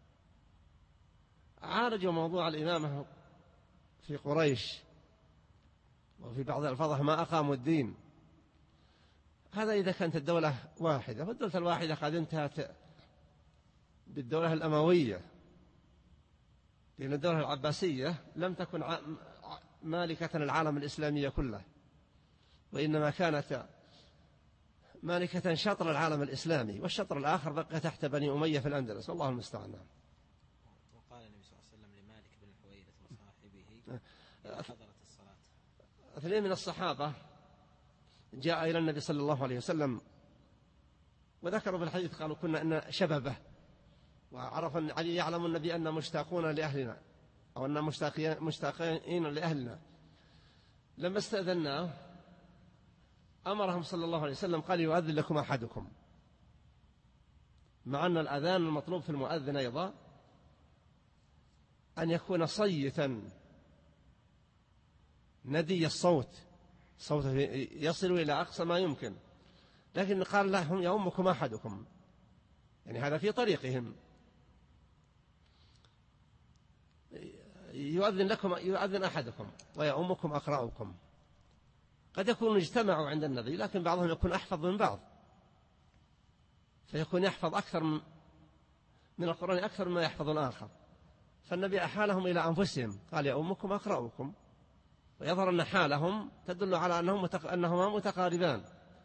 عالجوا موضوع الإمامة في قريش، وفي بعض الألفاظ ما أقاموا الدين. هذا إذا كانت الدولة واحدة، والدولة الواحدة قد انتهت بالدولة الأموية، لأن الدولة العباسية لم تكن مالكة العالم الإسلامي كله، وإنما كانت مالكة شطر العالم الإسلامي، والشطر الآخر بقى تحت بني أمية في الأندلس، والله المستعان. وقال النبي صلى الله عليه وسلم لمالك بن الحويرث وصاحبه إذا حضرت الصلاة. اثنين من الصحابة جاء إلى النبي صلى الله عليه وسلم وذكروا في الحديث، قالوا كنا إن شببه، وعرف أن علي يعلم النبي أن مشتاقون لأهلنا، أو أن مشتاقين لأهلنا. لما استأذناه أمرهم صلى الله عليه وسلم قال يؤذن لكم أحدكم، مع أن الأذان المطلوب في المؤذن أيضا أن يكون صيتا ندي الصوت، صوته يصل إلى أقصى ما يمكن، لكن قال لهم يؤمكم أحدكم، يعني هذا في طريقهم، يؤذن لكم يؤذن أحدكم ويؤمكم أقرأكم. قد يكون اجتمعوا عند النبي، لكن بعضهم يكون أحفظ من بعض، فيكون يحفظ أكثر من القرآن أكثر مما يحفظ الآخر، فالنبي أحالهم إلى أنفسهم، قال يؤمكم أقرأكم، ويظهر أن حالهم تدل على أنهم متق... أنهما متقاربان.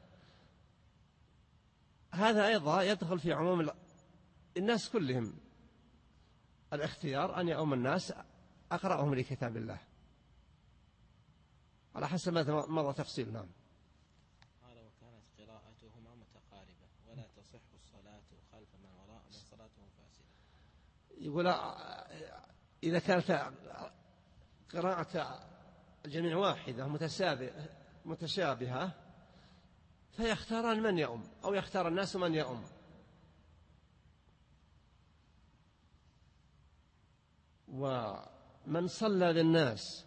هذا أيضا يدخل في عموم الناس كلهم، الاختيار أن يؤم الناس أقرأهم لكتاب الله على حسب ما مضى تفصيل. نعم. قال وكانت قراءتهما متقاربة ولا تصح الصلاة خلف من وراء من صلاتهم فاسدة. يقول إذا كانت قراءة الجميع واحدة متشابهة فيختاران من يؤم، أو يختار الناس من يؤم. ومن صلى للناس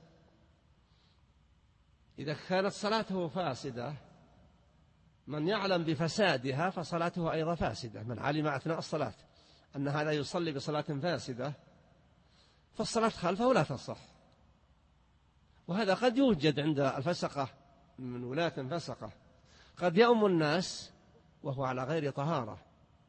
إذا كانت صلاته فاسدة، من يعلم بفسادها فصلاته أيضا فاسدة. من علم أثناء الصلاة أن هذا يصلي بصلاة فاسدة فالصلاة خلفه لا تصح. وهذا قد يوجد عند الفسقة من ولاة فسقة، قد يؤم الناس وهو على غير طهارة.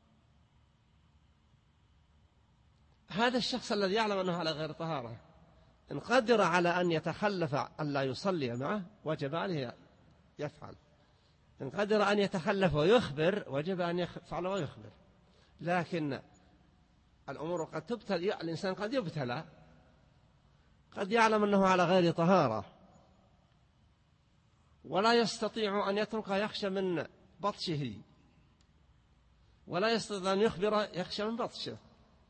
هذا الشخص الذي يعلم أنه على غير طهارة إن قدر على أن يتخلف أن لا يصلي معه وجب عليه يفعل، إن قدر أن يتخلف ويخبر وجب أن يفعل ويخبر. لكن الأمور قد تبتلى، الإنسان قد يبتلى، قد يعلم أنه على غير طهارة ولا يستطيع أن يترك، يخشى من بطشه ولا يستطيع أن يخبر يخشى من بطشه.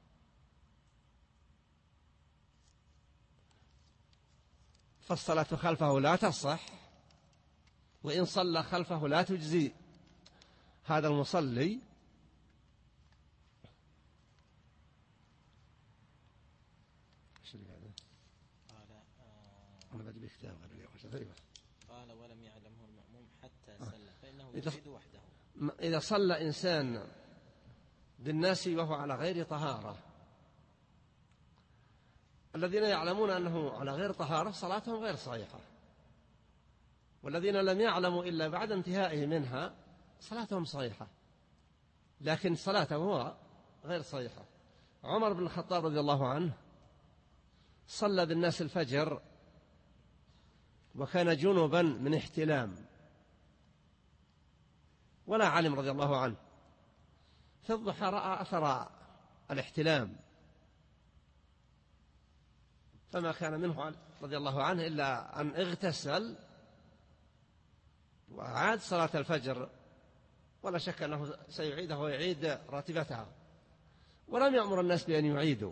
فالصلاة خلفه لا تصح، وإن صلى خلفه لا تجزي هذا المصلي. أنا بدي بكتاب غير قال ولم يعلمه المأموم حتى سلم فإنه يعيد وحده. إذا صلى إنسان بالناس وهو على غير طهارة، الذين يعلمون أنه على غير طهارة صلاتهم غير صحيحة، والذين لم يعلموا إلا بعد انتهائه منها صلاتهم صحيحة، لكن صلاته هو غير صحيحة. عمر بن الخطاب رضي الله عنه صلى بالناس الفجر وكان جنبا من احتلام ولا علم رضي الله عنه. في الضحى رأى أثر الاحتلام فما كان منه رضي الله عنه إلا أن اغتسل وعاد صلاة الفجر، ولا شك أنه سيعيدها ويعيد راتبتها، ولم يأمر الناس بأن يعيدوا.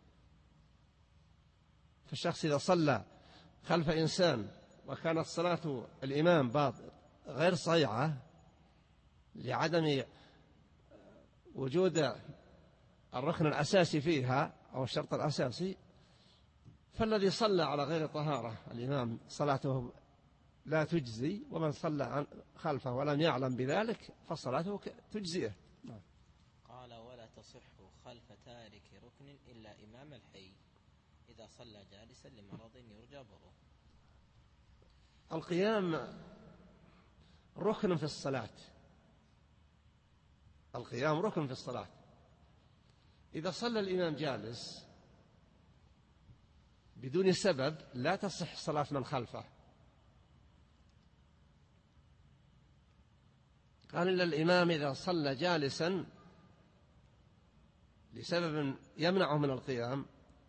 فالشخص إذا صلى خلف إنسان وكانت صلاة الإمام باطل غير صحيحة لعدم وجود الركن الأساسي فيها أو الشرط الأساسي، فالذي صلى على غير طهارة الإمام صلاته لا تجزي، ومن صلى خلفه ولم يعلم بذلك فصلاته تجزيه. قال ولا تصح خلف تارك ركن إلا إمام الحي إذا صلى جالسا لمرض يرجى بره. القيام ركن في الصلاة، القيام ركن في الصلاة. إذا صلى الإمام جالس بدون سبب لا تصح صلاة من خلفه. قال إلا الإمام إذا صلى جالسا لسبب يمنعه من القيام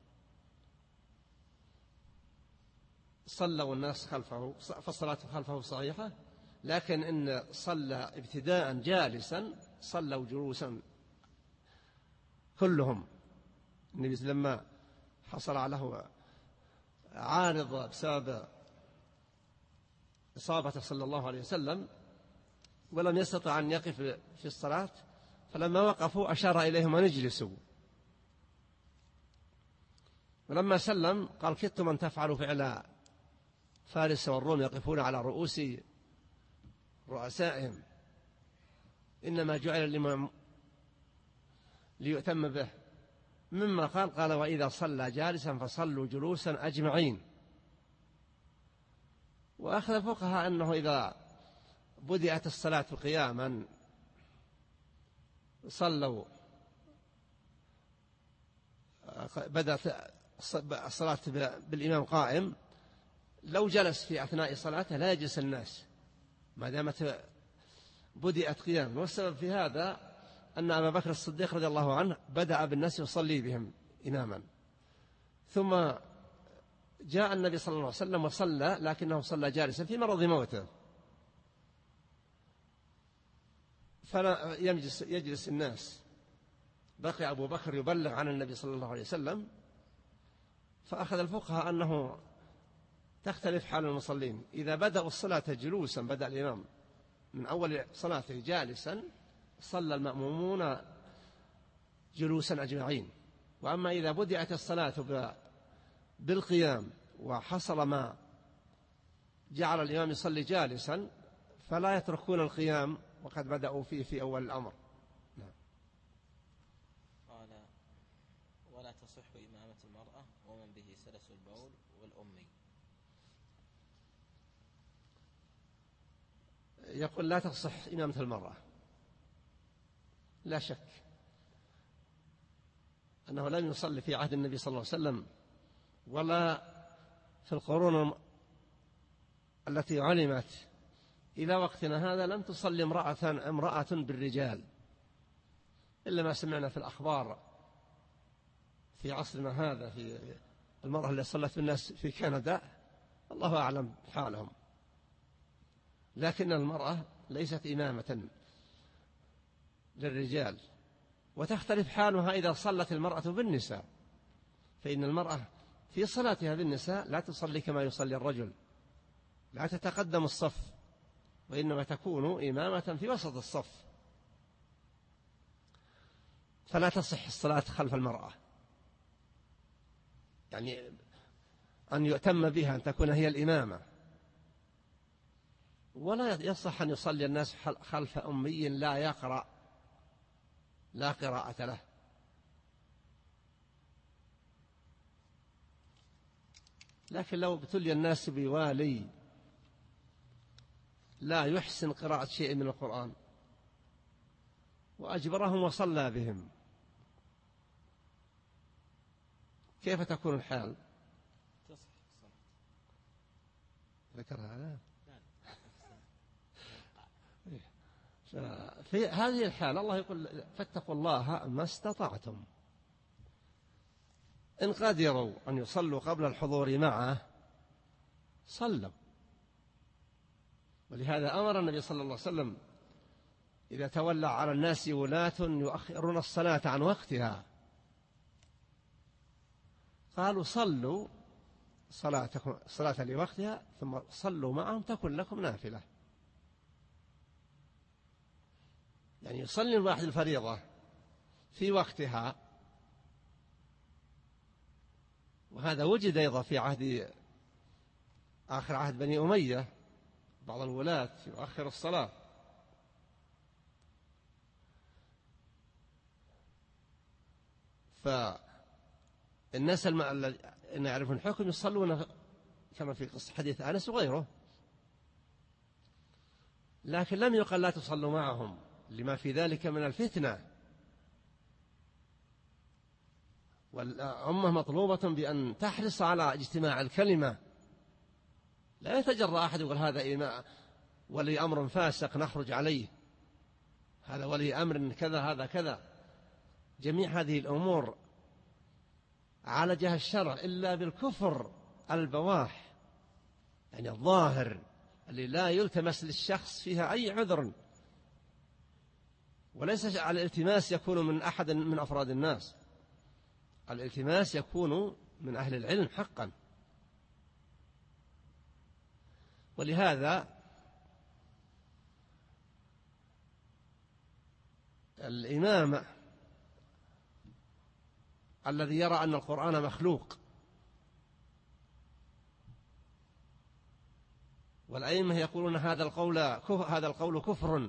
صلوا الناس خلفه فالصلاة خلفه صحيحة، لكن إن صلى ابتداء جالسا صلوا جلوسا كلهم. النبي لما حصل له عارض بسبب إصابته صلى الله عليه وسلم ولم يستطع أن يقف في الصلاة، فلما وقفوا أشار إليهم أن يجلسوا، ولما سلم قال كدتم أن تفعلوا فعل فارس والروم يقفون على رؤوس رؤسائهم، إنما جعل الإمام ليؤتم به. مما قال قال وإذا صلى جالسا فصلوا جلوسا أجمعين. وأخذ الفقهاء أنه إذا بدأت الصلاة قياما صلوا بدأت الصلاة بالإمام قائم، لو جلس في أثناء صلاته لا يجلس الناس ما دامت بدأت قياما. والسبب في هذا أن أبا بكر الصديق رضي الله عنه بدأ بالناس يصلي بهم إماما، ثم جاء النبي صلى الله عليه وسلم وصلى، لكنه صلى جالسا في مرض موته، فلا يجلس, يجلس الناس. بقي أبو بكر يبلغ عن النبي صلى الله عليه وسلم. فأخذ الفقهاء أنه تختلف حال المصلين، إذا بدأوا الصلاة جلوسا بدأ الإمام من أول صلاته جالسا صلى المأمومون جلوسا أجمعين. وأما إذا بدأت الصلاة بالقيام وحصل ما جعل الإمام يصلي جالسا فلا يتركون القيام وقد بدأوا فيه في أول الأمر. نعم. قال ولا تصح إمامة المرأة ومن به سلس البول والأمي. يقول لا تصح إمامة المرأة، لا شك أنه لم يصلي في عهد النبي صلى الله عليه وسلم ولا في القرون التي علمت إلى وقتنا هذا لم تصلي امرأة امرأة بالرجال إلا ما سمعنا في الأخبار في عصرنا هذا، في المرأة اللي صلت بالناس في كندا الله أعلم حالهم. لكن المرأة ليست إمامة للرجال، وتختلف حالها إذا صلت المرأة بالنساء، فإن المرأة في صلاتها بالنساء لا تصلي كما يصلي الرجل، لا تتقدم الصف، وإنما تكون إمامة في وسط الصف، فلا تصح الصلاة خلف المرأة، يعني أن يؤتم بها، أن تكون هي الإمامة. ولا يصح أن يصلي الناس خلف أمي لا يقرأ، لا قراءة له. لكن لو ابتلي الناس بوالي لا يحسن قراءة شيء من القرآن وأجبرهم وصلى بهم، كيف تكون الحال؟ ذكرها لا. في هذه الحال الله يقول فاتقوا الله ما استطعتم، إن قدروا أن يصلوا قبل الحضور معه صلوا. ولهذا أمر النبي صلى الله عليه وسلم إذا تولى على الناس ولاة يؤخرون الصلاة عن وقتها قالوا صلوا صلاتكم صلاة لوقتها ثم صلوا معهم تكن لكم نافلة. يعني يصلي الواحد الفريضة في وقتها، وهذا وجد أيضا في عهد آخر عهد بني أمية، بعض الولاة يؤخر الصلاة، فالناس الذين يعرفون الحكم يصلون كما في قصة حديث أنس وغيره، لكن لم يقل لا تصلوا معهم لما في ذلك من الفتنة، والأمة مطلوبة بأن تحرص على اجتماع الكلمة، لا يتجرأ أحد يقول هذا إمام ولي أمر فاسق نخرج عليه، هذا ولي أمر كذا هذا كذا. جميع هذه الأمور عالجها الشرع إلا بالكفر البواح، يعني الظاهر اللي لا يلتمس للشخص فيها أي عذر، وليس على الالتماس يكون من أحد من أفراد الناس، الالتماس يكون من أهل العلم حقا. ولهذا الإمام الذي يرى أن القرآن مخلوق، والأئمة يقولون هذا القول هذا القول كفر،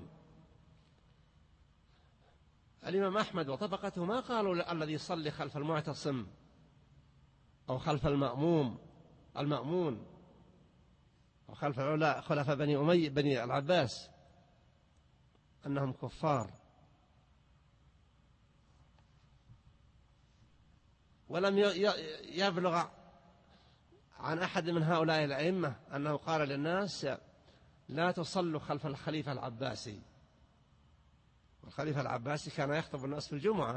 الإمام أحمد وطبقته ما قالوا الذي يصلي خلف المعتصم أو خلف المأموم المأمون أو خلف خلفاء بني أمية بني العباس أنهم كفار، ولم يبلغ عن أحد من هؤلاء الأئمة أنه قال للناس لا تصلوا خلف الخليفة العباسي، والخليفة العباسي كان يخطب الناس في الجمعة،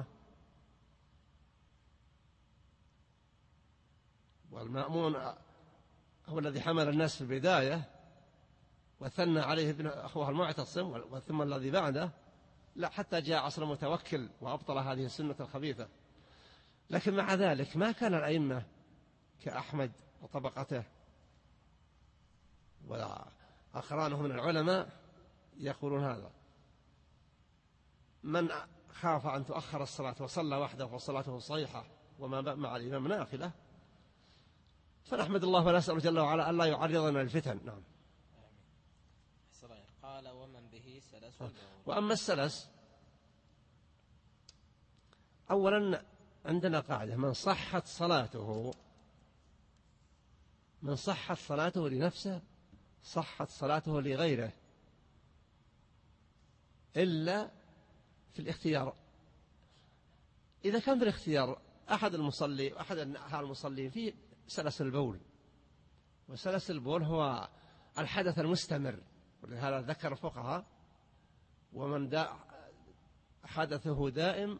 والمأمون هو الذي حمل الناس في البداية وثنى عليه ابن أخوه المعتصم ثم الذي بعده، لا حتى جاء عصر المتوكل وأبطل هذه السنة الخبيثة. لكن مع ذلك ما كان الأئمة كأحمد وطبقته وأقرانه من العلماء يقولون هذا، من خاف أن تؤخر الصلاة وصلى وحده فصلاته صحيحة وما مع الإمام نافلة، فنحمد الله ونسأل جل وعلا ألا يعرضنا للفتن. نعم. قال ومن به سلس. وأما السلس أولا عندنا قاعدة، من صحت صلاته من صحت صلاته لنفسه صحت صلاته لغيره إلا في الاختيار. إذا كان في الاختيار أحد المصلي وأحد المصلين في سلس البول، وسلس البول هو الحدث المستمر، ولهذا ذكر الفقهاء ومن دا حدثه دائم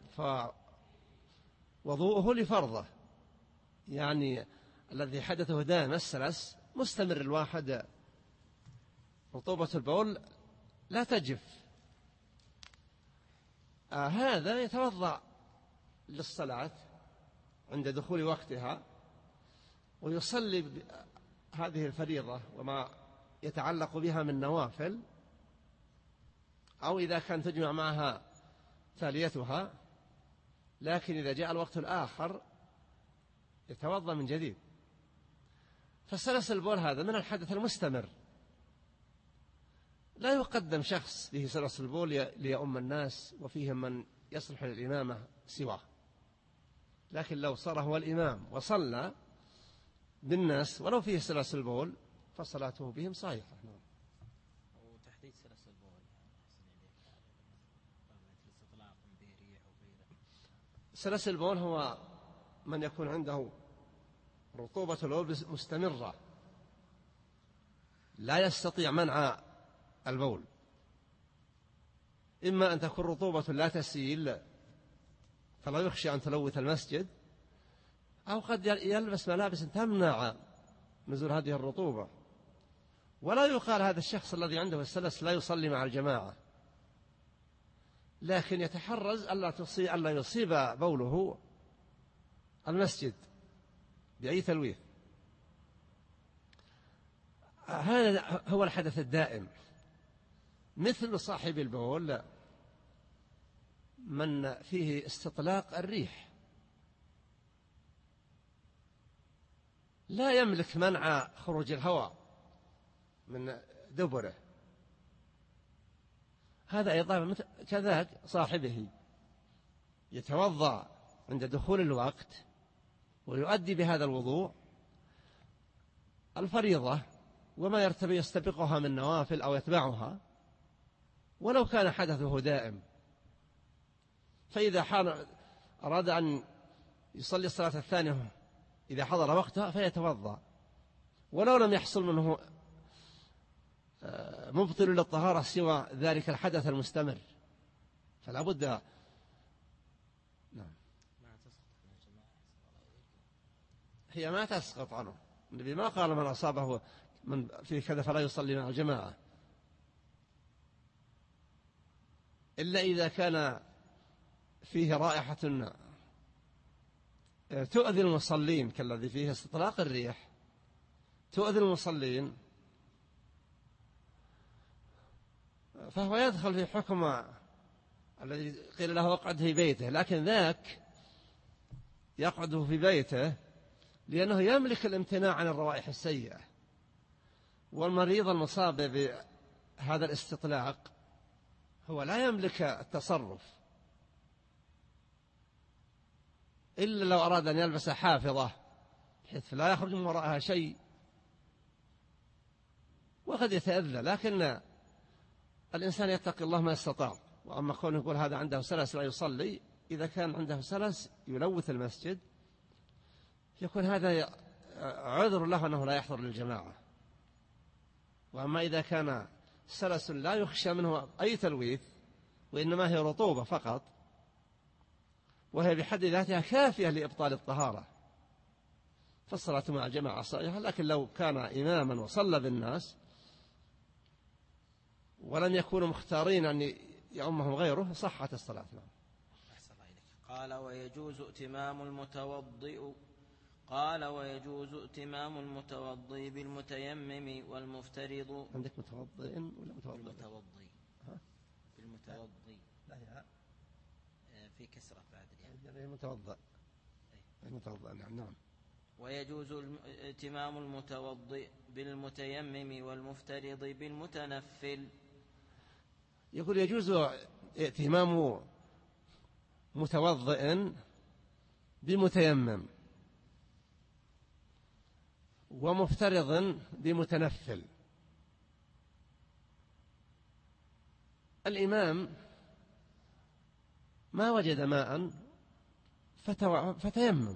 فوضوءه لفرضه، يعني الذي حدثه دائم السلس مستمر الواحد رطوبة البول لا تجف، آه هذا يتوضأ للصلاة عند دخول وقتها ويصلي هذه الفريضة وما يتعلق بها من نوافل، أو إذا كان تجمع معها تاليتها، لكن إذا جاء الوقت الآخر يتوضأ من جديد. فسلس البول هذا من الحدث المستمر، لا يقدم شخص به سلس البول ليؤم الناس وفيهم من يصلح للإمامة سواه، لكن لو صار هو الإمام وصلى بالناس ولو فيه سلس البول فصلاته بهم صحيحة. وتحديد سلس البول سلس البول هو من يكون عنده رطوبة البول مستمرة لا يستطيع منع البول، إما أن تكون رطوبة لا تسيل فلا يخشى أن تلوث المسجد، أو قد يلبس ملابس تمنع نزول هذه الرطوبة. ولا يقال هذا الشخص الذي عنده السلس لا يصلي مع الجماعة، لكن يتحرز ألا تصيب ألا يصيب بوله المسجد بأي تلويث. هذا هو الحدث الدائم، مثل صاحب البول من فيه استطلاق الريح، لا يملك منع خروج الهواء من دبره، هذا أيضا كذاك صاحبه يتوضأ عند دخول الوقت ويؤدي بهذا الوضوء الفريضة وما يرتبي يستبقها من نوافل أو يتبعها ولو كان حدثه دائم. فإذا حان أراد أن يصلي الصلاة الثانية إذا حضر وقتها فيتوضأ ولو لم يحصل منه مبطل للطهارة سوى ذلك الحدث المستمر، فلا بد. نعم. هي ما تسقط عنه، النبي ما قال من أصابه من في كذا فلا يصلي مع الجماعة، إلا إذا كان فيه رائحة تؤذي المصلين كالذي فيه استطلاق الريح تؤذي المصلين، فهو يدخل في حكم الذي قيل له اقعد في بيته، لكن ذاك يقعد في بيته لأنه يملك الامتناع عن الروائح السيئة، والمريض المصاب بهذا الاستطلاق هو لا يملك التصرف إلا لو أراد أن يلبس حافظة بحيث لا يخرج من وراءها شيء وقد يتأذى، لكن الإنسان يتقي الله ما استطاع. وأما كونه يقول هذا عنده سلس لا يصلي، إذا كان عنده سلس يلوث المسجد يكون هذا عذر له أنه لا يحضر للجماعة. وأما إذا كان سلس لا يخشى منه أي تلويث وإنما هي رطوبة فقط وهي بحد ذاتها كافية لإبطال الطهارة فالصلاة مع الجماعة صحيحة. لكن لو كان إماما وصلى بالناس ولم يكونوا مختارين أن يؤمهم غيره صحت الصلاة. قال ويجوز ائتمام المتوضئ قال ويجوز ائتمام المتوضئ بالمتيمم والمفترض. عندك متوضئ ولا متوضئ؟ المتوضئ بالمتوضئ لا يا في كسرة بعد يعني المتوضئ المتوضئ نعم نعم. ويجوز ائتمام المتوضئ بالمتيمم والمفترض بالمتنفل. يقول يجوز ائتمام متوضئ بمتيمم ومفترض بمتنفل. الإمام ما وجد ماء فتيمم،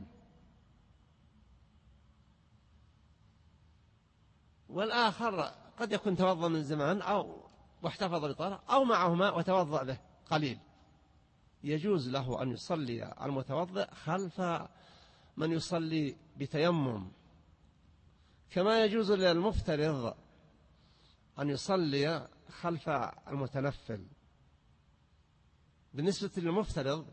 والآخر قد يكون توضأ من زمان أو واحتفظ بطهارة أو معه ماء وتوضأ به قليل، يجوز له أن يصلي المتوضئ خلف من يصلي بتيمم، كما يجوز للمفترض أن يصلي خلف المتنفل. بالنسبة للمفترض،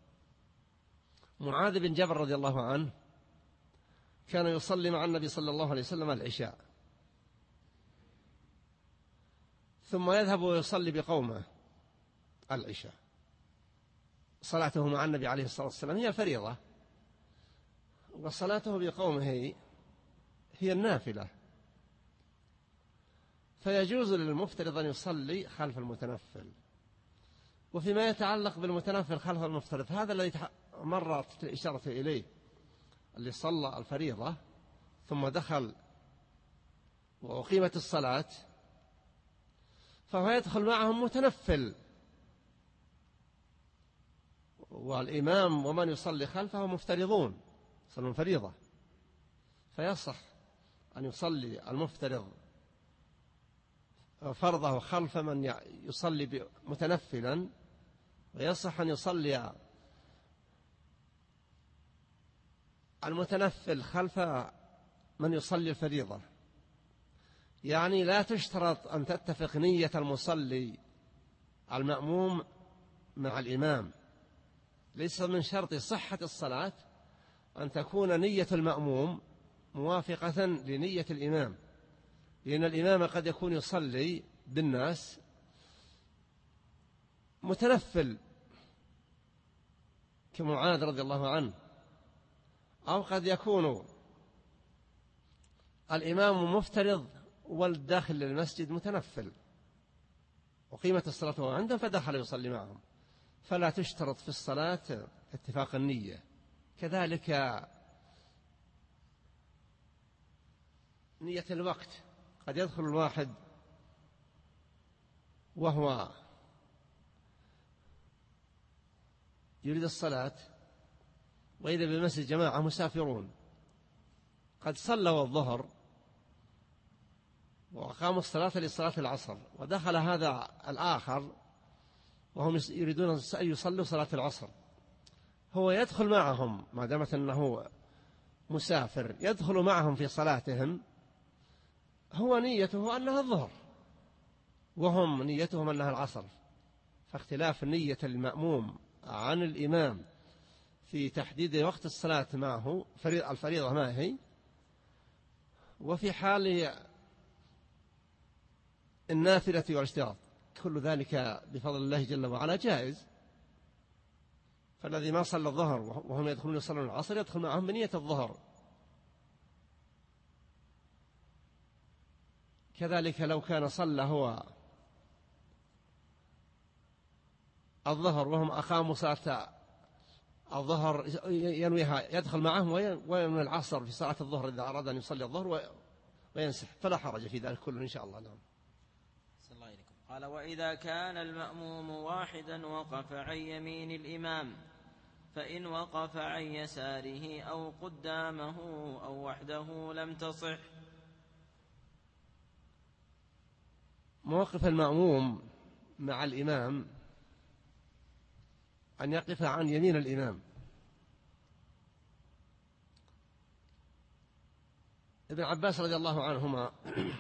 معاذ بن جبل رضي الله عنه كان يصلي مع النبي صلى الله عليه وسلم العشاء، ثم يذهب ويصلي بقومه العشاء. صلاته مع النبي عليه الصلاة والسلام هي الفريضة، وصلاته بقومه هي النافلة، فيجوز للمفترض أن يصلي خلف المتنفل. وفيما يتعلق بالمتنفل خلف المفترض، هذا الذي مرت الإشارة إليه، اللي صلى الفريضة ثم دخل وأقيمت الصلاة، فهو يدخل معهم متنفل، والإمام ومن يصلي خلفه مفترضون يصلون فريضة، فيصح أن يصلي المفترض فرضه خلف من يصلي متنفلا، ويصح أن يصلي المتنفل خلف من يصلي الفريضة. يعني لا تشترط أن تتفق نية المصلي المأموم مع الإمام، ليس من شرط صحة الصلاة أن تكون نية المأموم موافقة لنية الإمام، لأن الإمام قد يكون يصلي بالناس متنفل كمعاذ رضي الله عنه، أو قد يكون الإمام مفترض والداخل للمسجد متنفل، وقيمة الصلاة عندهم فدخل يصلي معهم، فلا تشترط في الصلاة اتفاق النية. كذلك نية الوقت، قد يدخل الواحد وهو يريد الصلاة وإذا بالمسجد جماعة مسافرون قد صلوا الظهر وأقاموا الصلاة لصلاة العصر، ودخل هذا الآخر وهم يريدون أن يصلوا صلاة العصر، هو يدخل معهم ما دامت أنه مسافر، يدخل معهم في صلاتهم، هو نيته أنها الظهر وهم نيتهم أنها العصر، فاختلاف نية المأموم عن الإمام في تحديد وقت الصلاة معه الفريضة ما هي، وفي حال النافلة والاشتراط، كل ذلك بفضل الله جل وعلا جائز. فالذي ما صلى الظهر وهم يدخلون يصلون العصر يدخل معهم بنية الظهر. كذلك لو كان صلى هو الظهر وهم أقاموا صلاة الظهر ينويها يدخل معهم وينوي العصر في صلاة الظهر إذا أراد أن يصلي الظهر وينسح، فلا حرج في ذلك كله إن شاء الله. نعم. صلى الله عليكم. قال: وإذا كان المأموم واحدا وقف عن يمين الإمام، فإن وقف عن يساره أو قدامه أو وحده لم تصح. موقف المأموم مع الإمام أن يقف عن يمين الإمام. ابن عباس رضي الله عنهما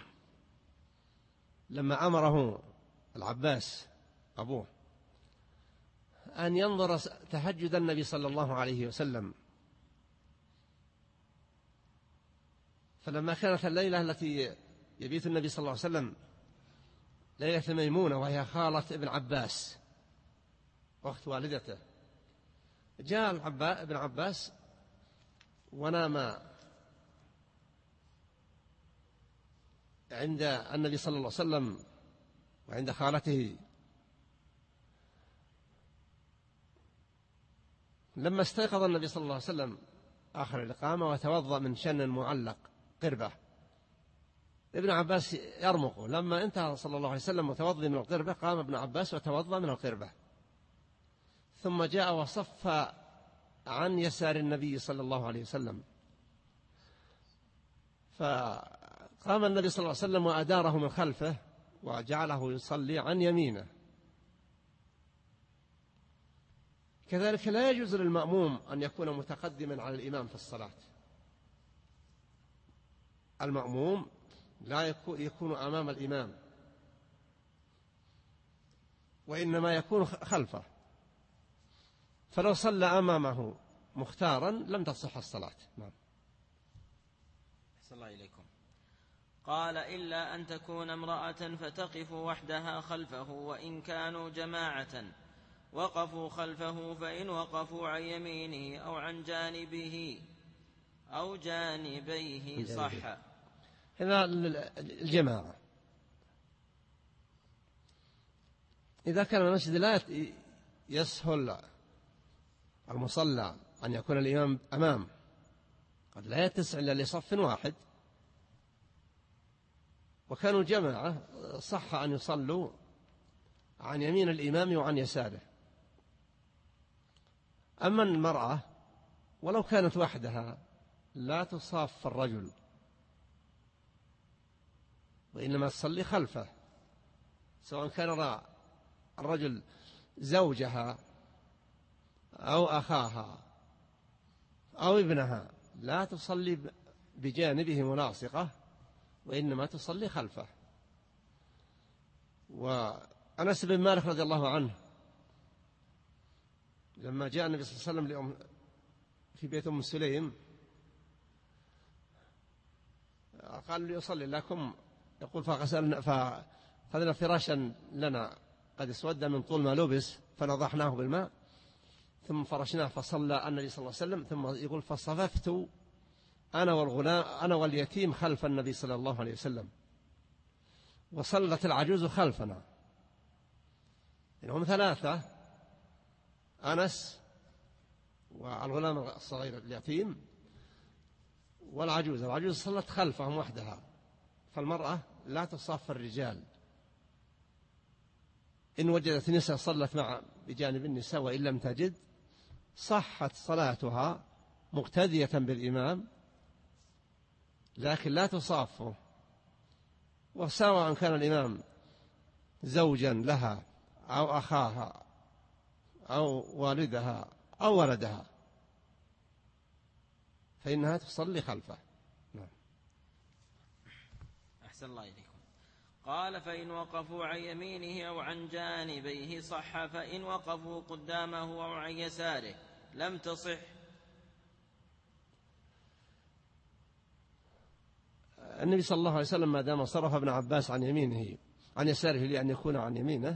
لما أمره العباس أبوه أن ينظر تهجد النبي صلى الله عليه وسلم، فلما كانت الليلة التي يبيت النبي صلى الله عليه وسلم ليلة ميمونة وهي خالة ابن عباس وقت والدته، جاء ابن عباس ونام عند النبي صلى الله عليه وسلم وعند خالته. لما استيقظ النبي صلى الله عليه وسلم آخر الإقامة وتوضأ من شن معلق قربة، ابن عباس يرمق. لما انتهى صلى الله عليه وسلم وتوضأ من القربة قام ابن عباس وتوضأ من القربة، ثم جاء وصف عن يسار النبي صلى الله عليه وسلم، فقام النبي صلى الله عليه وسلم وأداره من خلفه وجعله يصلي عن يمينه. كذلك لا يجوز للمأموم أن يكون متقدما على الإمام في الصلاة. المأموم لا يكون أمام الإمام، وإنما يكون خلفه فلو صلى أمامه مختارا لم تصح الصلاة. نعم. أحسن الله إليكم. قال إلا أن تكون امرأة فتقف وحدها خلفه، وإن كانوا جماعة وقفوا خلفه، فإن وقفوا عن يمينه أو عن جانبه أو جانبيه صح. هنا الجماعة، إذا كان المسجد لا يسهل المصلى أن يكون الإمام أمام، قد لا يتسع إلا لصف واحد، وكانوا جماعة، صح أن يصلوا عن يمين الإمام وعن يساره. أما المرأة ولو كانت وحدها لا تصاف الرجل، وإنما تصلي خلفه، سواء كان الرجل زوجها أو أخاها أو ابنها، لا تصلي بجانبه ملاصقة، وإنما تصلي خلفه. وأنس بن مالك رضي الله عنه لما جاء النبي صلى الله عليه وسلم في بيت أم سليم قال ليصلي لكم، يقول فغسلنا فأخذنا فراشا لنا قد اسود من طول ما لبس فنضحناه بالماء ثم فرشناه فصلى النبي صلى الله عليه وسلم، ثم يقول فصففت أنا والغلام أنا واليتيم خلف النبي صلى الله عليه وسلم، وصلت العجوز خلفنا. إنهم ثلاثة، أنس والغلام الصغير اليتيم والعجوز. العجوز صلت خلفهم وحدها، فالمرأة لا تصاف الرجال. إن وجدت نساء صلت مع بجانب النساء، وإن لم تجد صحت صلاتها مقتدية بالإمام، لكن لا تصافه. وسواء كان الإمام زوجا لها أو أخاها أو والدها أو ولدها، فإنها تصلي خلفه. نعم. أحسن الله إليكم. قال فإن وقفوا عن يمينه أو عن جانبيه صح، فإن وقفوا قدامه أو عن يساره لم تصح. النبي صلى الله عليه وسلم ما دام صرف ابن عباس عن يمينه عن يساره لأن يكون عن يمينه،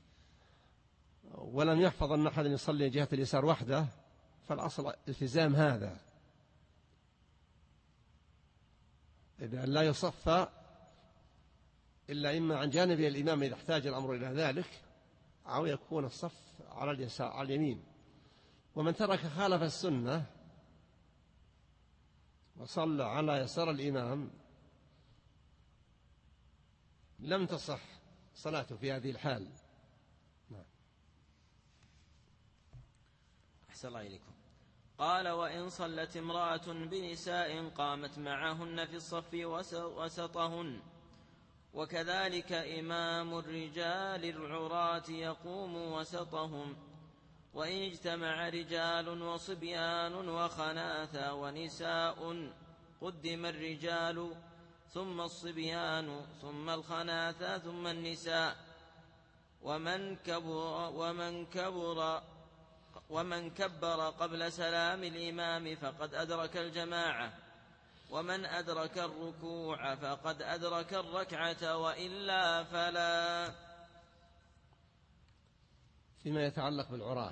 ولم يحفظ أن أحد يصلي جهة اليسار وحده، فالأصل التزام هذا، إذا لا يصفى إلا إما عن جانب الإمام إذا احتاج الأمر إلى ذلك، أو يكون الصف على اليسار على اليمين. ومن ترك خالف السنة وصلى على يسار الإمام لم تصح صلاته في هذه الحال. نعم. أحسن الله إليكم. قال وإن صلت امرأة بنساء قامت معهن في الصف وسطهن، وكذلك إمام الرجال العراة يقوم وسطهم، وإن اجتمع رجال وصبيان وخناثا ونساء قدم الرجال ثم الصبيان ثم الخناثا ثم النساء، ومن كبر ومن كبر ومن كبر قبل سلام الإمام فقد أدرك الجماعة، ومن أدرك الركوع فقد أدرك الركعة، وإلا فلا. فيما يتعلق بالعراة،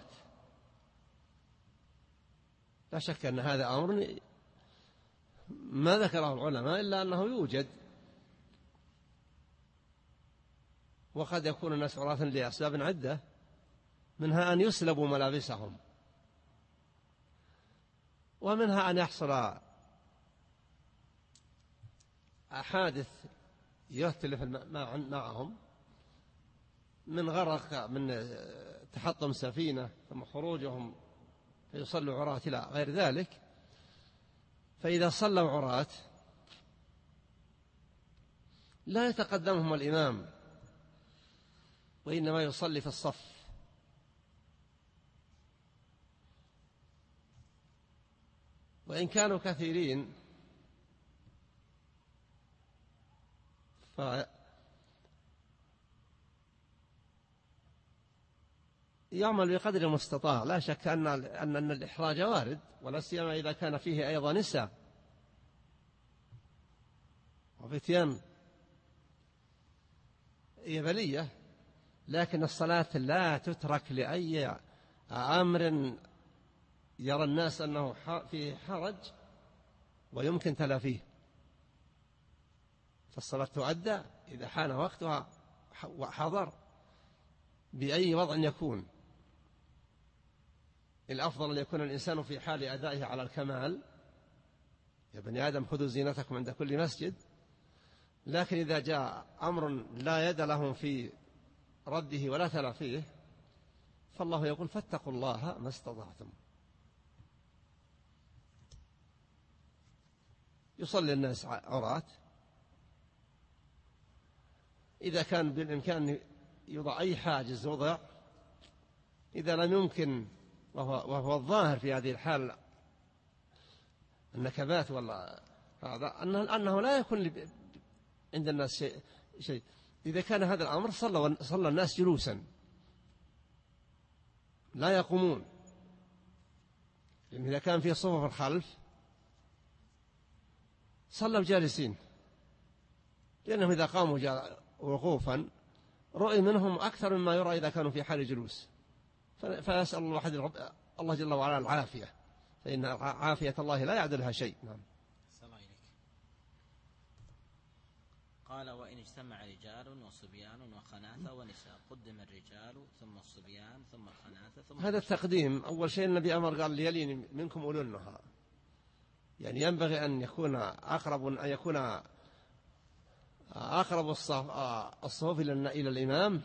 لا شك أن هذا أمر ما ذكره العلماء إلا أنه يوجد، وقد يكون الناس عراة لأسباب عدة، منها أن يسلبوا ملابسهم، ومنها أن يحصل حادث يختلف معهم من غرق، من تحطم سفينة ثم خروجهم فيصلوا عراة إلى غير ذلك. فإذا صلوا عراة لا يتقدمهم الإمام، وإنما يصلي في الصف، وإن كانوا كثيرين يعمل بقدر المستطاع. لا شك أن أن الإحراج وارد، ولا سيما إذا كان فيه أيضا نساء وفتيان يبلية، لكن الصلاة لا تترك لأي أمر يرى الناس أنه فيه حرج ويمكن تلافيه، فالصلاة تؤدى إذا حان وقتها وحضر بأي وضع يكون. الأفضل أن يكون الإنسان في حال أدائه على الكمال، يا بني آدم خذوا زينتكم عند كل مسجد، لكن إذا جاء أمر لا يد لهم في رده ولا تلافيه فالله يقول فاتقوا الله ما استطعتم. يصلي الناس عراة، إذا كان بالإمكان يوضع أي حاجز وضع، إذا لم يمكن وهو, وهو الظاهر في هذه الحال النكبات ولا هذا أنه, أنه لا يكون عند الناس شيء, شيء إذا كان هذا الأمر صلى, صلى الناس جلوسا لا يقومون، لأن إذا كان في صفوف الخلف صلوا جالسين، لأنهم إذا قاموا وقوفا رؤي منهم أكثر مما يرى إذا كانوا في حال جلوس، فيسأل الله, الله جل وعلا العافية، فإن عافية الله لا يعدلها شيء. نعم. قال وإن اجتمع رجال وصبيان وخناثة ونساء قدم الرجال ثم الصبيان ثم الخناثة ثم هذا التقديم. أول شيء النبي أمر قال ليلين منكم أولو النهى، يعني ينبغي أن يكون أقرب أن يكون أقرب الصفوف إلى الإمام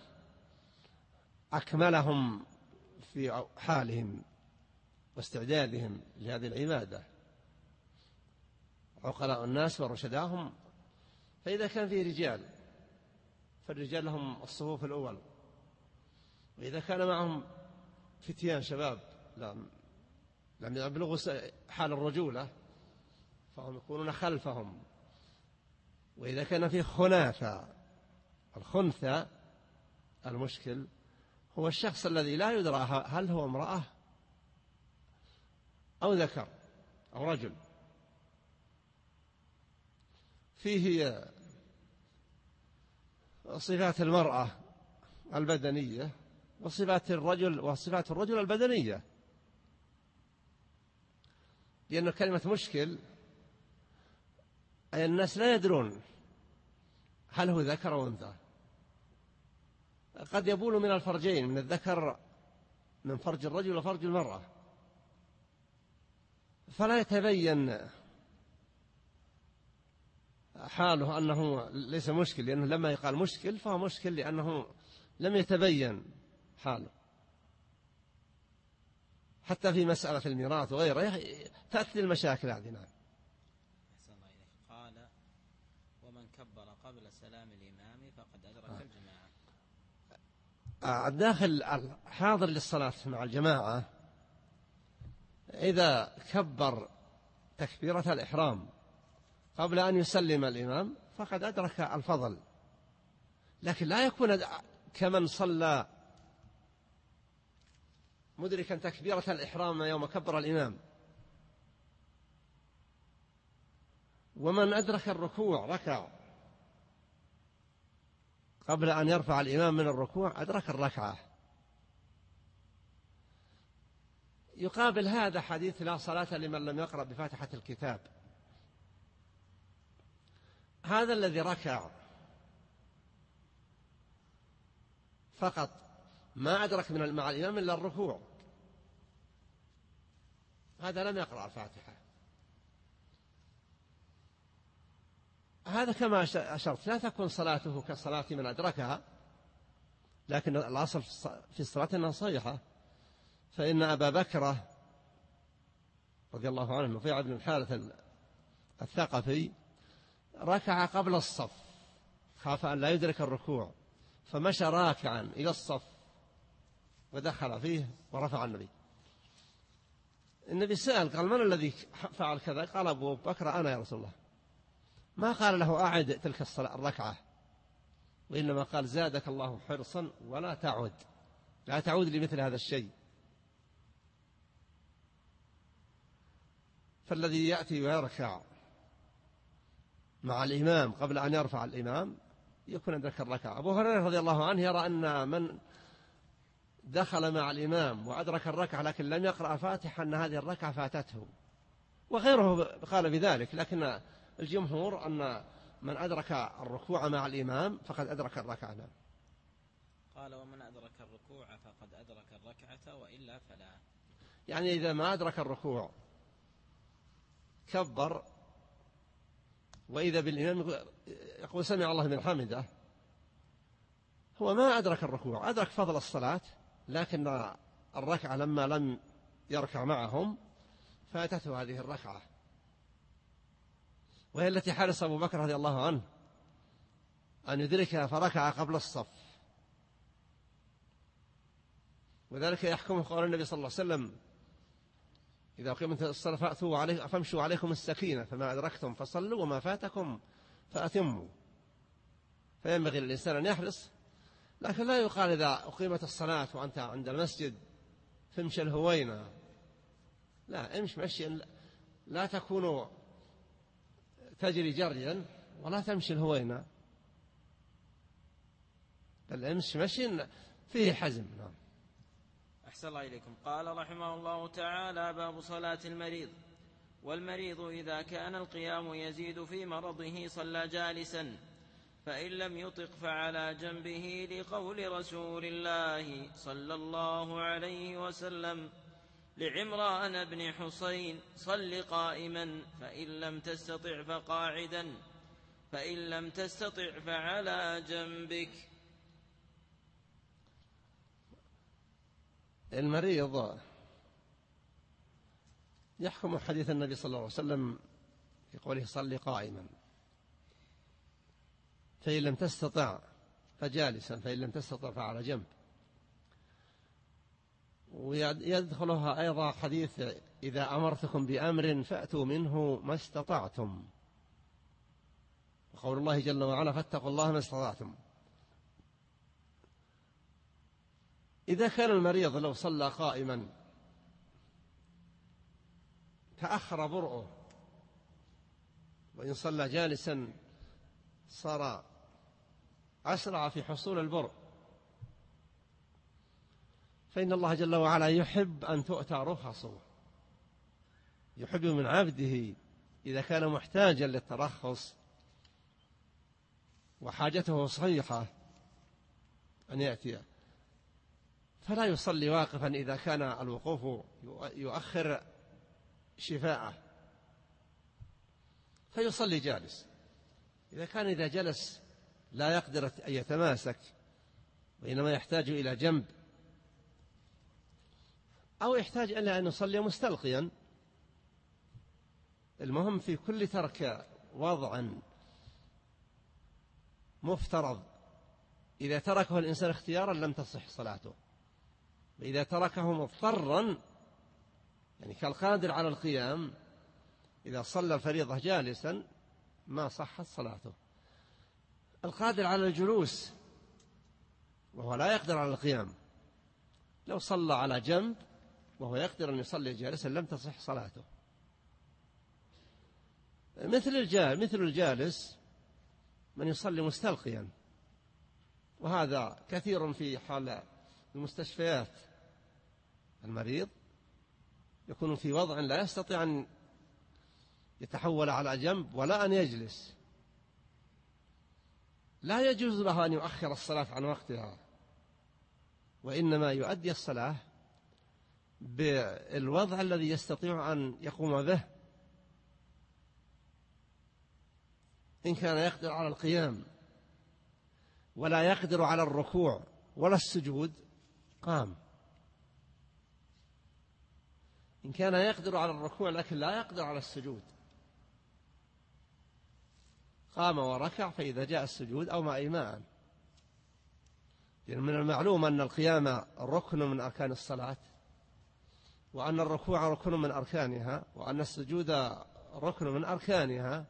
أكملهم في حالهم واستعدادهم لهذه العبادة، عقلاء الناس ورشداهم. فإذا كان فيه رجال فالرجال لهم الصفوف الأول، وإذا كان معهم فتيان شباب لم لم يبلغوا حال الرجولة فهم يكونون خلفهم. وإذا كان فيه خناثة، الخنثى المشكل هو الشخص الذي لا يدرى هل هو امرأة أو ذكر أو رجل، فيه صفات المرأة البدنية وصفات الرجل وصفات الرجل البدنية، لأن كلمة مشكل أي الناس لا يدرون هل هو ذكر أو أنثى، قد يبول من الفرجين، من الذكر من فرج الرجل وفرج المرأة، فلا يتبين حاله أنه ليس مشكل، لأنه لما يقال مشكل فهو مشكل لأنه لم يتبين حاله. حتى في مسألة الميراث وغيره تأتي المشاكل هذه. نعم. قال ومن كبر قبل سلام الإمام فقد أدرك آه. الجماعة. الداخل الحاضر للصلاة مع الجماعة إذا كبر تكبيرة الإحرام قبل أن يسلم الإمام فقد أدرك الفضل، لكن لا يكون كمن صلى مدركا تكبيرة الإحرام يوم كبر الإمام. ومن أدرك الركوع ركع قبل أن يرفع الإمام من الركوع أدرك الركعة. يقابل هذا حديث لا صلاة لمن لم يقرأ بفاتحة الكتاب. هذا الذي ركع فقط ما أدرك من مع الإمام إلا الركوع، هذا لم يقرأ الفاتحة. هذا كما أشرت لا تكون صلاته كصلاة من أدركها، لكن الأصل في الصلاة أنها صحيحة. فإن أبا بكر رضي الله عنه نفيع بن الحارث الثقفي ركع قبل الصف، خاف أن لا يدرك الركوع فمشى راكعا إلى الصف ودخل فيه ورفع النبي. النبي سأل قال من الذي فعل كذا؟ قال أبو بكر أنا يا رسول الله. ما قال له أعد تلك الصلاة الركعة، وإنما قال زادك الله حرصا ولا تعد، لا تعود لمثل هذا الشيء. فالذي يأتي ويركع مع الإمام قبل أن يرفع الإمام يكون أدرك الركعة. أبو هريرة رضي الله عنه يرى أن من دخل مع الإمام وأدرك الركعة لكن لم يقرأ فاتحة أن هذه الركعة فاتته، وغيره قال بذلك، لكن الجمهور أن من أدرك الركوع مع الإمام فقد أدرك الركعة. قال ومن أدرك الركوع فقد أدرك الركعة وإلا فلا. يعني إذا ما أدرك الركوع كبر وإذا بالإمام يقول سمع الله من حمده، هو ما أدرك الركوع، أدرك فضل الصلاة، لكن الركعة لما لم يركع معهم فاتته هذه الركعة، وهي التي حرص أبو بكر رضي الله عنه أن يدركها فركع قبل الصف. وذلك يحكم قول النبي صلى الله عليه وسلم إذا قيمت الصلاة فأتوا عليه فامشوا عليكم السكينة فما أدركتم فصلوا وما فاتكم فأتموا. فينبغي للإنسان أن يحرص، لكن لا يقال إذا أقيمت الصلاة وأنت عند المسجد فامشي الهوينة، لا، امش مشي، لا تكون تجري جريا ولا تمشي الهوينة، بل امشي مشي فيه حزم. نعم. أحسن الله إليكم. قال رحمه الله تعالى: باب صلاة المريض. والمريض إذا كان القيام يزيد في مرضه صلى جالسا، فإن لم يطق فعلى جنبه، لقول رسول الله صلى الله عليه وسلم لعمران بن حسين: صل قائما، فإن لم تستطع فقاعدا، فإن لم تستطع فعلى جنبك. المريض يحكم حديث النبي صلى الله عليه وسلم في قوله صل قائما، فإن لم تستطع فجالسا، فإن لم تستطع فعلى جنب. ويدخلها أيضا حديث إذا أمرتكم بأمر فأتوا منه ما استطعتم، وقول الله جل وعلا فاتقوا الله ما استطعتم. إذا كان المريض لو صلى قائما تأخر برؤه، وإن صلى جالسا صار أسرع في حصول البرء، فإن الله جل وعلا يحب أن تؤتى رخصه، يحب من عبده إذا كان محتاجا للترخص وحاجته صحيحة أن يأتي، فلا يصلي واقفا إذا كان الوقوف يؤخر شفاءه، فيصلي جالس. إذا كان إذا جلس لا يقدر أن يتماسك وإنما يحتاج إلى جنب، أو يحتاج إلى أن يصلي مستلقيا، المهم في كل ترك وضع مفترض إذا تركه الإنسان اختيارا لم تصح صلاته، وإذا تركه مضطرا يعني كالقادر على القيام إذا صلى الفريضة جالسا ما صحت صلاته. القادر على الجلوس وهو لا يقدر على القيام لو صلى على جنب وهو يقدر أن يصلي جالسا لم تصح صلاته. مثل الجالس مثل الجالس من يصلي مستلقيا، وهذا كثير في حال المستشفيات. المريض يكون في وضع لا يستطيع أن يتحول على جنب ولا أن يجلس، لا يجوز له أن يؤخر الصلاة عن وقتها، وإنما يؤدي الصلاة بالوضع الذي يستطيع أن يقوم به. إن كان يقدر على القيام ولا يقدر على الركوع ولا السجود قام، إن كان يقدر على الركوع لكن لا يقدر على السجود قام وركع، فإذا جاء السجود أو ما إيماء. لأن من المعلوم أن القيام ركن من أركان الصلاة، وأن الركوع ركن من أركانها، وأن السجود ركن من أركانها،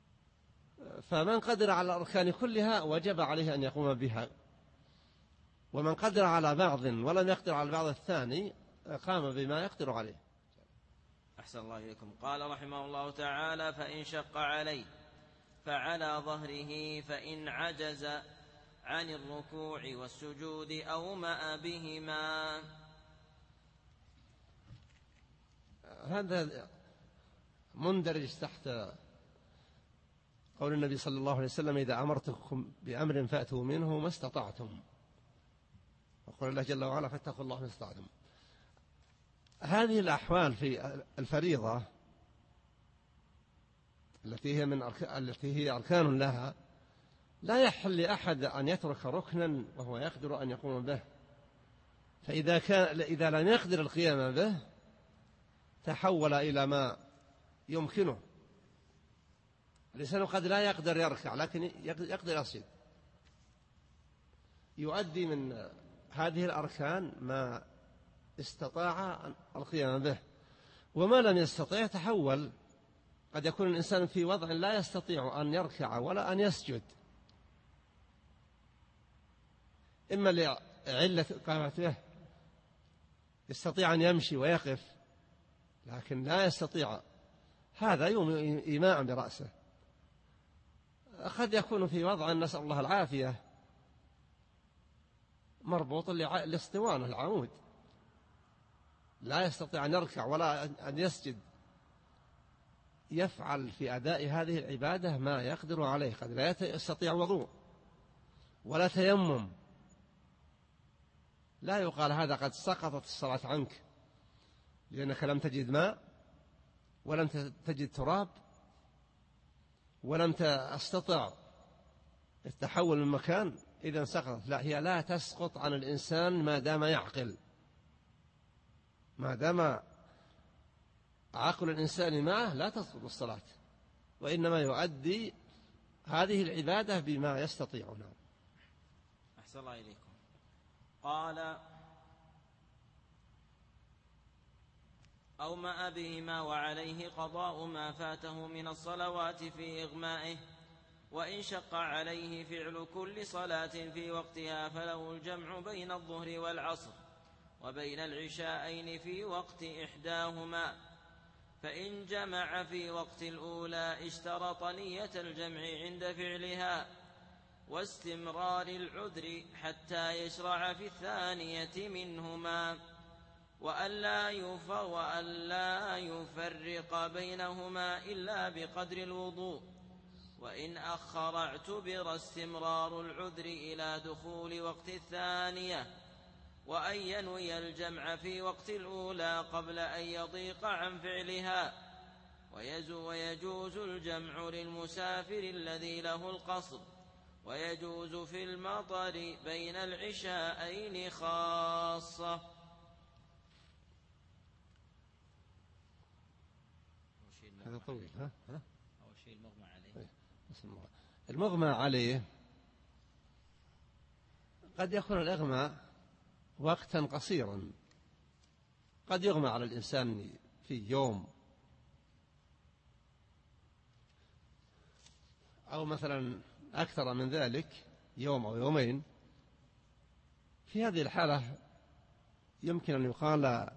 فمن قدر على الأركان كلها وجب عليه أن يقوم بها. ومن قدر على بعض ولم يقدر على البعض الثاني قام بما يقدر عليه. أحسن الله إليكم. قال رحمه الله تعالى: فإن شق عليه فعلى ظهره، فإن عجز عن الركوع والسجود أومأ بهما. هذا مندرج تحت قول النبي صلى الله عليه وسلم: إذا أمرتكم بأمر فأتوا منه ما استطعتم، وقال الله جل وعلا: فاتقوا الله ما استطعتم. هذه الأحوال في الفريضة التي هي من أرك... التي هي أركان لها، لا يحل لأحد أن يترك ركنا وهو يقدر أن يقوم به، فإذا كان إذا لم يقدر القيام به تحول إلى ما يمكنه. الإنسان قد لا يقدر يركع لكن يقدر يسجد، يؤدي من هذه الأركان ما استطاع القيام به، وما لم يستطيع تحول. قد يكون الإنسان في وضع لا يستطيع أن يركع ولا أن يسجد، إما لعلة قامته، يستطيع أن يمشي ويقف لكن لا يستطيع، هذا يوم إيماء برأسه. قد يكون في وضع نسأل الله العافية مربوط لاسطوانه العمود، لا يستطيع أن يركع ولا أن يسجد، يفعل في أداء هذه العبادة ما يقدر عليه. قد لا يستطيع وضوء ولا تيمم، لا يقال هذا قد سقطت الصلاة عنك لأنك لم تجد ماء ولم تجد تراب ولم تستطع التحول من مكان إذا سقطت. لا، هي لا تسقط عن الإنسان ما دام يعقل، ما دام عقل الإنسان معه لا تسقط الصلاة، وإنما يؤدي هذه العبادة بما يستطيعون. أحسن الله إليكم. قال: أومأ بهما وعليه قضاء ما فاته من الصلوات في إغمائه، وإن شق عليه فعل كل صلاة في وقتها فله الجمع بين الظهر والعصر وبين العشاءين في وقت إحداهما، فإن جمع في وقت الأولى اشترط نية الجمع عند فعلها واستمرار العذر حتى يشرع في الثانية منهما، وألا وألا يفرق بينهما إلا بقدر الوضوء، وإن أخر اعتبر استمرار العذر إلى دخول وقت الثانية، وأن ينوي الجمع في وقت الأولى قبل أن يضيق عن فعلها، ويجوز الجمع للمسافر الذي له القصر، ويجوز في المطر بين العشاءين خاصة. هذا طويل. ها ها أول شيء المغمى عليه. المغمى عليه قد يكون الإغماء وقتا قصيرا، قد يغمى على الإنسان في يوم أو مثلا أكثر من ذلك، يوم أو يومين. في هذه الحالة يمكن أن يقال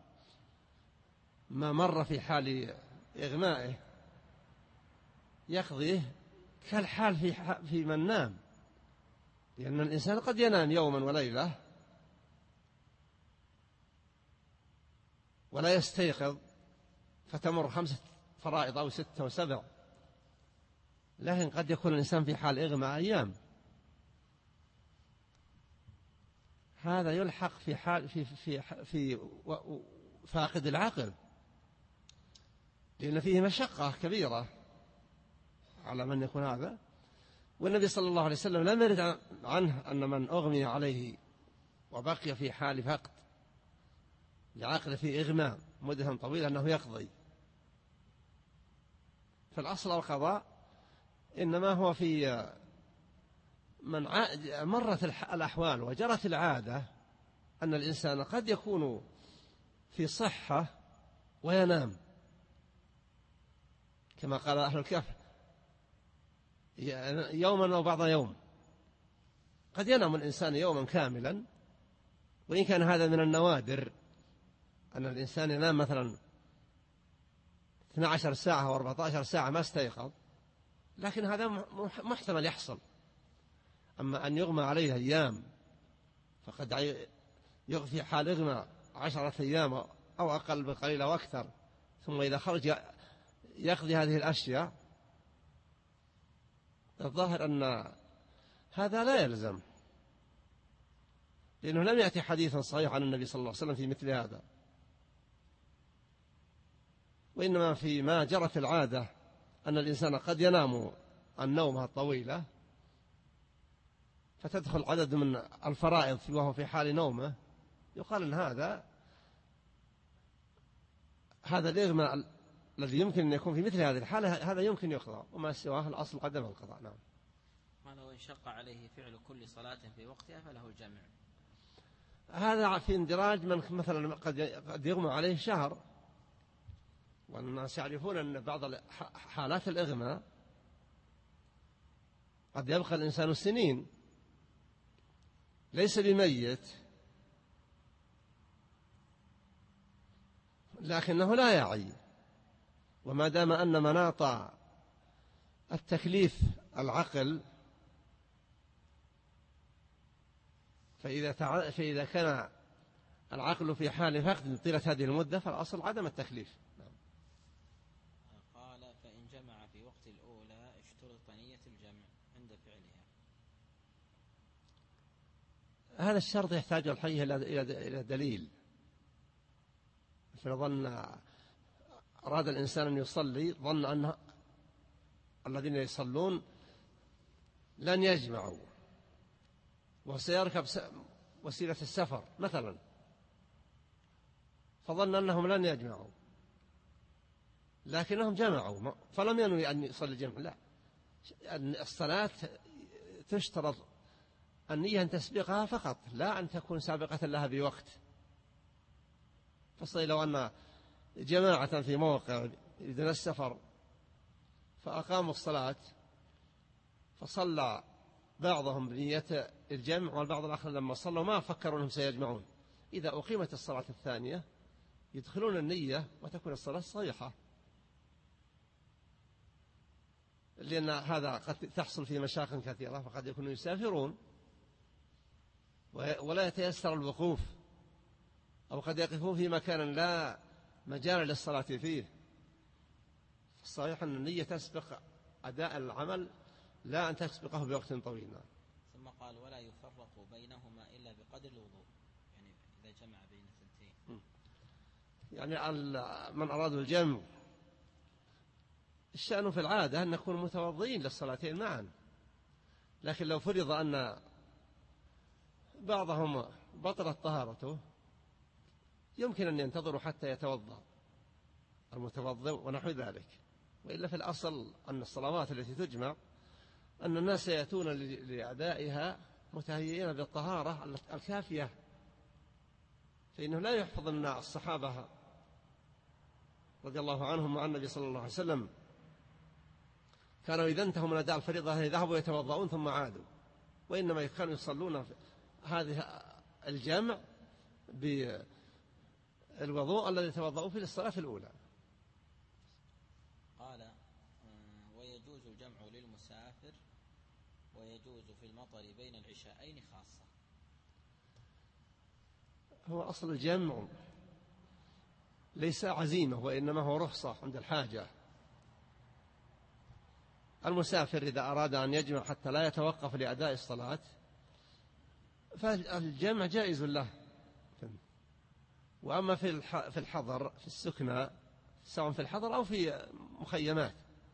ما مر في حال إغمائه يقضيه كالحال في في من نام، لأن الإنسان قد ينام يوما وليلة ولا يستيقظ فتمر خمسة فرائض أو ستة وسبع، لكن قد يكون الإنسان في حال إغماء أيام. هذا يلحق في حال في في في فاقد العقل، لأن فيه مشقة كبيرة على من يكون هذا. والنبي صلى الله عليه وسلم لم يرد عنه أن من أغمي عليه وبقي في حال فقد لعقل في إغماء مدة طويلة أنه يقضي. فالأصل القضاء إنما هو في من مرت الأحوال وجرت العادة أن الإنسان قد يكون في صحة وينام، كما قال أهل الكهف يوما أو بعض يوم. قد ينام الإنسان يوما كاملا وإن كان هذا من النوادر أن الإنسان ينام مثلا اثنتي عشرة ساعة أو أربعة عشر ساعة ما استيقظ، لكن هذا محتمل يحصل. أما أن يغمى عليه أيام، فقد في حال يغمى عشرة أيام أو أقل بقليل أو أكثر، ثم إذا خرج يقضي هذه الأشياء، الظاهر أن هذا لا يلزم، لأنه لم يأتي حديث صحيح عن النبي صلى الله عليه وسلم في مثل هذا، وإنما فيما جرت العادة أن الإنسان قد ينام النومة الطويلة فتدخل عدد من الفرائض وهو في حال نومه، يقال أن هذا هذا الإغماء الذي يمكن أن يكون في مثل هذه الحالة هذا يمكن يقضى، وما سواه الأصل عدم القضاء. نعم. ما لو انشق عليه فعل كل صلاة في وقتها فله الجمع؟ هذا في اندراج من مثلا قد يغمى عليه شهر، والناس يعرفون أن بعض حالات الإغماء قد يبقى الإنسان سنين ليس بميت، لكنه لا يعي، وما دام أن مناط التكليف العقل، فإذا, تع... فإذا كان العقل في حال فقد طيلة هذه المدة فالأصل عدم التكليف. قال فإن جمع في وقت الأولى اشترط نية الجمع عند فعلها. هذا الشرط يحتاج الحقيقة إلى دليل. فظن أراد الإنسان أن يصلي، ظن أن الذين يصلون لن يجمعوا وسيركب وسيلة السفر مثلا، فظن أنهم لن يجمعوا لكنهم جمعوا فلم ينوي أن يصلي الجمع. لا، الصلاة تشترط النية أن تسبقها فقط، لا أن تكون سابقة لها بوقت. فصير لو أن جماعة في موقع يريدون السفر فأقاموا الصلاة فصلى بعضهم بنية الجمع والبعض الآخر لما صلوا ما فكروا أنهم سيجمعون، إذا أقيمت الصلاة الثانية يدخلون النية وتكون الصلاة صحيحة، لأن هذا قد تحصل في مشاق كثيرة، فقد يكونوا يسافرون ولا يتيسر الوقوف، أو قد يقفون في مكان لا مجال للصلاة فيه. الصحيح أن النية تسبق أداء العمل لا أن تسبقه بوقت طويل. ثم قال ولا يفرق بينهما إلا بقدر الوضوء، يعني إذا جمع بين الثنتين، يعني من أرادوا الجمع الشأن في العادة أن نكون متوضئين للصلاتين معا، لكن لو فرض أن بعضهم بطلت طهارته يمكن أن ينتظروا حتى يتوضأ المتوضئ ونحو ذلك. وإلا في الأصل أن الصلوات التي تجمع أن الناس يأتون لأدائها متهيئين بالطهارة الكافية، فإنه لا يحفظ أن الصحابة رضي الله عنهم مع النبي صلى الله عليه وسلم كانوا إذا انتهوا من أداء الفريضة ذهبوا يتوضؤون ثم عادوا، وإنما كانوا يصلون هذه الجمع بالوضوء الذي توضؤوا في الصلاة الأولى. قال ويجوز الجمع للمسافر ويجوز في المطر بين العشاءين خاصة. هو أصل الجمع ليس عزيمة وإنما هو رخصة عند الحاجة. المسافر إذا أراد أن يجمع حتى لا يتوقف لأداء الصلاة فالجمع جائز له. وأما في في الحضر في السكنى سواء في الحضر أو في مخيمات،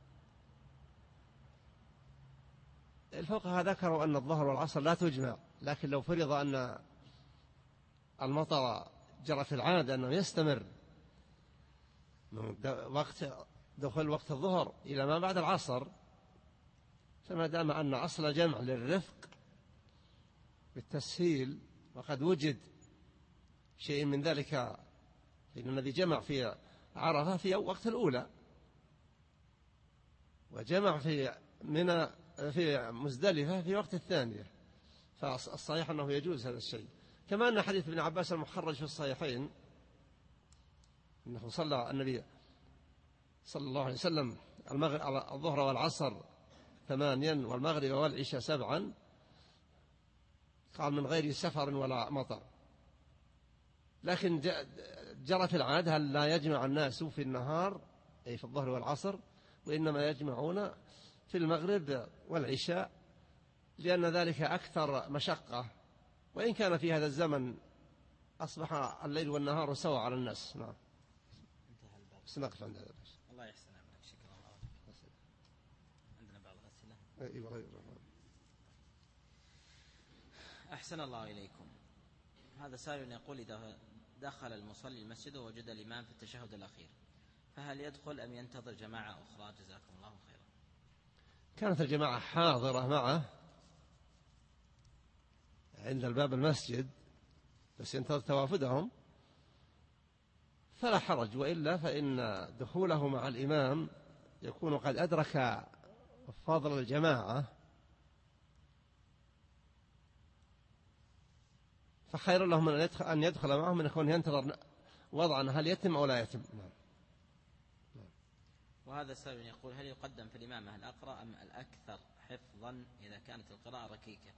الفقهاء ذكروا أن الظهر والعصر لا تجمع، لكن لو فرض أن المطر جرى في العادة أنه يستمر من وقت دخول وقت الظهر إلى ما بعد العصر، فما دام أن أصل جمع للرفق بالتسهيل وقد وجد شيء من ذلك، لأن الذي جمع في عرفة في وقت الأولى وجمع في من في مزدلفة في وقت الثانية، فالصحيح أنه يجوز هذا الشيء. كما أن حديث ابن عباس المخرج في الصحيحين أنه صلى النبي صلى الله عليه وسلم المغرب الظهر والعصر ثمانيا والمغرب والعشاء سبعا، قال من غير سفر ولا مطر. لكن جرت العادة أن لا يجمع الناس في النهار أي في الظهر والعصر، وإنما يجمعون في المغرب والعشاء، لأن ذلك أكثر مشقة، وإن كان في هذا الزمن أصبح الليل والنهار سواء على الناس. نعم. سنقف عند هذا. الله يحسن عملك. شكرا الله. عندنا بعض الأسئلة. أيوة. أحسن الله إليكم. هذا سائل يقول: إذا دخل المصلي المسجد ووجد الإمام في التشهد الأخير فهل يدخل أم ينتظر جماعة أخرى؟ جزاكم الله خيرا. كانت الجماعة حاضرة معه عند الباب المسجد بس ينتظر توافدهم فلا حرج، وإلا فإن دخوله مع الإمام يكون قد أدرك فضل الجماعة، فخير لهم أن يدخل معهم من يكون ينتظر وضعا هل يتم أو لا يتم. وهذا السائل يقول: هل يقدم في الإمامة الأقرأ أم الأكثر حفظا إذا كانت القراءة ركيكة؟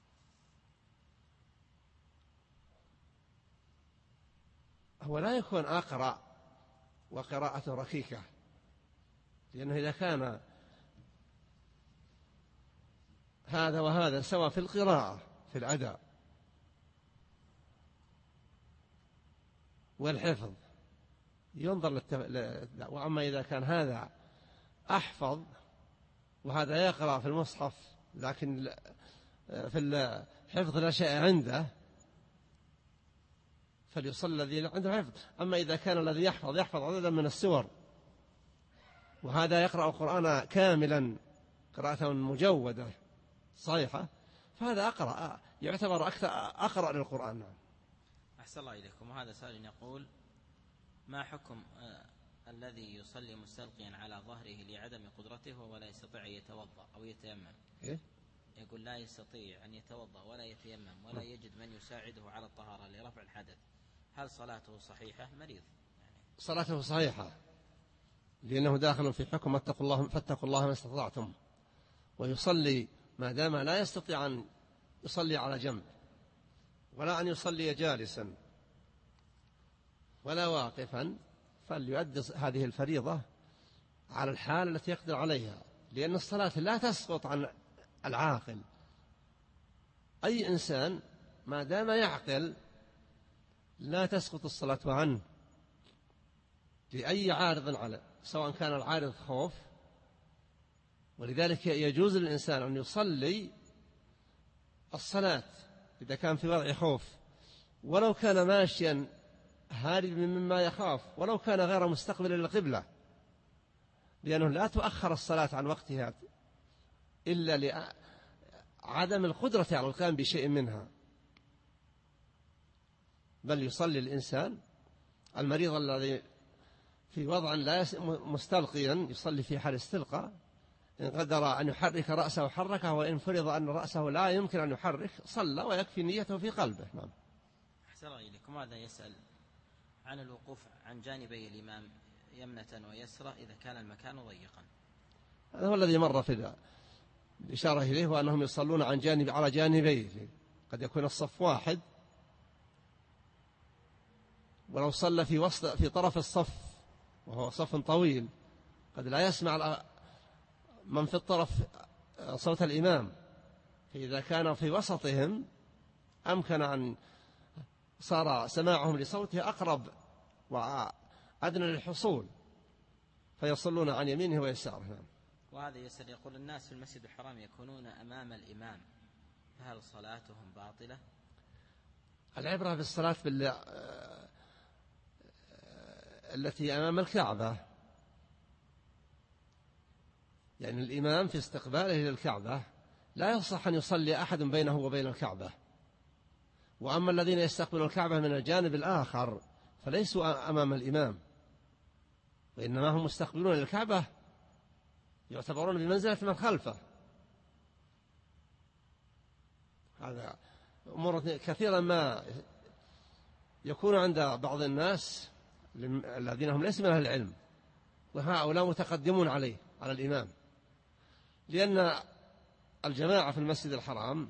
هو لا يكون أقرأ وقراءة ركيكة، لأنه إذا كان هذا وهذا سواء في القراءة في الأداء والحفظ ينظر للتف... وأما إذا كان هذا أحفظ وهذا يقرأ في المصحف لكن في الحفظ لا شيء عنده فليصلي الذي عنده حفظ. أما إذا كان الذي يحفظ يحفظ عددا من السور وهذا يقرأ القرآن كاملا قراءة مجودة صحيحة فهذا أقرأ يعتبر أكثر أقرأ للقرآن. أحسن الله إليكم. وهذا سائل يقول: ما حكم آه الذي يصلي مستلقيا على ظهره لعدم قدرته ولا يستطيع أن يتوضأ أو يتيمم؟ إيه؟ يقول لا يستطيع أن يتوضأ ولا يتيمم ولا يجد من يساعده على الطهارة لرفع الحدث، هل صلاته صحيحة؟ مريض يعني. صلاته صحيحة لأنه داخل في حكم اتقوا الله فاتقوا الله ما استطعتم، ويصلي ما دام لا يستطيع أن يصلي على جنب ولا أن يصلي جالسا ولا واقفا فليؤدي هذه الفريضة على الحال التي يقدر عليها، لأن الصلاة لا تسقط عن العاقل. أي إنسان ما دام يعقل لا تسقط الصلاة عنه لأي عارض عليه، سواء كان العارض خوف، ولذلك يجوز للإنسان أن يصلي الصلاة إذا كان في وضع خوف ولو كان ماشيا هارب مما يخاف ولو كان غير مستقبل للقبلة، لأنه لا تؤخر الصلاة عن وقتها إلا لعدم القدرة على القيام بشيء منها، بل يصلي الإنسان المريض الذي في وضع لا مستلقيا يصلي في حال استلقاء، إن قدر أن يحرك رأسه حركه، وإن فرض أن رأسه لا يمكن أن يحرك صلى ويكفي نيته في قلبه. نعم. أحسن إليكم. هذا يسأل عن الوقوف عن جانبي الإمام يمنة ويسرى إذا كان المكان ضيقا. هذا هو الذي مر في الإشارة إليه، وأنهم يصلون عن جانب على جانبيه، قد يكون الصف واحد ولو صلى في وسط في طرف الصف وهو صف طويل قد لا يسمع من في الطرف صوت الإمام، فإذا كان في وسطهم أمكن أن صار سماعهم لصوته أقرب وأدنى للحصول فيصلون عن يمينه ويساره. وهذا يسأل يقول: الناس في المسجد الحرام يكونون أمام الإمام فهل صلاتهم باطلة؟ العبرة بالصلاة بال... التي أمام الكعبة، يعني الإمام في استقباله للكعبة لا يصح أن يصلي أحد بينه وبين الكعبة، وأما الذين يستقبلون الكعبة من الجانب الآخر فليسوا أمام الإمام وإنما هم مستقبلون للكعبة يعتبرون بمنزلة من خلفه. هذا أمور كثيرا ما يكون عند بعض الناس الذين هم ليس من أهل العلم، وهؤلاء متقدمون عليه على الإمام، لأن الجماعة في المسجد الحرام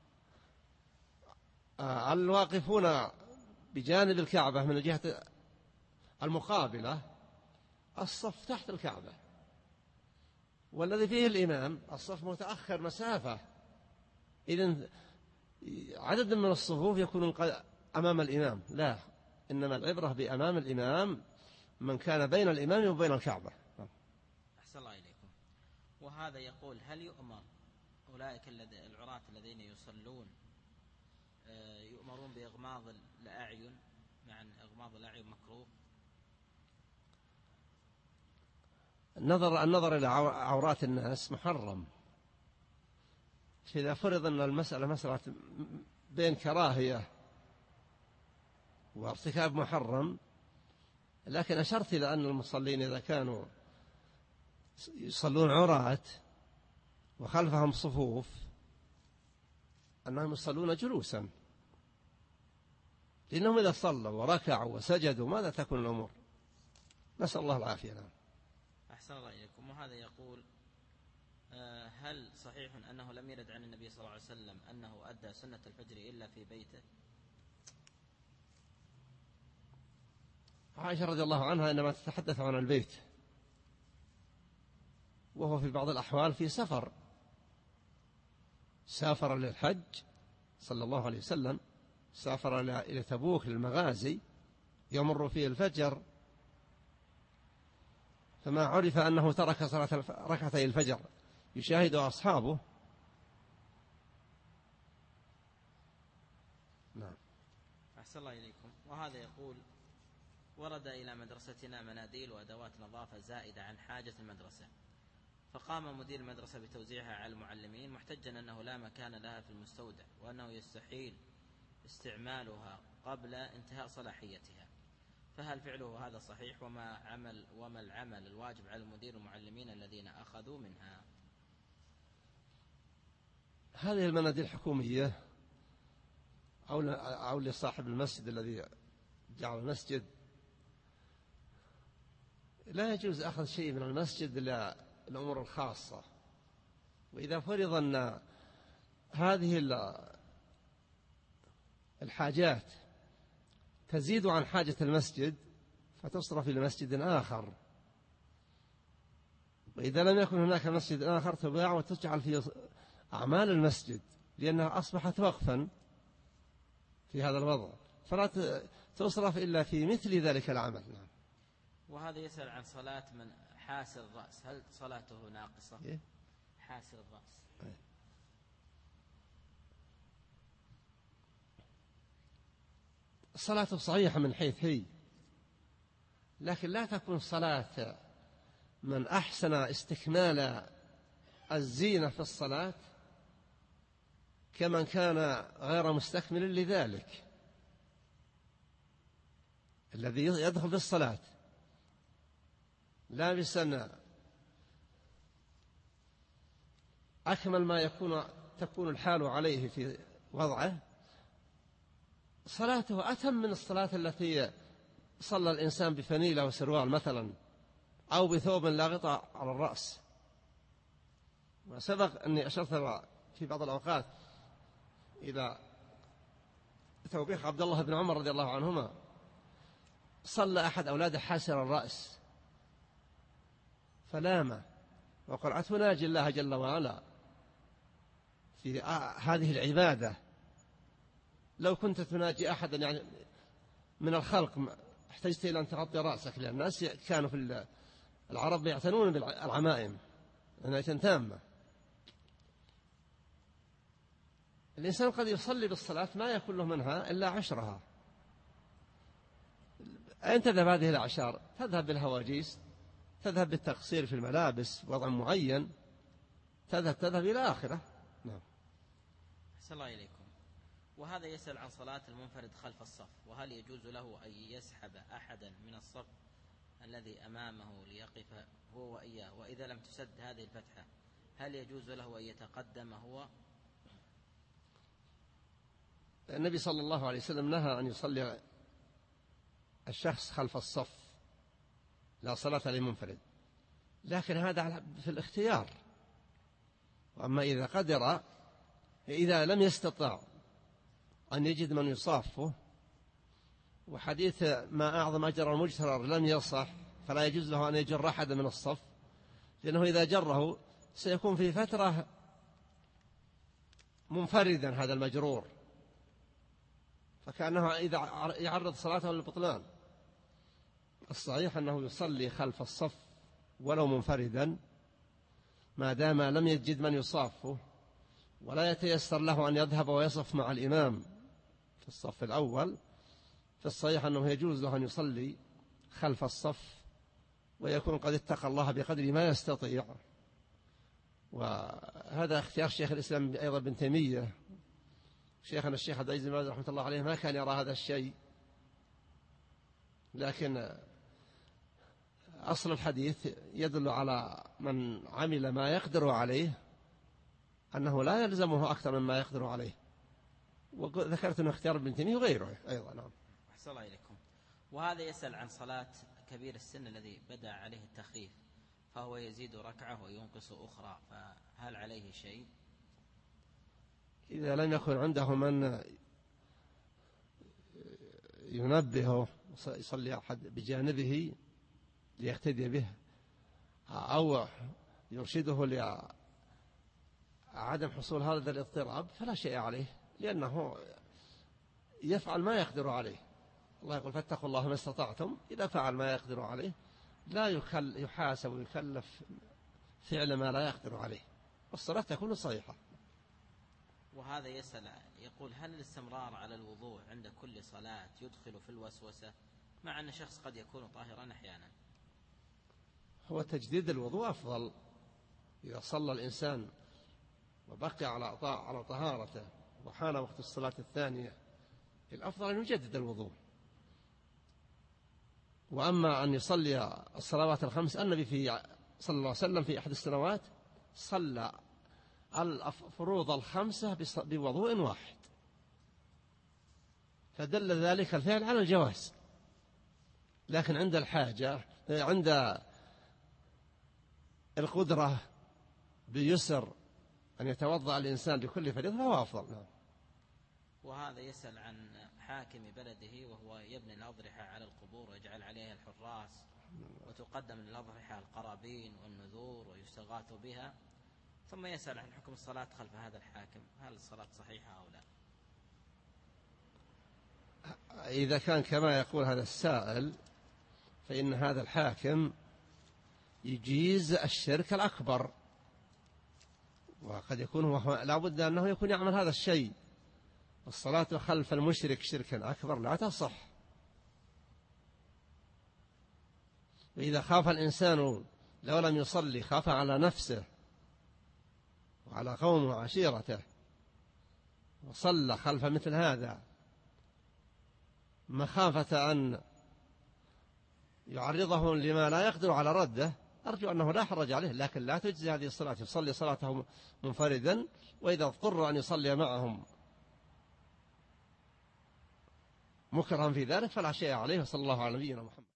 الواقفون بجانب الكعبة من الجهة المقابلة الصف تحت الكعبة، والذي فيه الإمام الصف متأخر مسافة، إذن عدد من الصفوف يكون أمام الإمام. لا، إنما العبرة بأمام الإمام من كان بين الإمام وبين الكعبة. أحسن الله إليكم. وهذا يقول: هل يؤمر أولئك العراة الذين يصلون يؤمرون بإغماض الأعين، مع أن إغماض الأعين مكروه؟ النظر النظر إلى عورات الناس محرم. إذا فرض أن المسألة مسألة بين كراهية وارتكاب محرم، لكن أشرت إلى أن المصلين إذا كانوا يصلون عراة وخلفهم صفوف أنهم يصلون جلوسا، لأنهم إذا صلوا وركعوا وسجدوا ماذا تكون الأمور؟ نسأل الله العافية. نعم. أحسن الله إليكم. وهذا يقول: هل صحيح أنه لم يرد عن النبي صلى الله عليه وسلم أنه أدى سنة الفجر إلا في بيته؟ عائشة رضي الله عنها إنما تتحدث عن البيت، وهو في بعض الأحوال في سفر، سافر للحج صلى الله عليه وسلم، سافر إلى تبوك للمغازي يمر فيه الفجر، فما عرف أنه ترك صلاة ركعتي الفجر يشاهد أصحابه. نعم. أحسن الله إليكم. وهذا يقول: ورد إلى مدرستنا مناديل وأدوات نظافة زائدة عن حاجة المدرسة، فقام مدير المدرسة بتوزيعها على المعلمين محتجا أنه لا مكان لها في المستودع، وأنه يستحيل استعمالها قبل انتهاء صلاحيتها، فهل فعله هذا صحيح؟ وما عمل وما العمل الواجب على المدير والمعلمين الذين أخذوا منها؟ هذه المناديل حكومية أو أو لصاحب المسجد الذي جعل المسجد، لا يجوز أخذ شيء من المسجد إلا الأمور الخاصة. وإذا فرض أن هذه الحاجات تزيد عن حاجة المسجد فتصرف إلى مسجد آخر، وإذا لم يكن هناك مسجد آخر تباع وتجعل في أعمال المسجد، لأنها أصبحت وقفا في هذا الوضع، فلا تصرف إلا في مثل ذلك العمل. نعم. وهذا يسأل عن صلاة من حاسر الرأس، هل صلاته ناقصة؟ إيه؟ حاسر الرأس. إيه؟ صلاته صحيحة من حيث هي، لكن لا تكون صلاة من أحسن استكمال الزينة في الصلاة كمن كان غير مستكمل لذلك. الذي يدخل في الصلاة لابسا أكمل ما يكون تكون الحال عليه في وضعه، صلاته أتم من الصلاة التي صلى الإنسان بفنيلة وسروال مثلا، أو بثوب لا غطاء على الرأس. وسبق أني أشرت في بعض الأوقات إلى توبيخ عبد الله بن عمر رضي الله عنهما، صلى أحد أولاده حاسر الرأس فلام وقال: أتناجي الله جل وعلا في هذه العبادة؟ لو كنت تناجي أحدا يعني من الخلق احتجت إلى أن تغطي رأسك، لأن الناس كانوا في العرب يعتنون بالعمائم عناية تامة. الإنسان قد يصلي بالصلاة ما يكون له منها إلا عشرها. أين تذهب هذه الأعشار؟ تذهب بالهواجيس، تذهب بالتقصير في الملابس وضع معين، تذهب تذهب إلى آخره. نعم. أحسن الله إليكم. وهذا يسأل عن صلاة المنفرد خلف الصف، وهل يجوز له أن يسحب أحدا من الصف الذي أمامه ليقف هو وإياه، وإذا لم تسد هذه الفتحة هل يجوز له أن يتقدم هو؟ النبي صلى الله عليه وسلم نهى أن يصلي الشخص خلف الصف، لا صلاة لمنفرد، لكن هذا في الاختيار. وأما إذا قدر، إذا لم يستطع أن يجد من يصافه، وحديث ما أعظم أجر المجترر لم يصح، فلا يجوز له أن يجر أحد من الصف، لأنه إذا جره سيكون في فترة منفردا هذا المجرور، فكأنه إذا يعرض صلاته للبطلان. الصحيح أنه يصلي خلف الصف ولو منفردا، ما دام لم يجد من يصافه ولا يتيسر له أن يذهب ويصف مع الإمام في الصف الأول، فالصحيح أنه يجوز له أن يصلي خلف الصف، ويكون قد اتقى الله بقدر ما يستطيع. وهذا اختيار شيخ الإسلام أيضا ابن تيمية. شيخنا الشيخ عبد العزيز بن باز رحمة الله عليه ما كان يرى هذا الشيء، لكن أصل الحديث يدل على من عمل ما يقدر عليه أنه لا يلزمه أكثر مما يقدر عليه. وذكرت أنه اختيار ابن تيمية وغيره أيضا. نعم. أحسن الله إليكم. وهذا يسأل عن صلاة كبير السن الذي بدأ عليه التخفيف، فهو يزيد ركعة وينقص أخرى، فهل عليه شيء؟ إذا لم يكن عنده من ينبهه يصلي أحد بجانبه ليقتدي به أو يرشده لعدم حصول هذا الاضطراب، فلا شيء عليه، لأنه يفعل ما يقدر عليه. الله يقول فاتقوا الله ما استطعتم. إذا فعل ما يقدر عليه لا يحاسب ويكلف فعل ما لا يقدر عليه، والصلاة تكون صحيحة. وهذا يسأل يقول هل الاستمرار على الوضوء عند كل صلاة يدخل في الوسوسة، مع أن شخص قد يكون طاهرا أحيانا؟ هو تجديد الوضوء أفضل. إذا صلى الإنسان وبقي على على طهارته وحان وقت الصلاة الثانية، الأفضل أن يجدد الوضوء. وأما أن يصلي الصلوات الخمس، النبي في صلى الله عليه وسلم في أحد السنوات صلى الفروض الخمسة بوضوء واحد، فدل ذلك الفعل على الجواز. لكن عند الحاجة، عند القدرة بيسر أن يتوضأ الإنسان لكل فريضة فهو أفضل. نعم. وهذا يسأل عن حاكم بلده وهو يبني الأضرحة على القبور ويجعل عليها الحراس، وتقدم للأضرحة القرابين والنذور ويستغاث بها، ثم يسأل عن حكم الصلاة خلف هذا الحاكم، هل الصلاة صحيحة أو لا؟ إذا كان كما يقول هذا السائل، فإن هذا الحاكم يجيز الشرك الأكبر، وقد يكون هو لا بد أنه يكون يعمل هذا الشيء. الصلاة خلف المشرك شركا أكبر لا تصح. وإذا خاف الإنسان لو لم يصلي خاف على نفسه وعلى قومه وعشيرته، وصلى خلف مثل هذا مخافة أن يعرضه لما لا يقدر على رده، أرجو أنه لا حرج عليه، لكن لا تجزي هذه الصلاة. يصلي صلاته منفردا، وإذا اضطر أن يصلي معهم مكرها في ذلك فلا شيء عليه. صلى الله على نبينا محمد.